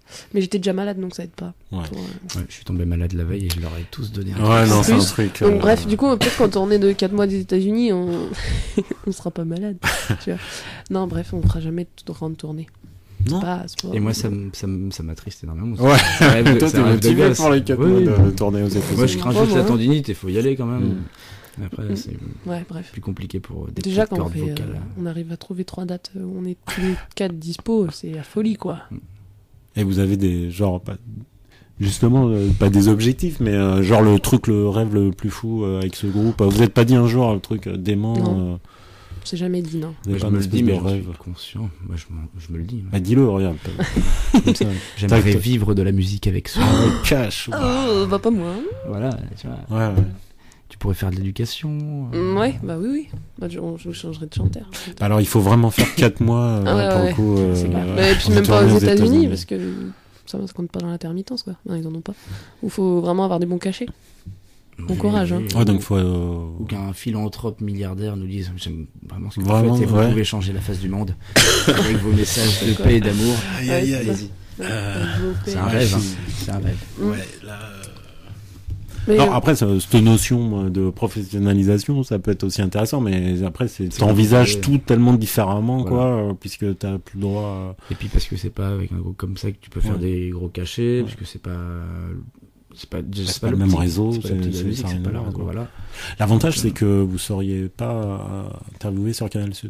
[SPEAKER 4] Mais j'étais déjà malade, donc ça aide pas.
[SPEAKER 3] Ouais.
[SPEAKER 5] Ouais, je suis tombé malade la veille et je leur ai tous donné un
[SPEAKER 3] Ouais,
[SPEAKER 5] truc.
[SPEAKER 3] non, c'est un
[SPEAKER 4] Plus.
[SPEAKER 3] truc.
[SPEAKER 4] Donc bref, du coup, peut-être quand on revient de 4 mois des États-Unis, on on sera pas malade. Tu vois. Non, bref, on fera jamais de grande tournée.
[SPEAKER 3] Non.
[SPEAKER 4] C'est pas-
[SPEAKER 5] Et moi, ça m'attriste énormément.
[SPEAKER 3] Ouais.
[SPEAKER 5] C'est un rêve de-
[SPEAKER 3] Toi,
[SPEAKER 5] c'est
[SPEAKER 3] t'es
[SPEAKER 5] un rêve de
[SPEAKER 3] motivé
[SPEAKER 5] gosse.
[SPEAKER 3] pour les 4
[SPEAKER 5] Oui.
[SPEAKER 3] mois de tournée aux États-Unis.
[SPEAKER 5] Moi, je crains juste
[SPEAKER 4] Ouais,
[SPEAKER 5] la
[SPEAKER 4] ouais.
[SPEAKER 5] tendinite, il faut y aller quand même.
[SPEAKER 3] Mm.
[SPEAKER 5] Mais après,
[SPEAKER 4] Mm.
[SPEAKER 5] c'est
[SPEAKER 4] Ouais, bref.
[SPEAKER 5] plus compliqué pour des
[SPEAKER 4] Déjà,
[SPEAKER 5] petites
[SPEAKER 4] quand on
[SPEAKER 5] cordes
[SPEAKER 4] fait,
[SPEAKER 5] vocales.
[SPEAKER 4] on arrive à trouver 3 dates, on est tous les 4 dispo, c'est la folie, quoi.
[SPEAKER 3] Et vous avez des genre justement pas des objectifs, mais genre le rêve le plus fou avec ce groupe. Vous n'êtes pas dit un jour le truc dément.
[SPEAKER 4] Non. C'est jamais dit, non.
[SPEAKER 3] Vous
[SPEAKER 5] Moi,
[SPEAKER 3] avez
[SPEAKER 5] je
[SPEAKER 3] pas
[SPEAKER 5] me
[SPEAKER 3] un
[SPEAKER 5] le
[SPEAKER 3] espèce
[SPEAKER 5] dis, mais
[SPEAKER 3] de
[SPEAKER 5] je
[SPEAKER 3] rêve.
[SPEAKER 5] suis conscient. Moi, je me le dis.
[SPEAKER 3] Bah dis-le, regarde. Comme ça.
[SPEAKER 5] J'aimerais
[SPEAKER 3] Tac.
[SPEAKER 5] vivre de la musique avec soi.
[SPEAKER 3] Cash.
[SPEAKER 4] Bah pas moi.
[SPEAKER 5] Voilà, tu vois.
[SPEAKER 3] Ouais, ouais.
[SPEAKER 5] Tu pourrais faire de l'éducation.
[SPEAKER 4] Ouais, bah oui. Bah, je changerai de chanteur.
[SPEAKER 3] Alors il faut vraiment faire 4 mois
[SPEAKER 4] Ah ouais,
[SPEAKER 3] pour
[SPEAKER 4] ouais.
[SPEAKER 3] le coup.
[SPEAKER 4] C'est clair. Et puis même pas aux États-Unis, parce que ça compte pas dans l'intermittence, quoi. Non, ils en ont pas. Ou faut vraiment avoir des bons cachets. Bon courage, hein.
[SPEAKER 3] Ouais, donc faut.
[SPEAKER 5] Ou qu'un philanthrope milliardaire nous dise j'aime vraiment ce que
[SPEAKER 3] Vraiment,
[SPEAKER 5] vous faites et vous
[SPEAKER 3] ouais.
[SPEAKER 5] pouvez changer la face du monde avec vos messages de paix et d'amour.
[SPEAKER 3] Aïe,
[SPEAKER 4] Ouais,
[SPEAKER 3] aïe,
[SPEAKER 4] c'est
[SPEAKER 3] aïe.
[SPEAKER 4] ça.
[SPEAKER 5] C'est un
[SPEAKER 3] Ouais,
[SPEAKER 5] rêve.
[SPEAKER 3] je
[SPEAKER 5] hein.
[SPEAKER 3] suis-
[SPEAKER 5] C'est un rêve.
[SPEAKER 3] Ouais, là.
[SPEAKER 4] Mais,
[SPEAKER 3] Non, après, cette notion de professionnalisation, ça peut être aussi intéressant, mais après,
[SPEAKER 5] C'est
[SPEAKER 3] t'envisages
[SPEAKER 5] compliqué.
[SPEAKER 3] tout tellement différemment,
[SPEAKER 5] Voilà.
[SPEAKER 3] quoi, puisque t'as plus le droit.
[SPEAKER 5] Et puis parce que c'est pas avec un groupe comme ça que tu peux faire
[SPEAKER 3] Ouais.
[SPEAKER 5] des gros cachets,
[SPEAKER 3] Ouais.
[SPEAKER 5] parce que c'est pas
[SPEAKER 3] C'est pas le même réseau,
[SPEAKER 5] c'est pas le
[SPEAKER 3] c'est-
[SPEAKER 5] petit de la
[SPEAKER 3] c'est-
[SPEAKER 5] musique,
[SPEAKER 3] ça a
[SPEAKER 5] c'est
[SPEAKER 3] rien
[SPEAKER 5] pas
[SPEAKER 3] à
[SPEAKER 5] là,
[SPEAKER 3] voir, quoi.
[SPEAKER 5] voilà.
[SPEAKER 3] L'avantage, c'est que vous seriez pas interviewé sur Canal Sud.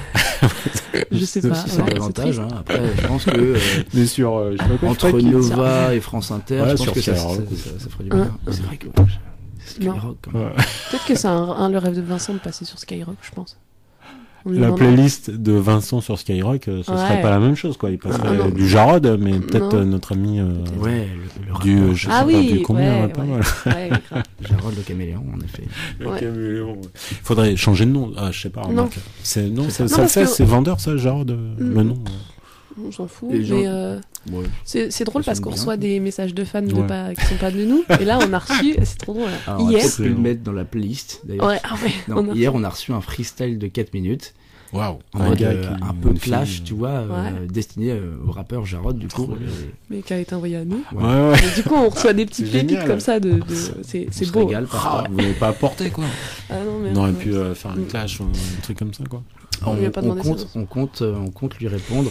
[SPEAKER 4] je sais pas.
[SPEAKER 5] C'est
[SPEAKER 4] ouais,
[SPEAKER 5] un
[SPEAKER 4] c'est
[SPEAKER 5] avantage.
[SPEAKER 4] triste.
[SPEAKER 5] Hein. Après, je pense que
[SPEAKER 3] Mais sur, je sais pas quoi,
[SPEAKER 5] entre Nova et France Inter,
[SPEAKER 3] Ouais,
[SPEAKER 5] je
[SPEAKER 3] sur
[SPEAKER 5] pense que ça
[SPEAKER 3] Skyrock.
[SPEAKER 5] ça ferait du bien.
[SPEAKER 4] Hein.
[SPEAKER 5] C'est vrai que c'est
[SPEAKER 4] Non.
[SPEAKER 5] Skyrock. quand même.
[SPEAKER 3] Ouais.
[SPEAKER 4] Peut-être que c'est le rêve de Vincent de passer sur Skyrock, je pense. On lui
[SPEAKER 3] La
[SPEAKER 4] demandera.
[SPEAKER 3] playlist de Vincent sur Skyrock, ce serait
[SPEAKER 4] Ouais.
[SPEAKER 3] pas la même chose, quoi. Il
[SPEAKER 4] Ah,
[SPEAKER 3] passerait
[SPEAKER 4] non.
[SPEAKER 3] du Jarod, mais peut-être
[SPEAKER 4] Non.
[SPEAKER 3] notre ami
[SPEAKER 4] Peut-être.
[SPEAKER 5] Ouais, le
[SPEAKER 3] du,
[SPEAKER 5] rappeur,
[SPEAKER 3] je sais
[SPEAKER 4] Ah
[SPEAKER 3] pas,
[SPEAKER 4] oui,
[SPEAKER 3] du combien,
[SPEAKER 4] ouais,
[SPEAKER 3] pas
[SPEAKER 4] ouais.
[SPEAKER 3] mal.
[SPEAKER 4] Ouais, grave.
[SPEAKER 5] Jarod le caméléon, en effet.
[SPEAKER 3] Le
[SPEAKER 4] Ouais.
[SPEAKER 3] caméléon, ouais. Faudrait changer de nom. Ah, je sais pas.
[SPEAKER 4] Non.
[SPEAKER 3] remarque. C'est non, ça
[SPEAKER 4] Non,
[SPEAKER 3] le
[SPEAKER 4] parce
[SPEAKER 3] fait.
[SPEAKER 4] que-
[SPEAKER 3] C'est vendeur, ça, Jarod, le nom.
[SPEAKER 4] On s'en fout.
[SPEAKER 5] Les gens-
[SPEAKER 4] Mais
[SPEAKER 5] Ouais.
[SPEAKER 4] c'est drôle
[SPEAKER 5] Ça
[SPEAKER 4] parce
[SPEAKER 5] sonne
[SPEAKER 4] qu'on
[SPEAKER 5] bien.
[SPEAKER 4] reçoit des messages de fans
[SPEAKER 3] Ouais.
[SPEAKER 4] qui sont pas de nous. Et là, on a reçu, c'est trop drôle.
[SPEAKER 5] Alors, on
[SPEAKER 4] Hier.
[SPEAKER 5] va peut-être le mettre dans la playlist, d'ailleurs.
[SPEAKER 4] Ouais, ah ouais.
[SPEAKER 5] Non, hier, on a reçu un freestyle de 4 minutes.
[SPEAKER 3] Waouh.
[SPEAKER 5] En mode un peu
[SPEAKER 3] une
[SPEAKER 5] clash,
[SPEAKER 3] fille,
[SPEAKER 5] tu vois,
[SPEAKER 4] Ouais.
[SPEAKER 5] destiné au rappeur Jarod, du coup.
[SPEAKER 3] Trop bien.
[SPEAKER 4] Mais qui a été envoyé à nous.
[SPEAKER 3] Ouais, ouais.
[SPEAKER 4] Et du coup, on reçoit des petites
[SPEAKER 3] C'est
[SPEAKER 4] pépites
[SPEAKER 3] génial.
[SPEAKER 4] comme ça. C'est
[SPEAKER 5] On se
[SPEAKER 4] beau.
[SPEAKER 5] régale
[SPEAKER 3] Ah,
[SPEAKER 5] parfois.
[SPEAKER 3] vous n'avez pas apporté, quoi.
[SPEAKER 4] Ah non, mais
[SPEAKER 3] On aurait
[SPEAKER 4] ouais.
[SPEAKER 3] pu faire un clash ou un truc comme ça, quoi.
[SPEAKER 4] On lui a pas demandé ça.
[SPEAKER 5] on compte lui répondre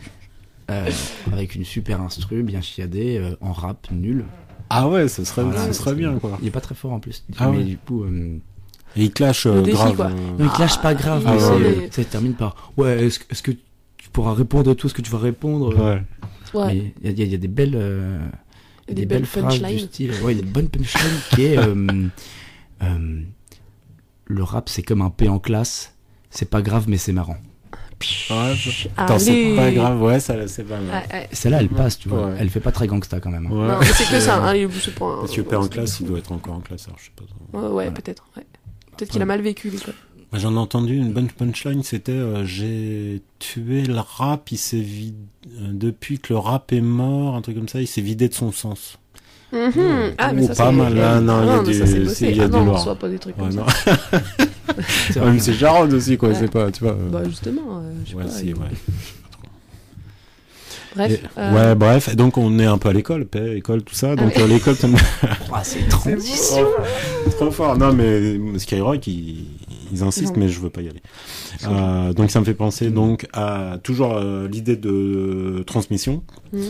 [SPEAKER 5] avec une super instru, bien chiadée, en rap, nul.
[SPEAKER 3] Ah ouais, ce serait
[SPEAKER 5] Voilà,
[SPEAKER 3] bien, quoi.
[SPEAKER 5] Il est pas très fort en plus.
[SPEAKER 3] Ah
[SPEAKER 5] mais
[SPEAKER 3] ouais.
[SPEAKER 5] du coup,
[SPEAKER 3] Et il clash
[SPEAKER 4] Le défi,
[SPEAKER 3] grave.
[SPEAKER 4] quoi.
[SPEAKER 5] non, il clash pas grave,
[SPEAKER 3] Ah
[SPEAKER 5] mais
[SPEAKER 3] ouais,
[SPEAKER 4] mais-
[SPEAKER 5] ça termine par ouais, est-ce que tu pourras répondre à tout ce que tu vas répondre
[SPEAKER 3] Ouais.
[SPEAKER 4] Ouais.
[SPEAKER 5] Mais il y a des belles
[SPEAKER 4] Et
[SPEAKER 5] des belles phrases du
[SPEAKER 4] punchlines.
[SPEAKER 5] style ouais, des bonnes punchlines qui est le rap c'est comme un P en classe, c'est pas grave mais c'est marrant.
[SPEAKER 3] Ouais, attends, c'est
[SPEAKER 4] Allez.
[SPEAKER 3] pas grave, ouais, ça, c'est pas mal.
[SPEAKER 4] Ouais, ouais.
[SPEAKER 5] Celle-là elle passe, tu vois.
[SPEAKER 3] Ouais.
[SPEAKER 5] Elle fait pas très gangsta quand même. Hein.
[SPEAKER 3] Ouais.
[SPEAKER 4] Non, mais c'est que ça. Hein, c'est pas un-
[SPEAKER 3] Parce que père en classe, il doit être encore en classe, alors je sais pas trop.
[SPEAKER 4] Ouais,
[SPEAKER 5] Voilà.
[SPEAKER 4] peut-être. Ouais. Peut-être qu'il a mal vécu l'école.
[SPEAKER 3] Moi, j'en ai entendu une bonne punchline, c'était j'ai tué le rap, il s'est vidé depuis que le rap est mort, un truc comme ça, il s'est vidé de son sens.
[SPEAKER 4] Ah, mais
[SPEAKER 3] Ou
[SPEAKER 4] ça,
[SPEAKER 3] pas
[SPEAKER 4] c'est-
[SPEAKER 3] mal, là, non, il y a
[SPEAKER 4] mais
[SPEAKER 3] du-
[SPEAKER 4] ça, c'est bossé.
[SPEAKER 3] il y a
[SPEAKER 4] Ah
[SPEAKER 3] du
[SPEAKER 4] non, on
[SPEAKER 3] lourd.
[SPEAKER 4] reçoit pas des trucs
[SPEAKER 3] Ouais,
[SPEAKER 4] comme
[SPEAKER 3] non.
[SPEAKER 4] ça.
[SPEAKER 5] C'est
[SPEAKER 3] Ouais,
[SPEAKER 5] vrai.
[SPEAKER 3] mais c'est Jarod aussi, quoi,
[SPEAKER 4] Ouais.
[SPEAKER 3] c'est pas, tu vois.
[SPEAKER 4] Bah, justement, je sais
[SPEAKER 3] Ouais,
[SPEAKER 4] pas.
[SPEAKER 3] si, ouais.
[SPEAKER 4] Bref.
[SPEAKER 3] Et- ouais, bref, et donc on est un peu à l'école, école, tout ça, donc l'école, ça me-
[SPEAKER 5] Ah, c'est transition.
[SPEAKER 3] trop fort. Non, mais Skyrock, ils insistent,
[SPEAKER 4] Non.
[SPEAKER 3] mais je veux pas y aller. Donc ça me fait penser donc à toujours l'idée de transmission.
[SPEAKER 4] Mhm.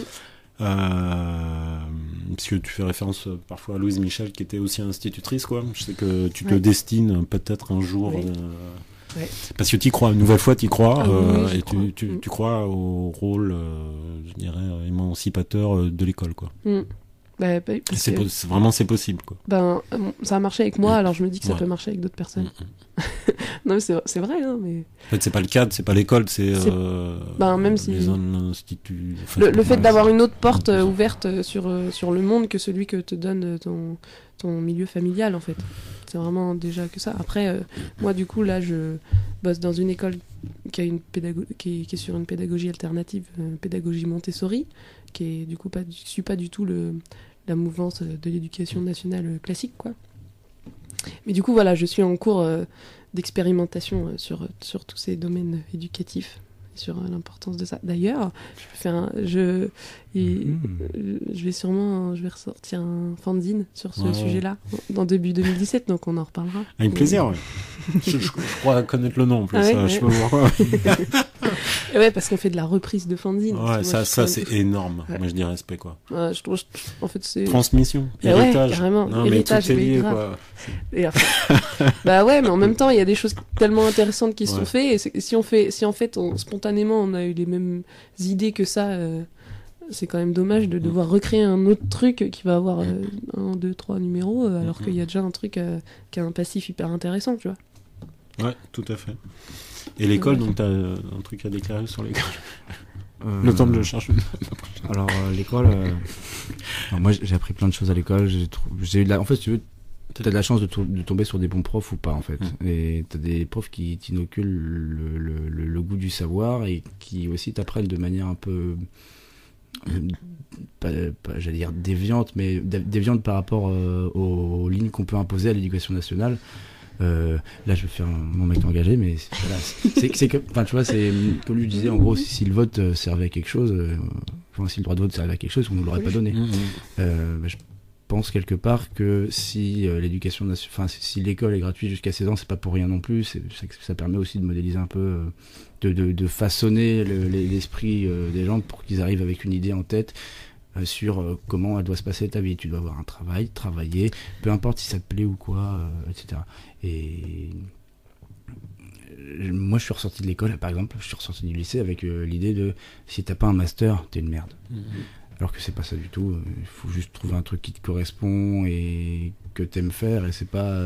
[SPEAKER 3] Parce que tu fais référence parfois à Louise Michel qui était aussi institutrice, quoi. Je sais que tu te
[SPEAKER 4] Ouais.
[SPEAKER 3] destines peut-être un jour.
[SPEAKER 4] Oui. Ouais.
[SPEAKER 3] Parce que tu y crois, une nouvelle fois tu y crois,
[SPEAKER 4] Ah oui, j'y
[SPEAKER 3] et
[SPEAKER 4] crois.
[SPEAKER 3] tu crois au rôle, je dirais, émancipateur de l'école, quoi.
[SPEAKER 4] Bah,
[SPEAKER 3] Et
[SPEAKER 4] parce
[SPEAKER 3] c'est
[SPEAKER 4] que,
[SPEAKER 3] c'est possible, quoi.
[SPEAKER 4] ben, ça a marché avec moi, alors je me dis que ça
[SPEAKER 3] Ouais.
[SPEAKER 4] peut marcher avec d'autres personnes.
[SPEAKER 3] Mhm.
[SPEAKER 4] Non, mais c'est vrai, hein, mais
[SPEAKER 3] En fait, c'est pas le cadre, c'est pas l'école, c'est
[SPEAKER 4] Ben, même si-
[SPEAKER 3] les instituts. Enfin,
[SPEAKER 4] le fait
[SPEAKER 3] ouais,
[SPEAKER 4] d'avoir
[SPEAKER 3] c'est-
[SPEAKER 4] une autre porte
[SPEAKER 3] c'est ça.
[SPEAKER 4] ouverte sur le monde que celui que te donne ton milieu familial, en fait. C'est vraiment déjà que ça. Après, moi, du coup, là, je bosse dans une école qui est sur une pédagogie alternative, pédagogie Montessori, qui est du coup suit pas du tout la mouvance de l'éducation nationale classique, quoi. Mais du coup, voilà, je suis en cours d'expérimentation sur tous ces domaines éducatifs, sur l'importance de ça. D'ailleurs, Et je vais ressortir un fanzine sur ce
[SPEAKER 3] Ouais.
[SPEAKER 4] sujet-là dans début 2017, donc on en reparlera.
[SPEAKER 3] Avec plaisir, ouais. je crois connaître le nom en plus,
[SPEAKER 4] Ah ouais,
[SPEAKER 3] je sais
[SPEAKER 4] ouais.
[SPEAKER 3] pas pourquoi.
[SPEAKER 4] Et ouais, parce qu'on fait de la reprise de fanzine.
[SPEAKER 3] Ouais, ça c'est énorme.
[SPEAKER 4] Ouais.
[SPEAKER 3] Moi je dis respect quoi.
[SPEAKER 4] Ouais, je trouve, en fait, c'est.
[SPEAKER 3] Transmission,
[SPEAKER 4] Mais ouais,
[SPEAKER 3] héritage.
[SPEAKER 4] carrément.
[SPEAKER 3] Non,
[SPEAKER 4] Héritage,
[SPEAKER 3] mais tout est
[SPEAKER 4] mais
[SPEAKER 3] lié
[SPEAKER 4] grave.
[SPEAKER 3] quoi.
[SPEAKER 4] Et enfin, bah ouais, mais en même temps, il y a des choses tellement intéressantes qui se sont
[SPEAKER 3] Ouais.
[SPEAKER 4] faites. Et si en fait, spontanément, on a eu les mêmes idées que ça, c'est quand même dommage de devoir recréer un autre truc qui va avoir 1, 2, 3 numéros, alors qu'il y a déjà un truc qui a un passif hyper intéressant, tu vois.
[SPEAKER 3] Ouais, tout à fait. Et l'école, donc t'as un truc à déclarer sur l'école.
[SPEAKER 5] Euh,
[SPEAKER 3] Le temps de le chercher.
[SPEAKER 5] Alors, l'école, alors moi j'ai appris plein de choses à l'école. J'ai eu en fait, si tu veux, t'as de la chance de tomber sur des bons profs ou pas, en fait. Et t'as des profs qui t'inoculent le goût du savoir et qui aussi t'apprennent de manière un peu. Pas, j'allais dire déviante, mais déviante par rapport aux lignes qu'on peut imposer à l'éducation nationale. Là, je vais faire mon mec engagé, mais voilà, c'est que, enfin, tu vois, c'est comme je disais, en gros, si le vote servait à quelque chose, enfin, si le droit de vote servait à quelque chose, on nous l'aurait pas donné. Je pense quelque part que si l'éducation, enfin, si l'école est gratuite jusqu'à 16 ans, c'est pas pour rien non plus. Ça permet aussi de modéliser un peu, de façonner l'esprit des gens pour qu'ils arrivent avec une idée en tête. Sur comment elle doit se passer ta vie. Tu dois avoir un travail, travailler, peu importe si ça te plaît ou quoi, etc. Et moi, je suis ressorti de l'école, par exemple, je suis ressorti du lycée avec l'idée de si t'as pas un master, t'es une merde. Alors que c'est pas ça du tout. Il faut juste trouver un truc qui te correspond et que t'aimes faire, et c'est pas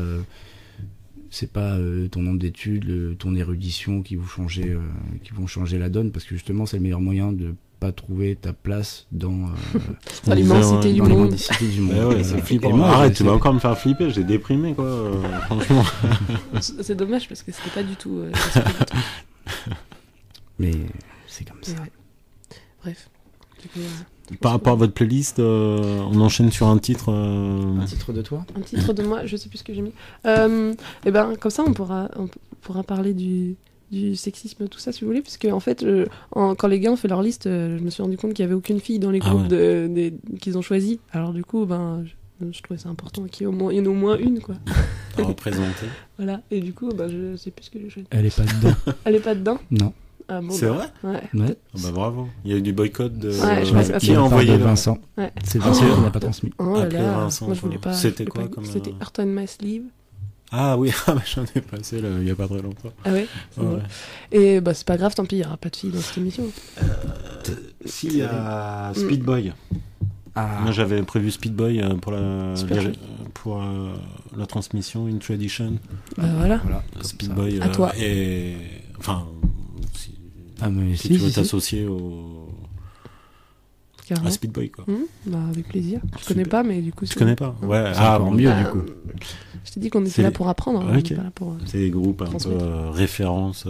[SPEAKER 5] ton nombre d'études, ton érudition qui vont changer la donne, parce que justement, c'est le meilleur moyen de pas trouver ta place dans
[SPEAKER 4] l'immensité du
[SPEAKER 5] dans
[SPEAKER 4] monde.
[SPEAKER 5] l'immensité du monde.
[SPEAKER 3] Ouais, c'est flippant.
[SPEAKER 5] Et moi,
[SPEAKER 3] Arrête, tu
[SPEAKER 5] c'est-
[SPEAKER 3] vas encore me faire flipper, j'ai déprimé quoi. Franchement.
[SPEAKER 4] C'est dommage parce que c'était pas du tout. l'esprit du truc.
[SPEAKER 5] Mais c'est comme ça.
[SPEAKER 4] Mais ouais. Bref. Du coup,
[SPEAKER 3] Par rapport à votre playlist, on enchaîne sur un titre.
[SPEAKER 5] Un titre de toi?
[SPEAKER 4] un titre de moi, je sais plus ce que j'ai mis. Et ben comme ça, on pourra parler du sexisme, tout ça, si vous voulez, parce que en fait, quand les gars ont fait leur liste, je me suis rendu compte qu'il y avait aucune fille dans les
[SPEAKER 3] Ah
[SPEAKER 4] groupes qu'ils ont choisis. Alors du coup, je trouvais ça important qu'il y en ait au moins une, quoi.
[SPEAKER 3] à représenter.
[SPEAKER 4] Voilà. Et du coup, je sais plus ce que j'ai choisi.
[SPEAKER 5] Elle est pas dedans.
[SPEAKER 4] Elle est pas dedans.
[SPEAKER 5] Non.
[SPEAKER 4] Ah, bon,
[SPEAKER 3] C'est vrai?
[SPEAKER 4] Ouais.
[SPEAKER 5] Ouais.
[SPEAKER 3] Ah bah bravo. Il y a eu du boycott de.
[SPEAKER 4] Ouais, je sais pas
[SPEAKER 3] qui
[SPEAKER 4] si
[SPEAKER 3] a
[SPEAKER 4] on
[SPEAKER 3] envoyé
[SPEAKER 5] de
[SPEAKER 3] là
[SPEAKER 5] Vincent.
[SPEAKER 4] Ouais.
[SPEAKER 5] C'est Vincent qui n'a pas transmis.
[SPEAKER 4] Oh là
[SPEAKER 3] Après
[SPEAKER 4] là.
[SPEAKER 3] Vincent,
[SPEAKER 4] Moi, je voulais pas.
[SPEAKER 3] c'était
[SPEAKER 4] je voulais
[SPEAKER 3] quoi
[SPEAKER 4] pas-
[SPEAKER 3] comme,
[SPEAKER 4] C'était Heart on My Sleeve.
[SPEAKER 3] Ah oui, j'en ai passé là, il y a pas très longtemps.
[SPEAKER 4] Ah ouais. C'est
[SPEAKER 3] Ouais.
[SPEAKER 4] bon. Et c'est pas grave, tant pis, il y aura pas de filles dans cette émission.
[SPEAKER 3] Si, il y a Speed Boy.
[SPEAKER 5] Ah,
[SPEAKER 3] Moi j'avais prévu Speed Boy pour
[SPEAKER 4] Super chouette.
[SPEAKER 3] la transmission In Tradition.
[SPEAKER 4] Voilà.
[SPEAKER 5] voilà. comme
[SPEAKER 3] Speed
[SPEAKER 5] ça.
[SPEAKER 3] Boy
[SPEAKER 4] À toi.
[SPEAKER 3] et enfin si,
[SPEAKER 5] Ah, mais
[SPEAKER 3] si tu veux
[SPEAKER 5] si.
[SPEAKER 3] t'associer
[SPEAKER 4] Carrément.
[SPEAKER 3] à Speed Boy quoi.
[SPEAKER 4] Avec plaisir. Je
[SPEAKER 3] Super.
[SPEAKER 4] connais pas, mais du coup.
[SPEAKER 3] Tu connais pas? Ouais,
[SPEAKER 5] C'est encore mieux, du coup.
[SPEAKER 4] Je t'ai dit qu'on était
[SPEAKER 3] C'est
[SPEAKER 4] là
[SPEAKER 3] les-
[SPEAKER 4] pour apprendre.
[SPEAKER 3] Ok.
[SPEAKER 4] On est pas là pour.
[SPEAKER 3] c'est des groupes un peu
[SPEAKER 4] Transmettre.
[SPEAKER 3] références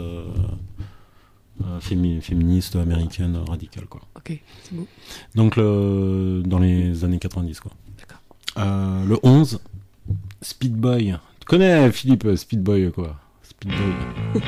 [SPEAKER 3] féministes américaines radicales quoi.
[SPEAKER 4] Ok, c'est beau.
[SPEAKER 3] Donc dans les années 90 quoi.
[SPEAKER 4] D'accord.
[SPEAKER 3] Le 11 Speed Boy. Tu connais Philippe Speed Boy quoi. Speed Boy.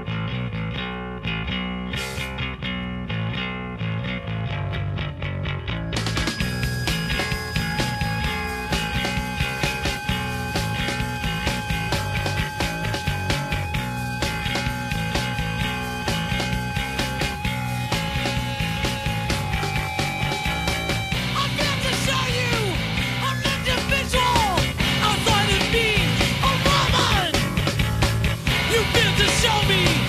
[SPEAKER 6] I've got to show you I'm an individual outside of being a woman. You've got to show me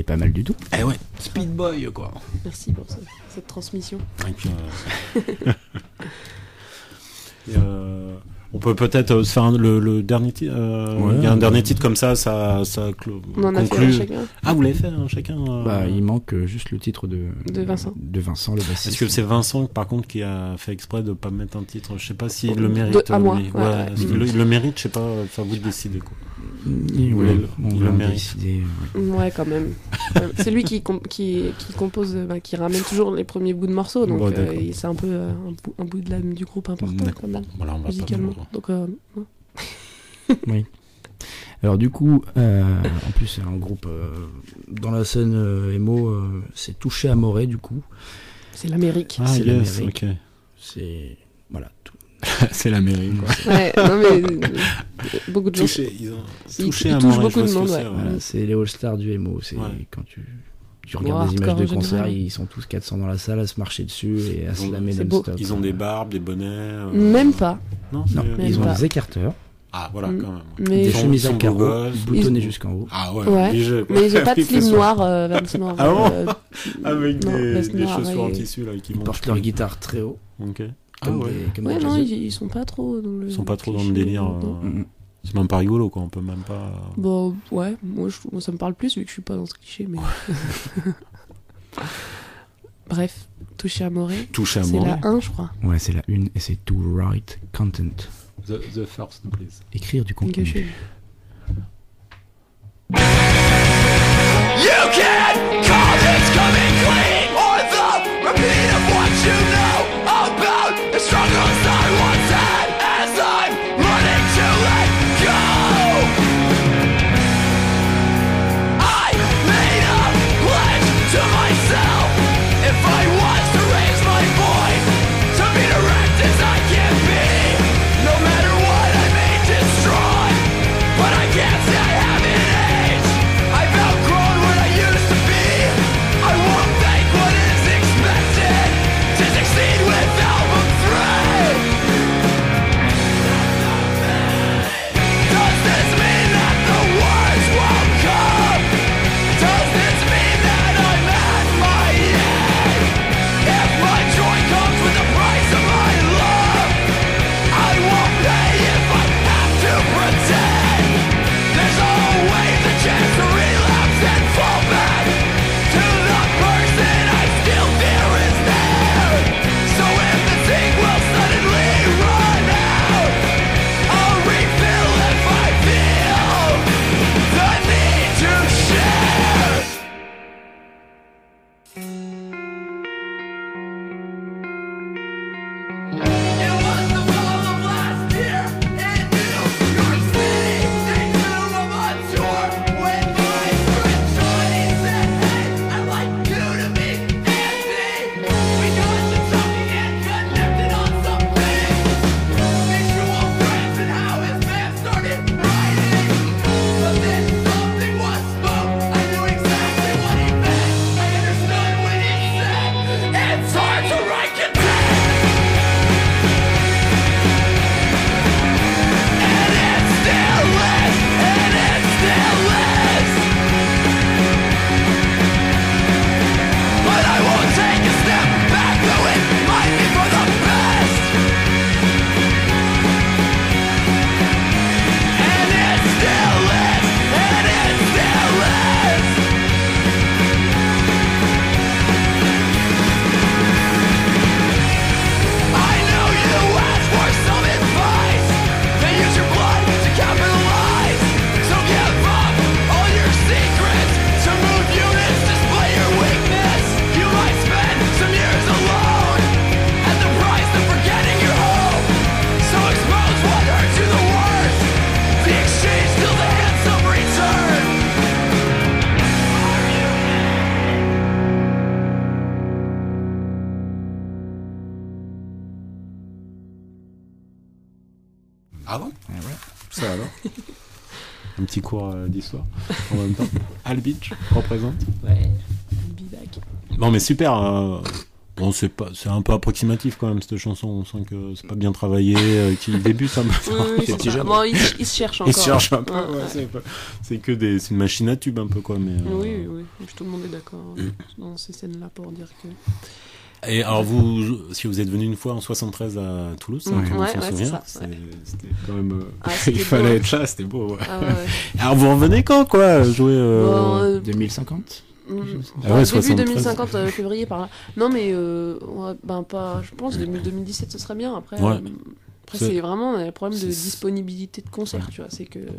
[SPEAKER 5] pas mal du tout.
[SPEAKER 3] Eh ouais, Speed Boy, quoi.
[SPEAKER 4] Merci pour cette transmission.
[SPEAKER 3] Et puis, on peut peut-être se faire le dernier titre. Il y a un dernier titre comme ça
[SPEAKER 4] On en a fait
[SPEAKER 3] conclut.
[SPEAKER 4] un chacun.
[SPEAKER 3] Ah, vous l'avez fait chacun
[SPEAKER 5] Il manque juste le titre de
[SPEAKER 4] Vincent.
[SPEAKER 5] De Vincent, le bassiste.
[SPEAKER 3] Est-ce que c'est Vincent, par contre, qui a fait exprès de pas mettre un titre? Je sais pas s'il le mérite.
[SPEAKER 4] À moi.
[SPEAKER 3] lui.
[SPEAKER 4] Ouais.
[SPEAKER 3] Est-ce qu'il le mérite? Je sais pas. Enfin, vous décidez, quoi.
[SPEAKER 5] Il
[SPEAKER 3] il le mérite.
[SPEAKER 5] décider.
[SPEAKER 4] Ouais, quand même. C'est lui qui compose, qui ramène toujours les premiers bouts de morceaux, donc
[SPEAKER 3] Bon, d'accord.
[SPEAKER 4] c'est un peu un bout de l'âme du groupe important,
[SPEAKER 3] D'accord.
[SPEAKER 4] quand même,
[SPEAKER 3] Voilà, on va
[SPEAKER 4] musicalement.
[SPEAKER 3] pas.
[SPEAKER 4] Donc,
[SPEAKER 5] Oui. Alors du coup, en plus c'est un groupe dans la scène emo, c'est Touché Amoré du coup.
[SPEAKER 4] c'est l'Amérique.
[SPEAKER 3] Ah,
[SPEAKER 5] C'est
[SPEAKER 3] yes,
[SPEAKER 5] l'Amérique.
[SPEAKER 3] ok.
[SPEAKER 5] C'est voilà.
[SPEAKER 3] C'est l'Amérique, quoi.
[SPEAKER 4] Ouais, non mais beaucoup de gens.
[SPEAKER 3] Touché, ils ont touché
[SPEAKER 4] ils
[SPEAKER 3] à
[SPEAKER 4] touchent
[SPEAKER 3] Montréal,
[SPEAKER 4] beaucoup
[SPEAKER 3] je
[SPEAKER 4] de
[SPEAKER 3] vois
[SPEAKER 4] monde,
[SPEAKER 3] ce que
[SPEAKER 4] ouais.
[SPEAKER 3] c'est,
[SPEAKER 5] Voilà, c'est les All-Stars du emo. C'est
[SPEAKER 3] Ouais.
[SPEAKER 5] quand tu regardes des images
[SPEAKER 4] hardcore
[SPEAKER 5] de
[SPEAKER 4] en
[SPEAKER 5] concert,
[SPEAKER 4] général.
[SPEAKER 5] ils sont tous 400 dans la salle à se marcher dessus et à se
[SPEAKER 3] Ils ont-
[SPEAKER 5] lamer
[SPEAKER 4] c'est beau.
[SPEAKER 5] non-stop.
[SPEAKER 3] Ils ont des barbes, des bonnets.
[SPEAKER 4] Même pas.
[SPEAKER 3] Non,
[SPEAKER 5] Non,
[SPEAKER 3] c'est-
[SPEAKER 4] Même
[SPEAKER 5] ils ont
[SPEAKER 4] pas.
[SPEAKER 5] des écarteurs,
[SPEAKER 3] Ah, voilà,
[SPEAKER 4] Mm.
[SPEAKER 3] quand même.
[SPEAKER 4] Mais,
[SPEAKER 5] des
[SPEAKER 3] sont-
[SPEAKER 5] chemises
[SPEAKER 3] ils
[SPEAKER 5] à
[SPEAKER 3] sont
[SPEAKER 5] carreaux,
[SPEAKER 3] beaux gosses.
[SPEAKER 5] boutonnées
[SPEAKER 3] Ils-
[SPEAKER 5] jusqu'en haut.
[SPEAKER 3] Ah, ouais,
[SPEAKER 4] Ouais.
[SPEAKER 3] obligé, quoi.
[SPEAKER 4] mais ils ont pas de
[SPEAKER 3] Il fait
[SPEAKER 4] slim
[SPEAKER 3] soir.
[SPEAKER 4] noir, veste noire.
[SPEAKER 3] Ah bon Avec
[SPEAKER 4] non,
[SPEAKER 3] des
[SPEAKER 4] veste noire,
[SPEAKER 3] chaussures en
[SPEAKER 4] ouais.
[SPEAKER 3] tissu, là, qui
[SPEAKER 5] Ils
[SPEAKER 3] montent.
[SPEAKER 5] portent leur guitare très haut,
[SPEAKER 3] Ok. Ah,
[SPEAKER 5] comme
[SPEAKER 3] ouais.
[SPEAKER 5] des
[SPEAKER 4] Ouais,
[SPEAKER 5] jazzeux.
[SPEAKER 4] non, ils sont pas trop dans le.
[SPEAKER 3] Ils sont pas trop dans le
[SPEAKER 4] cliché,
[SPEAKER 3] délire.
[SPEAKER 4] non.
[SPEAKER 5] Mm, mm.
[SPEAKER 3] C'est même pas rigolo, quoi. On peut même pas.
[SPEAKER 4] Bon, ouais, moi ça me parle plus vu que je suis pas dans ce cliché, mais. Bref, Touché Amoré,
[SPEAKER 3] Touche à
[SPEAKER 4] c'est
[SPEAKER 3] moi.
[SPEAKER 4] la 1, je crois.
[SPEAKER 5] Ouais, c'est la une et c'est to write content.
[SPEAKER 3] The first, please.
[SPEAKER 5] Écrire du
[SPEAKER 4] Donc,
[SPEAKER 5] contenu.
[SPEAKER 4] je-
[SPEAKER 1] You can't call this coming clean or the repeat of what you know about the struggles I once had as I'm running to let go. I made a pledge to myself if I was to raise my voice to be direct as I can be, no matter what I may destroy. But I can't say I haven't aged. I've outgrown what I used to be. I won't think what is expected to succeed with album 3. Does this mean that the words won't come? Does this mean that I'm at my end? If my joy comes with the price of my love, I won't pay if I have to pretend. There's always a chance to relapse and fall back to the person I still fear is there. So if the ink will suddenly run out, I'll refill if I feel the need to share. It was the fall of last year in New York City. They knew I'm on tour with my friend Johnny. Said, "Hey, I'd like you to meet Andy. We got to talking and connected on something. Mutual friends and how his band started writing. But then something was spoke. I knew exactly what he meant. I understood when he said, "It's hard to write content." And it still is, and it still is. But I won't take a step back, though it might be for the best. And it still is, and it still is. I know you asked for some advice. They use your blood to capitalize. So give up all your secrets. To move units, display your weakness. You might spend some years alone at the price of forgetting your home. So expose what hurts you the worst. The exchange till the handsome return.
[SPEAKER 3] Ah bon
[SPEAKER 5] Ouais, voilà.
[SPEAKER 3] Ça alors. Un petit cours d'histoire en même temps. Al Beach représente.
[SPEAKER 4] Ouais, Bivac.
[SPEAKER 3] Non mais super. Bon, c'est un peu approximatif quand même cette chanson. On sent que c'est pas bien travaillé, qu'il débute un peu.
[SPEAKER 4] Oui, c'est
[SPEAKER 5] petit
[SPEAKER 4] ça.
[SPEAKER 5] jeune.
[SPEAKER 4] Bon, il se cherche encore.
[SPEAKER 3] Il se cherche un peu.
[SPEAKER 4] Ouais,
[SPEAKER 3] Ouais,
[SPEAKER 4] ouais.
[SPEAKER 3] c'est une machine à tube un peu quoi. Mais
[SPEAKER 4] Oui, oui. Et puis tout le monde est d'accord dans ces scènes-là pour dire que.
[SPEAKER 3] Et alors si vous êtes venu une fois en 73 à Toulouse,
[SPEAKER 5] Ouais.
[SPEAKER 3] tout le monde
[SPEAKER 4] Ouais,
[SPEAKER 3] s'en
[SPEAKER 4] c'est
[SPEAKER 3] souvient.
[SPEAKER 4] ça,
[SPEAKER 3] C'était quand même.
[SPEAKER 4] Ah, c'était
[SPEAKER 3] il fallait
[SPEAKER 4] beau, hein.
[SPEAKER 3] être là, c'était beau. Ouais.
[SPEAKER 4] Ah ouais.
[SPEAKER 3] Alors vous revenez quand quoi jouer
[SPEAKER 4] Bon,
[SPEAKER 5] 2050
[SPEAKER 3] Ah ouais,
[SPEAKER 4] début
[SPEAKER 3] 73.
[SPEAKER 4] 2050, février par là. Non, mais ouais, ben pas. Je pense 2017 ce serait bien. Après,
[SPEAKER 3] Ouais.
[SPEAKER 4] après
[SPEAKER 3] C'est-
[SPEAKER 4] c'est vraiment un problème de
[SPEAKER 3] c'est-
[SPEAKER 4] disponibilité de concert, tu vois. C'est que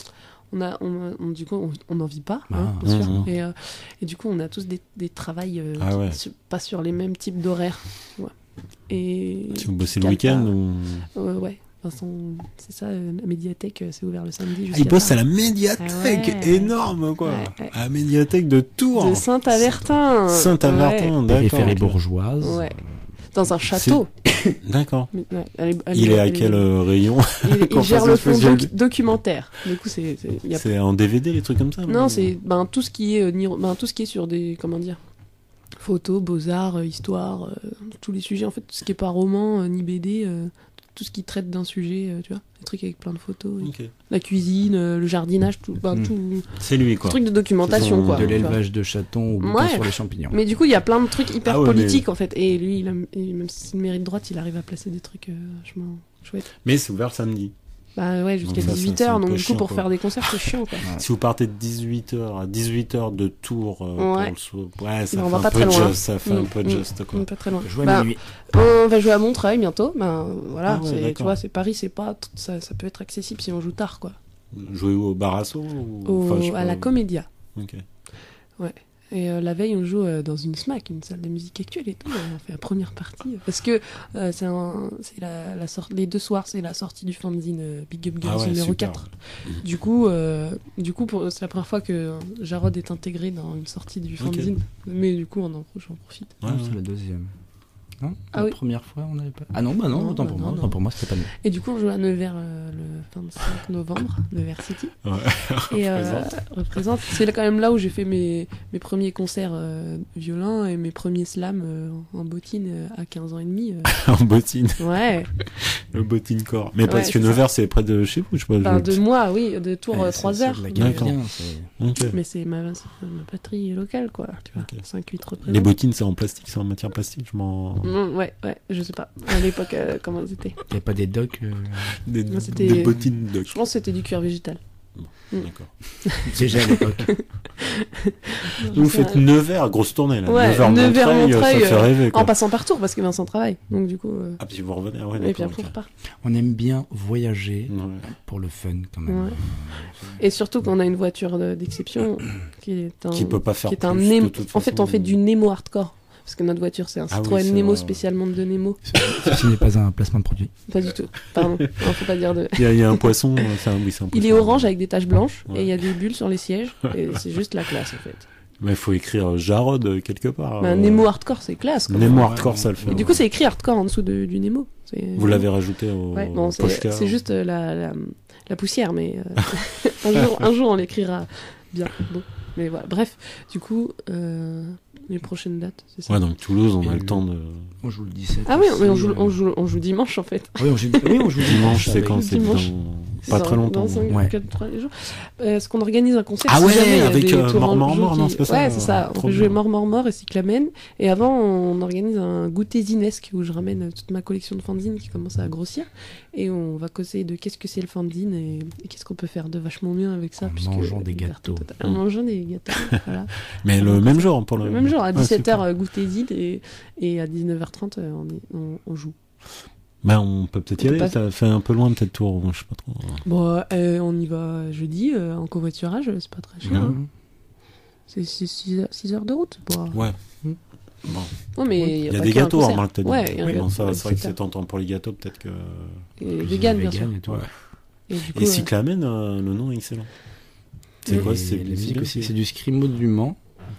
[SPEAKER 4] du coup, on n'en vit pas,
[SPEAKER 5] Ah.
[SPEAKER 4] hein, bien sûr.
[SPEAKER 3] Mhm.
[SPEAKER 4] Et du coup, on a tous des travails
[SPEAKER 3] Ah ouais.
[SPEAKER 4] pas sur les mêmes types d'horaires, tu vois. Et
[SPEAKER 3] Si vous bossez le
[SPEAKER 4] Calme
[SPEAKER 3] week-end
[SPEAKER 4] pas.
[SPEAKER 3] ou...
[SPEAKER 4] Ouais. Vincent, c'est ça, la médiathèque, c'est ouvert le samedi.
[SPEAKER 3] Ah,
[SPEAKER 4] jusqu'à
[SPEAKER 3] il bosse
[SPEAKER 4] tard.
[SPEAKER 3] à la médiathèque,
[SPEAKER 4] Ah ouais.
[SPEAKER 3] énorme quoi.
[SPEAKER 4] Ouais, ouais.
[SPEAKER 3] À la médiathèque de Tours.
[SPEAKER 4] De Saint-Avertin.
[SPEAKER 3] Saint-Avertin, d'accord.
[SPEAKER 5] Périphérie
[SPEAKER 3] ok.
[SPEAKER 5] bourgeoise.
[SPEAKER 4] Ouais. Dans un château.
[SPEAKER 3] D'accord.
[SPEAKER 4] Mais, ouais,
[SPEAKER 3] Il est à quel rayon
[SPEAKER 4] Il
[SPEAKER 3] qu'on
[SPEAKER 4] gère
[SPEAKER 3] fasse
[SPEAKER 4] le
[SPEAKER 3] un
[SPEAKER 4] fonds
[SPEAKER 3] spécial-
[SPEAKER 4] documentaire. Du coup, y a
[SPEAKER 3] C'est en DVD les trucs comme ça
[SPEAKER 4] non, c'est tout ce qui est tout ce qui est sur des photos, beaux-arts, histoire, tous les sujets en fait, tout ce qui est pas roman ni BD, tout ce qui traite d'un sujet, tu vois, des trucs avec plein de photos,
[SPEAKER 3] Ok.
[SPEAKER 4] la cuisine, le jardinage, tout tout
[SPEAKER 3] C'est lui quoi.
[SPEAKER 4] truc de documentation
[SPEAKER 3] C'est
[SPEAKER 4] quoi.
[SPEAKER 5] De
[SPEAKER 4] tu vois.
[SPEAKER 5] l'élevage de chatons ou
[SPEAKER 4] Ouais.
[SPEAKER 5] sur les champignons.
[SPEAKER 4] Mais du coup, il y a plein de trucs hyper
[SPEAKER 3] Ah ouais,
[SPEAKER 4] politiques en fait et lui même si c'est une mairie de droite, il arrive à placer des trucs vachement chouettes.
[SPEAKER 3] Mais c'est ouvert le samedi.
[SPEAKER 4] Bah ouais, jusqu'à
[SPEAKER 3] Donc ça,
[SPEAKER 4] 18h,
[SPEAKER 3] c'est un
[SPEAKER 4] donc
[SPEAKER 3] peu
[SPEAKER 4] du coup
[SPEAKER 3] chiant,
[SPEAKER 4] pour
[SPEAKER 3] quoi.
[SPEAKER 4] faire des concerts, c'est chiant quoi.
[SPEAKER 3] Si vous partez de 18h à 18h de Tours
[SPEAKER 4] Ouais.
[SPEAKER 3] ouais, ça
[SPEAKER 4] Non, on
[SPEAKER 3] fait
[SPEAKER 4] va
[SPEAKER 3] un
[SPEAKER 4] pas
[SPEAKER 3] peu
[SPEAKER 4] très loin.
[SPEAKER 3] juste, ça fait un peu juste quoi.
[SPEAKER 4] Pas très loin.
[SPEAKER 5] Jouer à
[SPEAKER 4] Bah,
[SPEAKER 5] minuit.
[SPEAKER 4] on va jouer à Montreuil bientôt. Ben voilà,
[SPEAKER 3] Ah ouais,
[SPEAKER 4] tu
[SPEAKER 3] d'accord.
[SPEAKER 4] vois, c'est Paris, c'est pas ça peut être accessible si on joue tard quoi.
[SPEAKER 3] Jouez au Barasso ou enfin, je sais
[SPEAKER 4] À
[SPEAKER 3] pas.
[SPEAKER 4] la Comédia.
[SPEAKER 3] Ok.
[SPEAKER 4] Et la veille, on joue dans une SMAC, une salle de musique actuelle et tout. On fait la première partie parce que les deux soirs, c'est la sortie du fanzine Big Up Girls
[SPEAKER 3] Ah ouais,
[SPEAKER 4] numéro
[SPEAKER 3] super.
[SPEAKER 4] 4. Du coup, c'est la première fois que Jarod est intégré dans une sortie du fanzine. Mais du coup, j'en profite.
[SPEAKER 3] Ouais,
[SPEAKER 5] C'est
[SPEAKER 3] ouais.
[SPEAKER 5] la deuxième. Non
[SPEAKER 4] Ah
[SPEAKER 5] la
[SPEAKER 4] oui.
[SPEAKER 5] première fois, on n'avait pas. Ah non, bah non,
[SPEAKER 4] Non,
[SPEAKER 5] autant
[SPEAKER 4] bah
[SPEAKER 5] pour
[SPEAKER 4] non,
[SPEAKER 5] moi.
[SPEAKER 4] non.
[SPEAKER 5] Autant pour moi, c'était pas nous.
[SPEAKER 4] Et du coup, on joue à Nevers le 25 novembre, Nevers City.
[SPEAKER 3] Ouais.
[SPEAKER 4] Et
[SPEAKER 3] Représente.
[SPEAKER 4] représente. C'est quand même là où j'ai fait mes premiers concerts violents et mes premiers slams en bottine à 15 ans et demi.
[SPEAKER 3] En bottine,
[SPEAKER 4] Ouais,
[SPEAKER 3] le bottine corps. Mais parce
[SPEAKER 4] Ouais,
[SPEAKER 3] que
[SPEAKER 4] c'est ça.
[SPEAKER 3] Nevers c'est près de chez vous, je sais pas.
[SPEAKER 4] enfin, de moi, oui, de Tours
[SPEAKER 5] Ouais,
[SPEAKER 4] 3
[SPEAKER 5] c'est
[SPEAKER 4] heures.
[SPEAKER 5] de la
[SPEAKER 4] Mais,
[SPEAKER 3] D'accord.
[SPEAKER 5] Galérien, c'est-
[SPEAKER 3] Ok.
[SPEAKER 4] mais c'est ma patrie locale, quoi. Tu vois,
[SPEAKER 3] Ok.
[SPEAKER 4] 5-8 représente.
[SPEAKER 3] Les bottines c'est en plastique, c'est en matière plastique, je m'en.
[SPEAKER 4] Non, ouais, je sais pas. À l'époque, comment c'était.
[SPEAKER 5] Il n'y a pas des docs.
[SPEAKER 3] Des,
[SPEAKER 4] Non, c'était-
[SPEAKER 3] des bottines de.
[SPEAKER 4] Je pense que c'était du cuir végétal.
[SPEAKER 3] D'accord.
[SPEAKER 5] Déjà à l'époque.
[SPEAKER 3] Vous faites Nevers, grosse tournée là.
[SPEAKER 4] Ouais,
[SPEAKER 3] Nevers, Montreuil,
[SPEAKER 4] Montreuil,
[SPEAKER 3] ça fait rêver quoi.
[SPEAKER 4] En passant par Tours, parce que Vincent travaille. Donc du coup.
[SPEAKER 3] Ah puis vous revenez, ah ouais,
[SPEAKER 4] Et puis
[SPEAKER 3] d'accord.
[SPEAKER 4] après, on
[SPEAKER 3] ok.
[SPEAKER 4] repart.
[SPEAKER 5] On aime bien voyager
[SPEAKER 3] Ouais.
[SPEAKER 5] pour le fun quand même.
[SPEAKER 4] Ouais. Et surtout qu'on a une voiture d'exception qui est un.
[SPEAKER 3] Qui peut pas faire
[SPEAKER 4] qui est un
[SPEAKER 3] plus,
[SPEAKER 4] Nemo.
[SPEAKER 3] de toute
[SPEAKER 4] En fait,
[SPEAKER 3] façon.
[SPEAKER 4] on fait du Nemo hardcore. Parce que notre voiture, c'est un
[SPEAKER 3] Ah oui,
[SPEAKER 4] Citroën
[SPEAKER 3] c'est
[SPEAKER 4] Nemo
[SPEAKER 3] vrai.
[SPEAKER 4] spécialement de Nemo.
[SPEAKER 5] Ceci n'est pas un placement de produit.
[SPEAKER 4] Pas du tout. Pardon. Non, faut pas dire de.
[SPEAKER 3] Il y a un poisson, c'est un, oui, c'est un
[SPEAKER 4] Il est
[SPEAKER 3] poisson.
[SPEAKER 4] orange avec des taches blanches
[SPEAKER 3] Ouais.
[SPEAKER 4] et il y a des bulles sur les sièges. Et c'est juste la classe en fait.
[SPEAKER 3] Mais il faut écrire Jarod quelque part.
[SPEAKER 4] Mais un Nemo hardcore, c'est classe. Quoi.
[SPEAKER 3] Nemo
[SPEAKER 5] Ouais,
[SPEAKER 3] hardcore, ça le fait.
[SPEAKER 4] Et du coup, c'est écrit hardcore en dessous du Nemo.
[SPEAKER 3] Vous l'avez rajouté au
[SPEAKER 4] Ouais, bon,
[SPEAKER 3] Pochka.
[SPEAKER 4] c'est juste la poussière, mais un jour on l'écrira bien. Bon. Mais voilà, bref, du coup, les prochaines dates, c'est ça.
[SPEAKER 3] Ouais, donc Toulouse, on a
[SPEAKER 5] Et
[SPEAKER 3] le temps de.
[SPEAKER 5] On joue le 17.
[SPEAKER 4] Ah oui, mais
[SPEAKER 5] aussi,
[SPEAKER 4] on joue dimanche en fait.
[SPEAKER 5] Oui, on joue dimanche.
[SPEAKER 3] Dimanche, c'est
[SPEAKER 5] avec-
[SPEAKER 3] quand c'est
[SPEAKER 4] Dimanche.
[SPEAKER 3] dans... Pas très longtemps.
[SPEAKER 4] Dans 5,
[SPEAKER 5] Ouais.
[SPEAKER 4] 4, 3 jours. Est-ce qu'on organise un concert
[SPEAKER 3] Ah
[SPEAKER 4] si
[SPEAKER 3] ouais,
[SPEAKER 4] jamais il y a
[SPEAKER 3] avec,
[SPEAKER 4] des tours en
[SPEAKER 3] Mort,
[SPEAKER 4] jeu
[SPEAKER 3] Mort, non,
[SPEAKER 4] qui-
[SPEAKER 3] c'est pas ça,
[SPEAKER 4] Ouais, c'est ça. On
[SPEAKER 3] trop
[SPEAKER 4] peut jouer
[SPEAKER 3] bien.
[SPEAKER 4] Mort et Cyclamen. Et avant, on organise un goûter zinesque où je ramène toute ma collection de fanzines qui commence à grossir. Et on va causer de qu'est-ce que c'est le fanzine et qu'est-ce qu'on peut faire de vachement bien avec ça.
[SPEAKER 5] En
[SPEAKER 4] puisque-
[SPEAKER 5] mangeant des gâteaux.
[SPEAKER 4] En mangeant des gâteaux, voilà.
[SPEAKER 3] Mais le même jour pour le.
[SPEAKER 4] Le même jour, à
[SPEAKER 3] Ah,
[SPEAKER 4] 17h,
[SPEAKER 3] super.
[SPEAKER 4] goûter zine et à 19h30, on joue.
[SPEAKER 3] Bah, on peut peut-être y
[SPEAKER 4] On peut
[SPEAKER 3] aller.
[SPEAKER 4] pas-
[SPEAKER 3] Ça fait un peu loin, peut-être Tours. Je sais pas trop.
[SPEAKER 4] Bon, on y va jeudi, en covoiturage, c'est pas très cher. hein.
[SPEAKER 5] Mhm.
[SPEAKER 4] C'est 6 heures de route. Bon.
[SPEAKER 3] Ouais.
[SPEAKER 5] Mm.
[SPEAKER 3] Bon.
[SPEAKER 4] Non, mais
[SPEAKER 3] Il y a
[SPEAKER 4] pas
[SPEAKER 3] des
[SPEAKER 4] qu'un
[SPEAKER 3] gâteaux,
[SPEAKER 4] concert.
[SPEAKER 3] remarque, t'as dit.
[SPEAKER 4] Ouais, il y a un
[SPEAKER 3] Oui, bon,
[SPEAKER 4] gâteau,
[SPEAKER 3] ça,
[SPEAKER 4] ouais,
[SPEAKER 3] c'est vrai que
[SPEAKER 4] ça.
[SPEAKER 3] c'est tentant pour les gâteaux, peut-être que.
[SPEAKER 4] Et vegan, bien sûr.
[SPEAKER 5] et tout.
[SPEAKER 3] Ouais.
[SPEAKER 4] Et du coup,
[SPEAKER 3] Et Cyclamen, le nom est excellent. C'est
[SPEAKER 5] Et
[SPEAKER 3] quoi C'est
[SPEAKER 5] la musique aussi. C'est du Scrimo du Mans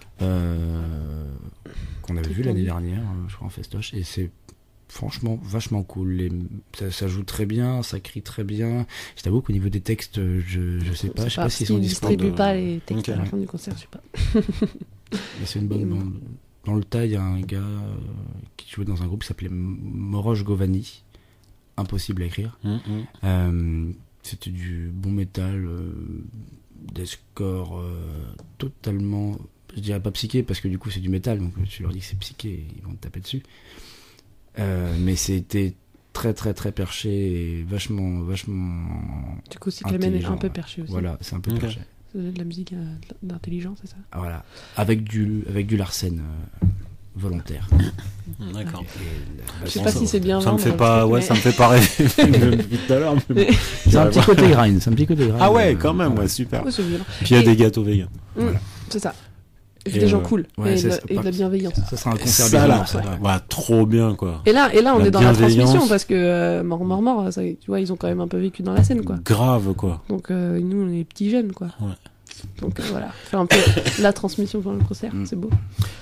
[SPEAKER 5] qu'on avait vu l'année dernière, je crois en festoche, et c'est franchement vachement cool. Ça joue très bien, ça crie très bien. Je t'avoue qu'au niveau des textes, je sais pas s'ils sont
[SPEAKER 4] Ils
[SPEAKER 5] disponibles.
[SPEAKER 4] distribuent pas les textes
[SPEAKER 3] Ok.
[SPEAKER 4] à la fin du concert, je sais pas.
[SPEAKER 5] Mais c'est une bonne
[SPEAKER 4] Et
[SPEAKER 5] bande. dans le tas, il y a un gars qui jouait dans un groupe qui s'appelait Morosh Govani. Impossible à écrire. C'était du bon métal, deathcore, totalement, je dirais pas psyché parce que du coup c'est du métal, donc tu leur dis que c'est psyché, ils vont te taper dessus. Mais c'était très très très perché et vachement.
[SPEAKER 4] Du coup, Cyclamen est un peu perché aussi.
[SPEAKER 5] Voilà, c'est un peu perché.
[SPEAKER 4] C'est de la musique d'intelligence, c'est ça?
[SPEAKER 5] Voilà, avec du Larsen volontaire.
[SPEAKER 3] D'accord.
[SPEAKER 4] Je sais pas si c'est bien.
[SPEAKER 3] Ça me fait
[SPEAKER 4] vendre,
[SPEAKER 3] pas, ça me fait pas rêver depuis tout à l'heure. Mais bon.
[SPEAKER 5] C'est un petit côté grind,
[SPEAKER 3] Ah ouais, quand même, ouais, super.
[SPEAKER 4] Ouais, c'est violent.
[SPEAKER 3] Puis il y a des gâteaux vegan.
[SPEAKER 5] Voilà.
[SPEAKER 4] C'est ça. Et
[SPEAKER 3] Et
[SPEAKER 4] des gens cool.
[SPEAKER 5] ouais,
[SPEAKER 4] et de la bienveillance.
[SPEAKER 5] Ça sera un concert
[SPEAKER 3] Ça là,
[SPEAKER 5] bienveillant,
[SPEAKER 3] ouais, trop bien quoi.
[SPEAKER 4] Et là, on
[SPEAKER 3] La
[SPEAKER 4] est dans la
[SPEAKER 3] bienveillance.
[SPEAKER 4] transmission parce que mort, ça, tu vois, ils ont quand même un peu vécu dans la scène, quoi.
[SPEAKER 3] Grave quoi.
[SPEAKER 4] Donc nous, on est petits jeunes, quoi.
[SPEAKER 3] Ouais.
[SPEAKER 4] Donc voilà, faire un peu la transmission pendant le concert, c'est beau.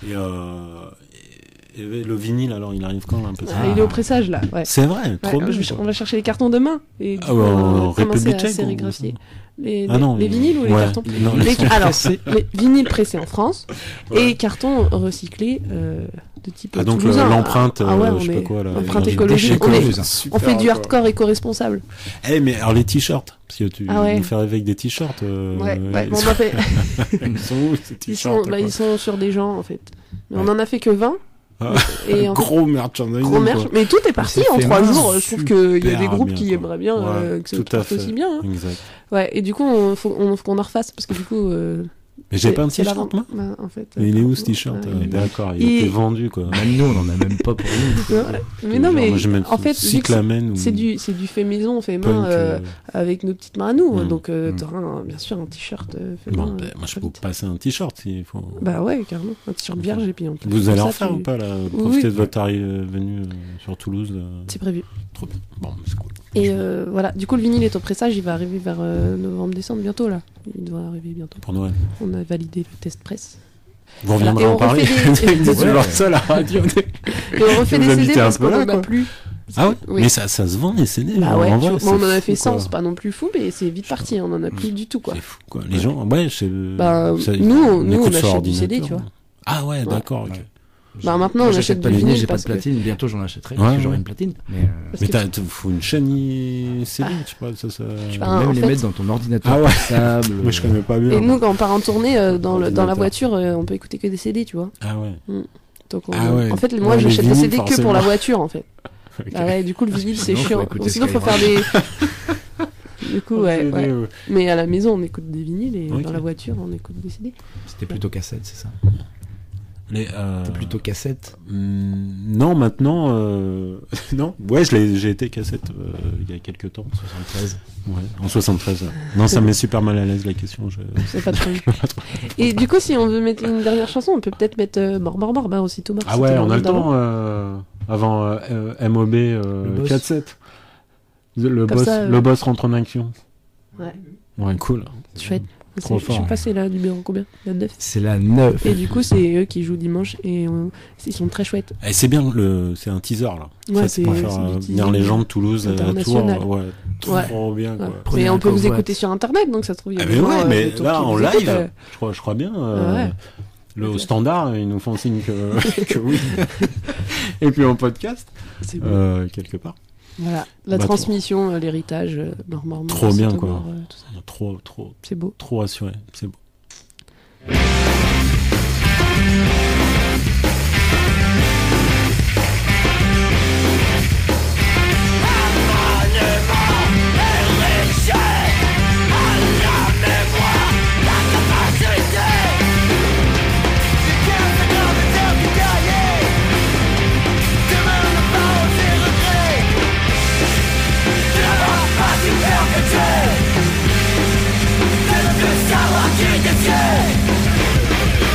[SPEAKER 3] Et le vinyle alors, il arrive quand là un peu
[SPEAKER 4] Il est au pressage là. Ouais.
[SPEAKER 3] C'est vrai, trop
[SPEAKER 4] Ouais,
[SPEAKER 3] bien.
[SPEAKER 4] on va chercher les cartons demain et du
[SPEAKER 3] Ah
[SPEAKER 4] coup,
[SPEAKER 3] ouais,
[SPEAKER 4] on
[SPEAKER 3] en
[SPEAKER 4] va commencer
[SPEAKER 3] République
[SPEAKER 4] à
[SPEAKER 3] tchèque ou-
[SPEAKER 4] sérigraphier. Les
[SPEAKER 3] les
[SPEAKER 4] vinyles ou les
[SPEAKER 3] ouais.
[SPEAKER 4] cartons
[SPEAKER 3] Non,
[SPEAKER 4] Alors, les vinyles pressés en France et cartons recyclés de type
[SPEAKER 3] Ah donc
[SPEAKER 4] toulousain.
[SPEAKER 3] l'empreinte,
[SPEAKER 4] Ah ouais, on
[SPEAKER 3] je sais pas
[SPEAKER 4] est
[SPEAKER 3] quoi là.
[SPEAKER 4] empreinte
[SPEAKER 3] les
[SPEAKER 4] écologique.
[SPEAKER 3] déchets,
[SPEAKER 4] On fait du hardcore éco-responsable.
[SPEAKER 3] Mais alors les t-shirts, parce que tu
[SPEAKER 4] Ah ouais.
[SPEAKER 3] nous fais rêver avec des t-shirts.
[SPEAKER 4] Ouais, bon, on en fait.
[SPEAKER 3] Ils sont où ces t-shirts quoi
[SPEAKER 4] Ils sont sur des gens en fait. Mais on
[SPEAKER 3] Ouais.
[SPEAKER 4] en a fait que 20.
[SPEAKER 3] Ah.
[SPEAKER 4] Et en fait,
[SPEAKER 3] Gros merchandising.
[SPEAKER 4] gros merch.
[SPEAKER 3] quoi.
[SPEAKER 4] Mais tout est parti
[SPEAKER 5] C'est
[SPEAKER 4] en
[SPEAKER 5] fait
[SPEAKER 4] 3
[SPEAKER 5] main.
[SPEAKER 4] jours. Je trouve qu'il y a des
[SPEAKER 3] Super
[SPEAKER 4] groupes
[SPEAKER 3] bien,
[SPEAKER 4] qui
[SPEAKER 3] quoi.
[SPEAKER 4] aimeraient bien
[SPEAKER 3] Ouais,
[SPEAKER 4] que ça
[SPEAKER 3] tout à
[SPEAKER 4] parte
[SPEAKER 3] fait.
[SPEAKER 4] aussi bien. Hein.
[SPEAKER 3] Exact.
[SPEAKER 4] Ouais, et du coup, faut qu'on en refasse parce que du coup.
[SPEAKER 3] Mais j'ai pas un
[SPEAKER 4] c'est la
[SPEAKER 3] t-shirt
[SPEAKER 4] vente.
[SPEAKER 3] moi.
[SPEAKER 4] Bah, en fait,
[SPEAKER 3] Mais il est où ce t-shirt
[SPEAKER 4] ouais,
[SPEAKER 3] D'accord, il
[SPEAKER 4] il-
[SPEAKER 3] était vendu quoi.
[SPEAKER 5] Même nous, on en a même pas pour nous.
[SPEAKER 4] Ouais. Mais non, mais
[SPEAKER 3] Moi, je mets
[SPEAKER 4] en fait, vu que
[SPEAKER 3] Cyclamen ou
[SPEAKER 4] c'est du fait maison, fait
[SPEAKER 3] punk,
[SPEAKER 4] main avec nos petites mains à nous.
[SPEAKER 3] Mm.
[SPEAKER 4] Donc, t'auras bien sûr un t-shirt fait
[SPEAKER 3] Bon,
[SPEAKER 4] main.
[SPEAKER 3] moi je
[SPEAKER 4] très
[SPEAKER 3] peux
[SPEAKER 4] vite.
[SPEAKER 3] passer un t-shirt s'il faut.
[SPEAKER 4] Bah ouais, carrément. Un t-shirt vierge et puis en plus.
[SPEAKER 3] Vous allez
[SPEAKER 4] comme
[SPEAKER 3] en
[SPEAKER 4] ça,
[SPEAKER 3] faire ou pas là
[SPEAKER 4] Oui,
[SPEAKER 3] Profiter
[SPEAKER 4] oui.
[SPEAKER 3] de votre venue sur Toulouse.
[SPEAKER 4] C'est prévu.
[SPEAKER 3] Trop bien. Bon, c'est cool.
[SPEAKER 4] Et voilà, du coup, le vinyle est au pressage. Il va arriver vers novembre-décembre bientôt là. Il doit arriver bientôt.
[SPEAKER 3] Pour Noël.
[SPEAKER 4] On a validé le test presse.
[SPEAKER 3] Vous reviendrez
[SPEAKER 4] Et on
[SPEAKER 3] en parler.
[SPEAKER 4] refait des-
[SPEAKER 3] Vous êtes
[SPEAKER 4] Ouais.
[SPEAKER 3] leur seul à la radio.
[SPEAKER 4] Et on refait
[SPEAKER 3] Vous
[SPEAKER 4] des CD
[SPEAKER 3] habitez un
[SPEAKER 4] parce
[SPEAKER 3] peu
[SPEAKER 4] qu'on
[SPEAKER 3] là,
[SPEAKER 4] en a
[SPEAKER 3] quoi.
[SPEAKER 4] plus.
[SPEAKER 3] Ah ouais
[SPEAKER 4] Oui.
[SPEAKER 3] Mais ça se vend les CD.
[SPEAKER 4] Bah ouais,
[SPEAKER 3] en
[SPEAKER 4] tu
[SPEAKER 3] vrai,
[SPEAKER 4] vois, on en a
[SPEAKER 3] c'est
[SPEAKER 4] fait
[SPEAKER 3] fou,
[SPEAKER 4] 100,
[SPEAKER 3] quoi.
[SPEAKER 4] c'est pas non plus fou, mais c'est vite parti, on en a plus du tout quoi.
[SPEAKER 3] C'est fou quoi. Les gens, ouais, c'est.
[SPEAKER 4] Bah,
[SPEAKER 3] ça-
[SPEAKER 4] nous, on
[SPEAKER 3] écoute sur
[SPEAKER 4] achète du CD,
[SPEAKER 3] ordinateur.
[SPEAKER 4] tu vois.
[SPEAKER 3] Ah ouais, d'accord. ok.
[SPEAKER 5] Ouais.
[SPEAKER 4] Bah, maintenant,
[SPEAKER 5] Moi,
[SPEAKER 4] on
[SPEAKER 5] j'achète
[SPEAKER 4] achète
[SPEAKER 5] pas
[SPEAKER 4] du
[SPEAKER 5] de vinyle,
[SPEAKER 4] vinyle
[SPEAKER 5] j'ai pas de
[SPEAKER 4] parce que-
[SPEAKER 5] platine. Bientôt, j'en achèterai
[SPEAKER 3] Ouais,
[SPEAKER 5] parce que
[SPEAKER 3] ouais.
[SPEAKER 5] j'aurai une platine. Mais
[SPEAKER 4] Parce
[SPEAKER 3] Mais
[SPEAKER 4] que-
[SPEAKER 3] faut une chaîne CD, je sais pas, ça.
[SPEAKER 5] tu
[SPEAKER 4] Bah,
[SPEAKER 5] peux
[SPEAKER 4] en
[SPEAKER 5] même les
[SPEAKER 4] fait-
[SPEAKER 5] mettre dans ton ordinateur
[SPEAKER 3] Ah ouais.
[SPEAKER 5] portable.
[SPEAKER 3] Moi je connais pas bien.
[SPEAKER 4] Et nous, quand on part en tournée dans la
[SPEAKER 3] Ordinateur.
[SPEAKER 4] voiture, on peut écouter que des CD, tu vois.
[SPEAKER 3] Ah ouais.
[SPEAKER 4] Donc,
[SPEAKER 3] Ah ouais.
[SPEAKER 4] En fait, moi,
[SPEAKER 3] Ouais, les
[SPEAKER 4] j'achète des
[SPEAKER 3] vinyles,
[SPEAKER 4] CD que pour
[SPEAKER 3] forcément.
[SPEAKER 4] la voiture, en fait.
[SPEAKER 3] Ok.
[SPEAKER 4] Ah ouais, du coup, le vinyle, c'est
[SPEAKER 5] sinon, faut
[SPEAKER 4] chiant.
[SPEAKER 5] écouter
[SPEAKER 4] Sinon, faut faire des. Du coup, ouais,
[SPEAKER 3] CD,
[SPEAKER 4] ouais.
[SPEAKER 3] ouais.
[SPEAKER 4] Mais à la maison, on écoute des vinyles et
[SPEAKER 3] Ok.
[SPEAKER 4] dans la voiture, on écoute des CD.
[SPEAKER 5] C'était plutôt cassette, c'est ça.
[SPEAKER 3] Les,
[SPEAKER 5] C'était plutôt cassette.
[SPEAKER 3] Non, maintenant. Non, ouais, j'ai été cassette il y a quelques temps.
[SPEAKER 5] 73.
[SPEAKER 3] Ouais, en 73. Ouais. Non, ça me met super mal à l'aise la question.
[SPEAKER 4] C'est pas trop. Et du coup, si on veut mettre une dernière chanson, on peut peut-être mettre Mort, bah aussitôt mort.
[SPEAKER 3] Ah
[SPEAKER 4] c'était
[SPEAKER 3] ouais, on a le
[SPEAKER 4] d'avant.
[SPEAKER 3] temps avant MOB
[SPEAKER 5] boss.
[SPEAKER 3] 4-7. Le
[SPEAKER 4] Comme
[SPEAKER 3] boss,
[SPEAKER 4] ça,
[SPEAKER 3] le boss rentre en action.
[SPEAKER 4] Ouais,
[SPEAKER 3] Ouais, cool.
[SPEAKER 4] chouette.
[SPEAKER 3] Trop
[SPEAKER 4] Je sais
[SPEAKER 3] fort.
[SPEAKER 4] pas, c'est la numéro combien? La 9.
[SPEAKER 5] C'est la 9.
[SPEAKER 4] Et du coup, c'est eux qui jouent dimanche et ils sont très chouettes.
[SPEAKER 3] Et c'est bien, c'est un teaser là.
[SPEAKER 4] Ouais,
[SPEAKER 3] Ça, c'est pour faire
[SPEAKER 4] c'est du
[SPEAKER 3] venir
[SPEAKER 4] teasing
[SPEAKER 3] les gens de Toulouse à Tours.
[SPEAKER 4] international.
[SPEAKER 3] Ouais, trop bien quoi.
[SPEAKER 4] Ouais.
[SPEAKER 5] Prenez
[SPEAKER 4] Mais
[SPEAKER 5] un
[SPEAKER 4] on peut vous
[SPEAKER 5] convoi.
[SPEAKER 4] écouter sur internet, donc ça se trouve. Il y a
[SPEAKER 3] Ah
[SPEAKER 4] des
[SPEAKER 3] mais
[SPEAKER 4] gens,
[SPEAKER 3] ouais, mais
[SPEAKER 4] autour
[SPEAKER 3] là
[SPEAKER 4] qui
[SPEAKER 3] en
[SPEAKER 4] vous
[SPEAKER 3] live,
[SPEAKER 4] écoutent,
[SPEAKER 3] je crois bien.
[SPEAKER 4] ouais.
[SPEAKER 3] Au standard, ils nous font signe que oui. Et puis en podcast,
[SPEAKER 4] C'est bon.
[SPEAKER 3] quelque part.
[SPEAKER 4] Voilà, la
[SPEAKER 3] Bah,
[SPEAKER 4] transmission, l'héritage, mort,
[SPEAKER 3] Trop bien, quoi.
[SPEAKER 4] mort, tout ça.
[SPEAKER 3] Trop,
[SPEAKER 4] C'est beau.
[SPEAKER 3] trop assuré. C'est beau.
[SPEAKER 6] Savoir qui détient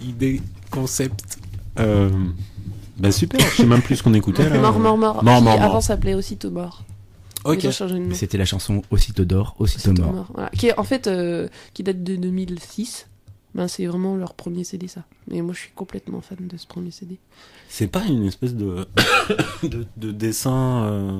[SPEAKER 3] idée, concept. Bah super, je sais même plus ce qu'on écoutait là.
[SPEAKER 4] Mort.
[SPEAKER 3] Mort,
[SPEAKER 4] Qui
[SPEAKER 3] mort, mort.
[SPEAKER 4] avant s'appelait Aussitôt Mort.
[SPEAKER 3] Ok.
[SPEAKER 4] Ils ont changé de nom.
[SPEAKER 5] C'était la chanson Aussitôt d'or, Aussitôt
[SPEAKER 4] Aussitôt
[SPEAKER 5] mort.
[SPEAKER 4] Mort. Voilà. Qui est en fait qui date de 2006. Ben, c'est vraiment leur premier CD, ça. Mais moi, je suis complètement fan de ce premier CD.
[SPEAKER 3] C'est pas une espèce de de dessin.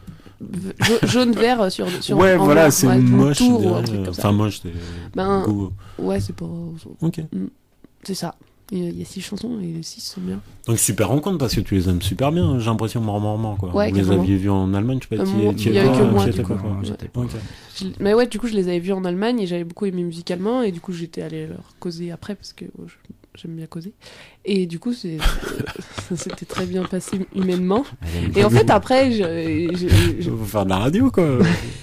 [SPEAKER 4] Jaune-vert sur
[SPEAKER 3] Ouais,
[SPEAKER 4] en
[SPEAKER 3] voilà,
[SPEAKER 4] noir,
[SPEAKER 3] c'est
[SPEAKER 4] ouais,
[SPEAKER 3] moche.
[SPEAKER 4] tour ou un
[SPEAKER 3] derrière.
[SPEAKER 4] truc comme ça.
[SPEAKER 3] Enfin moche, c'est.
[SPEAKER 4] Ben,
[SPEAKER 3] goût.
[SPEAKER 4] Ouais, c'est pas.
[SPEAKER 3] Ok.
[SPEAKER 4] C'est ça. Il y a 6 chansons et les 6 sont bien.
[SPEAKER 3] Donc super rencontre parce que tu les aimes super bien. J'ai l'impression mort quoi.
[SPEAKER 4] Ouais,
[SPEAKER 3] Vous les
[SPEAKER 4] carrément.
[SPEAKER 3] aviez vus en Allemagne, je sais pas.
[SPEAKER 4] Moi,
[SPEAKER 3] t'y
[SPEAKER 4] il y avait
[SPEAKER 3] étais
[SPEAKER 4] que
[SPEAKER 3] pas,
[SPEAKER 4] moi,
[SPEAKER 3] t'y
[SPEAKER 4] du
[SPEAKER 3] étais
[SPEAKER 4] coup.
[SPEAKER 3] pas, quoi.
[SPEAKER 5] J'étais pas.
[SPEAKER 3] Ok.
[SPEAKER 4] Mais ouais, du coup, je les avais vus en Allemagne et j'avais beaucoup aimé musicalement. Et du coup, j'étais allée leur causer après parce que j'aime bien causer. Et du coup, ça s'était très bien passé humainement. Et en fait, après,
[SPEAKER 3] Faut faire de la radio quoi.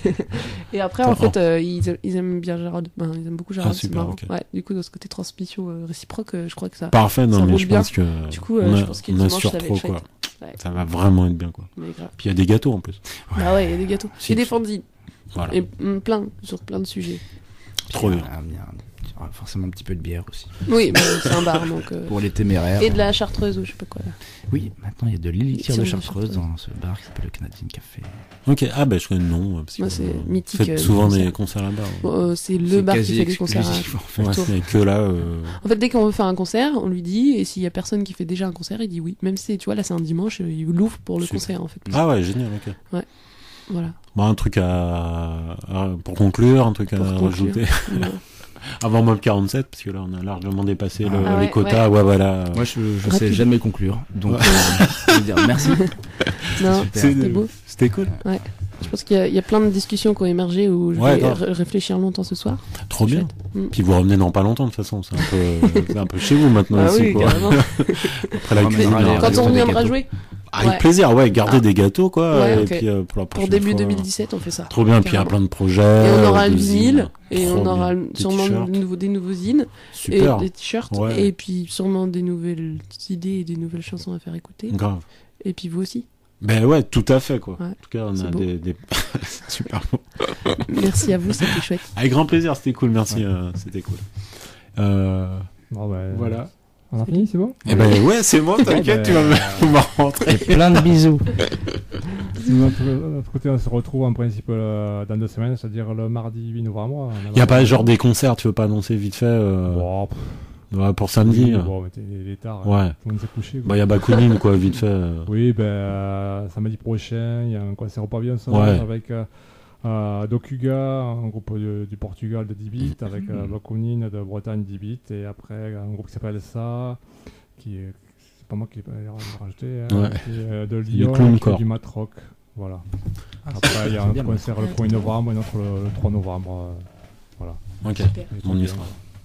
[SPEAKER 4] et après, en fait, ils aiment bien Gérard. Ben, ils aiment beaucoup Gérard.
[SPEAKER 3] Ah,
[SPEAKER 4] c'est
[SPEAKER 3] super,
[SPEAKER 4] marrant.
[SPEAKER 3] ok.
[SPEAKER 4] Ouais, du coup, dans ce côté transmission réciproque, je crois que ça.
[SPEAKER 3] Parfait, non
[SPEAKER 4] Ça
[SPEAKER 3] mais
[SPEAKER 4] roule
[SPEAKER 3] je
[SPEAKER 4] bien.
[SPEAKER 3] pense que
[SPEAKER 4] Du coup,
[SPEAKER 3] on
[SPEAKER 4] je
[SPEAKER 3] a,
[SPEAKER 4] pense que
[SPEAKER 3] on a
[SPEAKER 4] dimanche,
[SPEAKER 3] sur
[SPEAKER 4] ça va
[SPEAKER 3] trop
[SPEAKER 4] être chouette.
[SPEAKER 3] quoi.
[SPEAKER 4] Ouais,
[SPEAKER 3] Ça va vraiment être bien quoi.
[SPEAKER 4] mais grave.
[SPEAKER 3] Puis il y a des gâteaux en plus.
[SPEAKER 4] Bah ouais, il y a des gâteaux.
[SPEAKER 3] Si
[SPEAKER 4] Et des
[SPEAKER 3] tu-
[SPEAKER 4] fanzines.
[SPEAKER 3] Voilà.
[SPEAKER 4] Et sur plein de sujets.
[SPEAKER 3] Trop bien.
[SPEAKER 5] Forcément un petit peu de bière aussi.
[SPEAKER 4] Oui, bah, c'est un bar donc.
[SPEAKER 5] Pour les téméraires.
[SPEAKER 4] Et de la chartreuse ou je sais pas quoi là.
[SPEAKER 5] Oui, maintenant il y a de l'élixir
[SPEAKER 4] Élixir
[SPEAKER 5] de
[SPEAKER 4] de
[SPEAKER 5] Chartreuse
[SPEAKER 4] Chartreuse.
[SPEAKER 5] dans ce bar qui s'appelle le Canadian Café.
[SPEAKER 3] Ok, ah bah je connais le nom. Parce que
[SPEAKER 4] Moi, c'est
[SPEAKER 3] vous
[SPEAKER 4] mythique,
[SPEAKER 3] faites souvent
[SPEAKER 4] le
[SPEAKER 3] des concerts là-bas. Ouais.
[SPEAKER 4] Bon, c'est le bar qui fait des concerts.
[SPEAKER 5] en fait.
[SPEAKER 3] Ouais,
[SPEAKER 4] Tour.
[SPEAKER 3] c'est que là.
[SPEAKER 4] En fait, dès qu'on veut faire un concert, on lui dit, et s'il y a personne qui fait déjà un concert, il dit oui. Même si, tu vois, là c'est un dimanche, il l'ouvre pour le
[SPEAKER 3] Super.
[SPEAKER 4] concert en fait.
[SPEAKER 3] Ah ouais, génial, ok.
[SPEAKER 4] Voilà.
[SPEAKER 3] Bon, un truc pour conclure, un truc à
[SPEAKER 4] Pour conclure.
[SPEAKER 3] rajouter.
[SPEAKER 4] Voilà.
[SPEAKER 3] Avant Mob 47, parce que là on a largement dépassé
[SPEAKER 4] Ah
[SPEAKER 3] les
[SPEAKER 4] ouais,
[SPEAKER 3] quotas. Ouais, voilà.
[SPEAKER 5] Moi je sais
[SPEAKER 4] Rapide.
[SPEAKER 5] jamais conclure. Donc je veux dire merci.
[SPEAKER 4] Non,
[SPEAKER 5] super.
[SPEAKER 4] c'était beau.
[SPEAKER 3] C'était cool.
[SPEAKER 4] Je pense qu'il y a plein de discussions qui ont émergé où je
[SPEAKER 3] Ouais,
[SPEAKER 4] vais
[SPEAKER 3] grave.
[SPEAKER 4] réfléchir longtemps ce soir.
[SPEAKER 3] Trop bien.
[SPEAKER 4] chouette.
[SPEAKER 3] Puis vous revenez dans pas longtemps de toute façon. C'est un peu chez vous maintenant
[SPEAKER 4] Ah
[SPEAKER 3] aussi.
[SPEAKER 4] oui,
[SPEAKER 3] Quoi.
[SPEAKER 4] carrément.
[SPEAKER 3] Après la
[SPEAKER 5] On
[SPEAKER 3] cuisine.
[SPEAKER 5] ramènera les-
[SPEAKER 3] alors,
[SPEAKER 4] Quand
[SPEAKER 5] raison
[SPEAKER 4] on
[SPEAKER 5] des
[SPEAKER 4] viendra
[SPEAKER 5] gâteaux.
[SPEAKER 4] jouer,
[SPEAKER 3] avec
[SPEAKER 4] Ouais.
[SPEAKER 3] plaisir, ouais, garder
[SPEAKER 4] Ah.
[SPEAKER 3] des gâteaux quoi.
[SPEAKER 4] Ouais,
[SPEAKER 3] et
[SPEAKER 4] ok.
[SPEAKER 3] puis pour la
[SPEAKER 4] pour
[SPEAKER 3] prochaine
[SPEAKER 4] début
[SPEAKER 3] fois.
[SPEAKER 4] 2017, on fait ça.
[SPEAKER 3] Trop bien. Puis il y a
[SPEAKER 4] Carrément.
[SPEAKER 3] plein de projets.
[SPEAKER 4] Et on aura
[SPEAKER 3] de
[SPEAKER 4] le vinyle,
[SPEAKER 3] zines.
[SPEAKER 4] et
[SPEAKER 3] Trop
[SPEAKER 4] on aura
[SPEAKER 3] bien. Des
[SPEAKER 4] sûrement
[SPEAKER 3] t-shirts.
[SPEAKER 4] des nouveaux zines,
[SPEAKER 3] Super.
[SPEAKER 4] et des t-shirts,
[SPEAKER 3] Ouais.
[SPEAKER 4] et puis sûrement des nouvelles idées et des nouvelles chansons à faire écouter.
[SPEAKER 3] Grave.
[SPEAKER 4] Et puis vous aussi.
[SPEAKER 3] Ben ouais, tout à fait quoi.
[SPEAKER 4] Ouais.
[SPEAKER 3] En tout cas, on
[SPEAKER 4] C'est
[SPEAKER 3] a
[SPEAKER 4] beau.
[SPEAKER 3] des... C'est super beau.
[SPEAKER 4] Merci à vous, c'était chouette.
[SPEAKER 3] Avec grand plaisir, c'était cool, merci, c'était cool.
[SPEAKER 2] Bon, ben,
[SPEAKER 3] Voilà.
[SPEAKER 2] On a fini, c'est bon?
[SPEAKER 3] Eh ben ouais, c'est bon, t'inquiète, tu vas me rentrer.
[SPEAKER 5] Plein de bisous.
[SPEAKER 2] De notre côté, on se retrouve en principe dans 2 semaines, c'est-à-dire le mardi 8 novembre.
[SPEAKER 3] Y a pas genre des concerts, tu veux pas annoncer vite fait
[SPEAKER 2] Bon,
[SPEAKER 3] ouais, pour samedi
[SPEAKER 2] bon, mais il est tard.
[SPEAKER 3] Ouais.
[SPEAKER 2] Tout le monde s'est couché.
[SPEAKER 3] Bah y a Bakounine quoi, vite fait.
[SPEAKER 2] Oui, samedi prochain, il y a un concert au pavillon
[SPEAKER 3] Ouais.
[SPEAKER 2] avec Dokuga, un groupe du Portugal de 10 bits, avec Bakounine de Bretagne 10 bits, et après un groupe qui s'appelle Ça, qui est, c'est pas moi qui l'ai rajouté,
[SPEAKER 3] Ouais.
[SPEAKER 2] qui est de
[SPEAKER 3] Du
[SPEAKER 2] Lyon,
[SPEAKER 3] clown
[SPEAKER 2] qui fait
[SPEAKER 3] core.
[SPEAKER 2] du mat rock. Voilà. Après, il y a un
[SPEAKER 5] bien,
[SPEAKER 2] concert le 1er novembre et un autre le 3 novembre. Voilà.
[SPEAKER 3] Ok,
[SPEAKER 4] Super.
[SPEAKER 2] Et
[SPEAKER 3] on
[SPEAKER 2] tout
[SPEAKER 3] y
[SPEAKER 2] bien.
[SPEAKER 3] sera.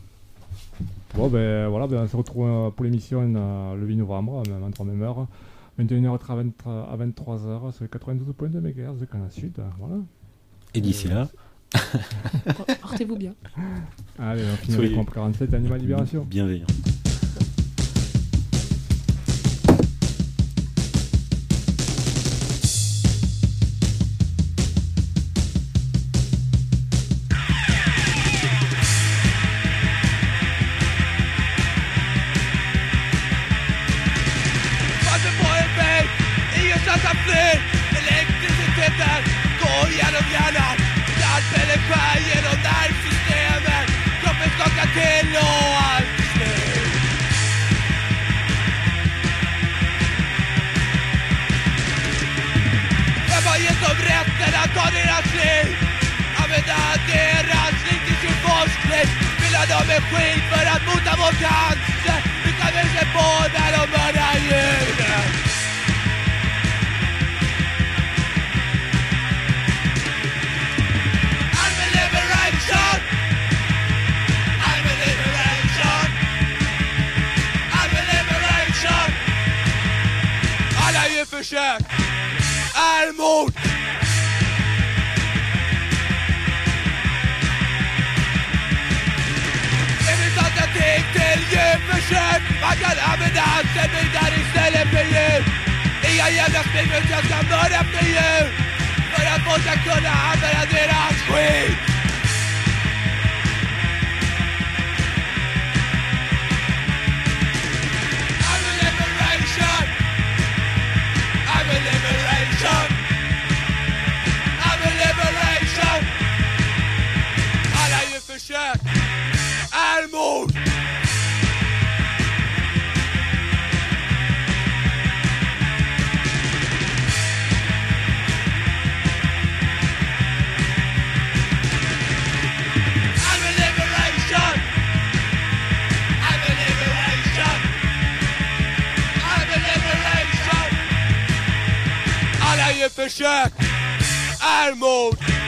[SPEAKER 2] Bon, ben voilà, on se retrouve pour l'émission le 8 novembre, même en même heure. 21h à 23h sur les 92.2 MHz de Canal Sud. Voilà.
[SPEAKER 3] Et d'ici là,
[SPEAKER 4] Portez-vous bien.
[SPEAKER 2] Allez, on finit
[SPEAKER 3] Soyez-
[SPEAKER 2] avec Comp 47 Animal Libération.
[SPEAKER 3] bienveillant.
[SPEAKER 1] Varför på en väg? Ingenstans att fly. Elektriciteten går genom hjärnan. Knarp eller skär genom nervsystemet. Kroppen skakar till och allt är slut. Vem har gett dem rätten att ta deras liv? Använda deras liv till sin forskning. Fylla dem med skit för att mota vår cancer. Vi kan väl se på när de mördar djuren. I'm a liberation. I'm a liberation. I'm a liberation. Alla djurförsök är mord. Det finns alternativ till djurförsök. Man kan använda anställningar istället för djur. Inga jävla springmöss, jag ska mörda efter djur. För att folk ska kunna använda deras skit. försök är mod.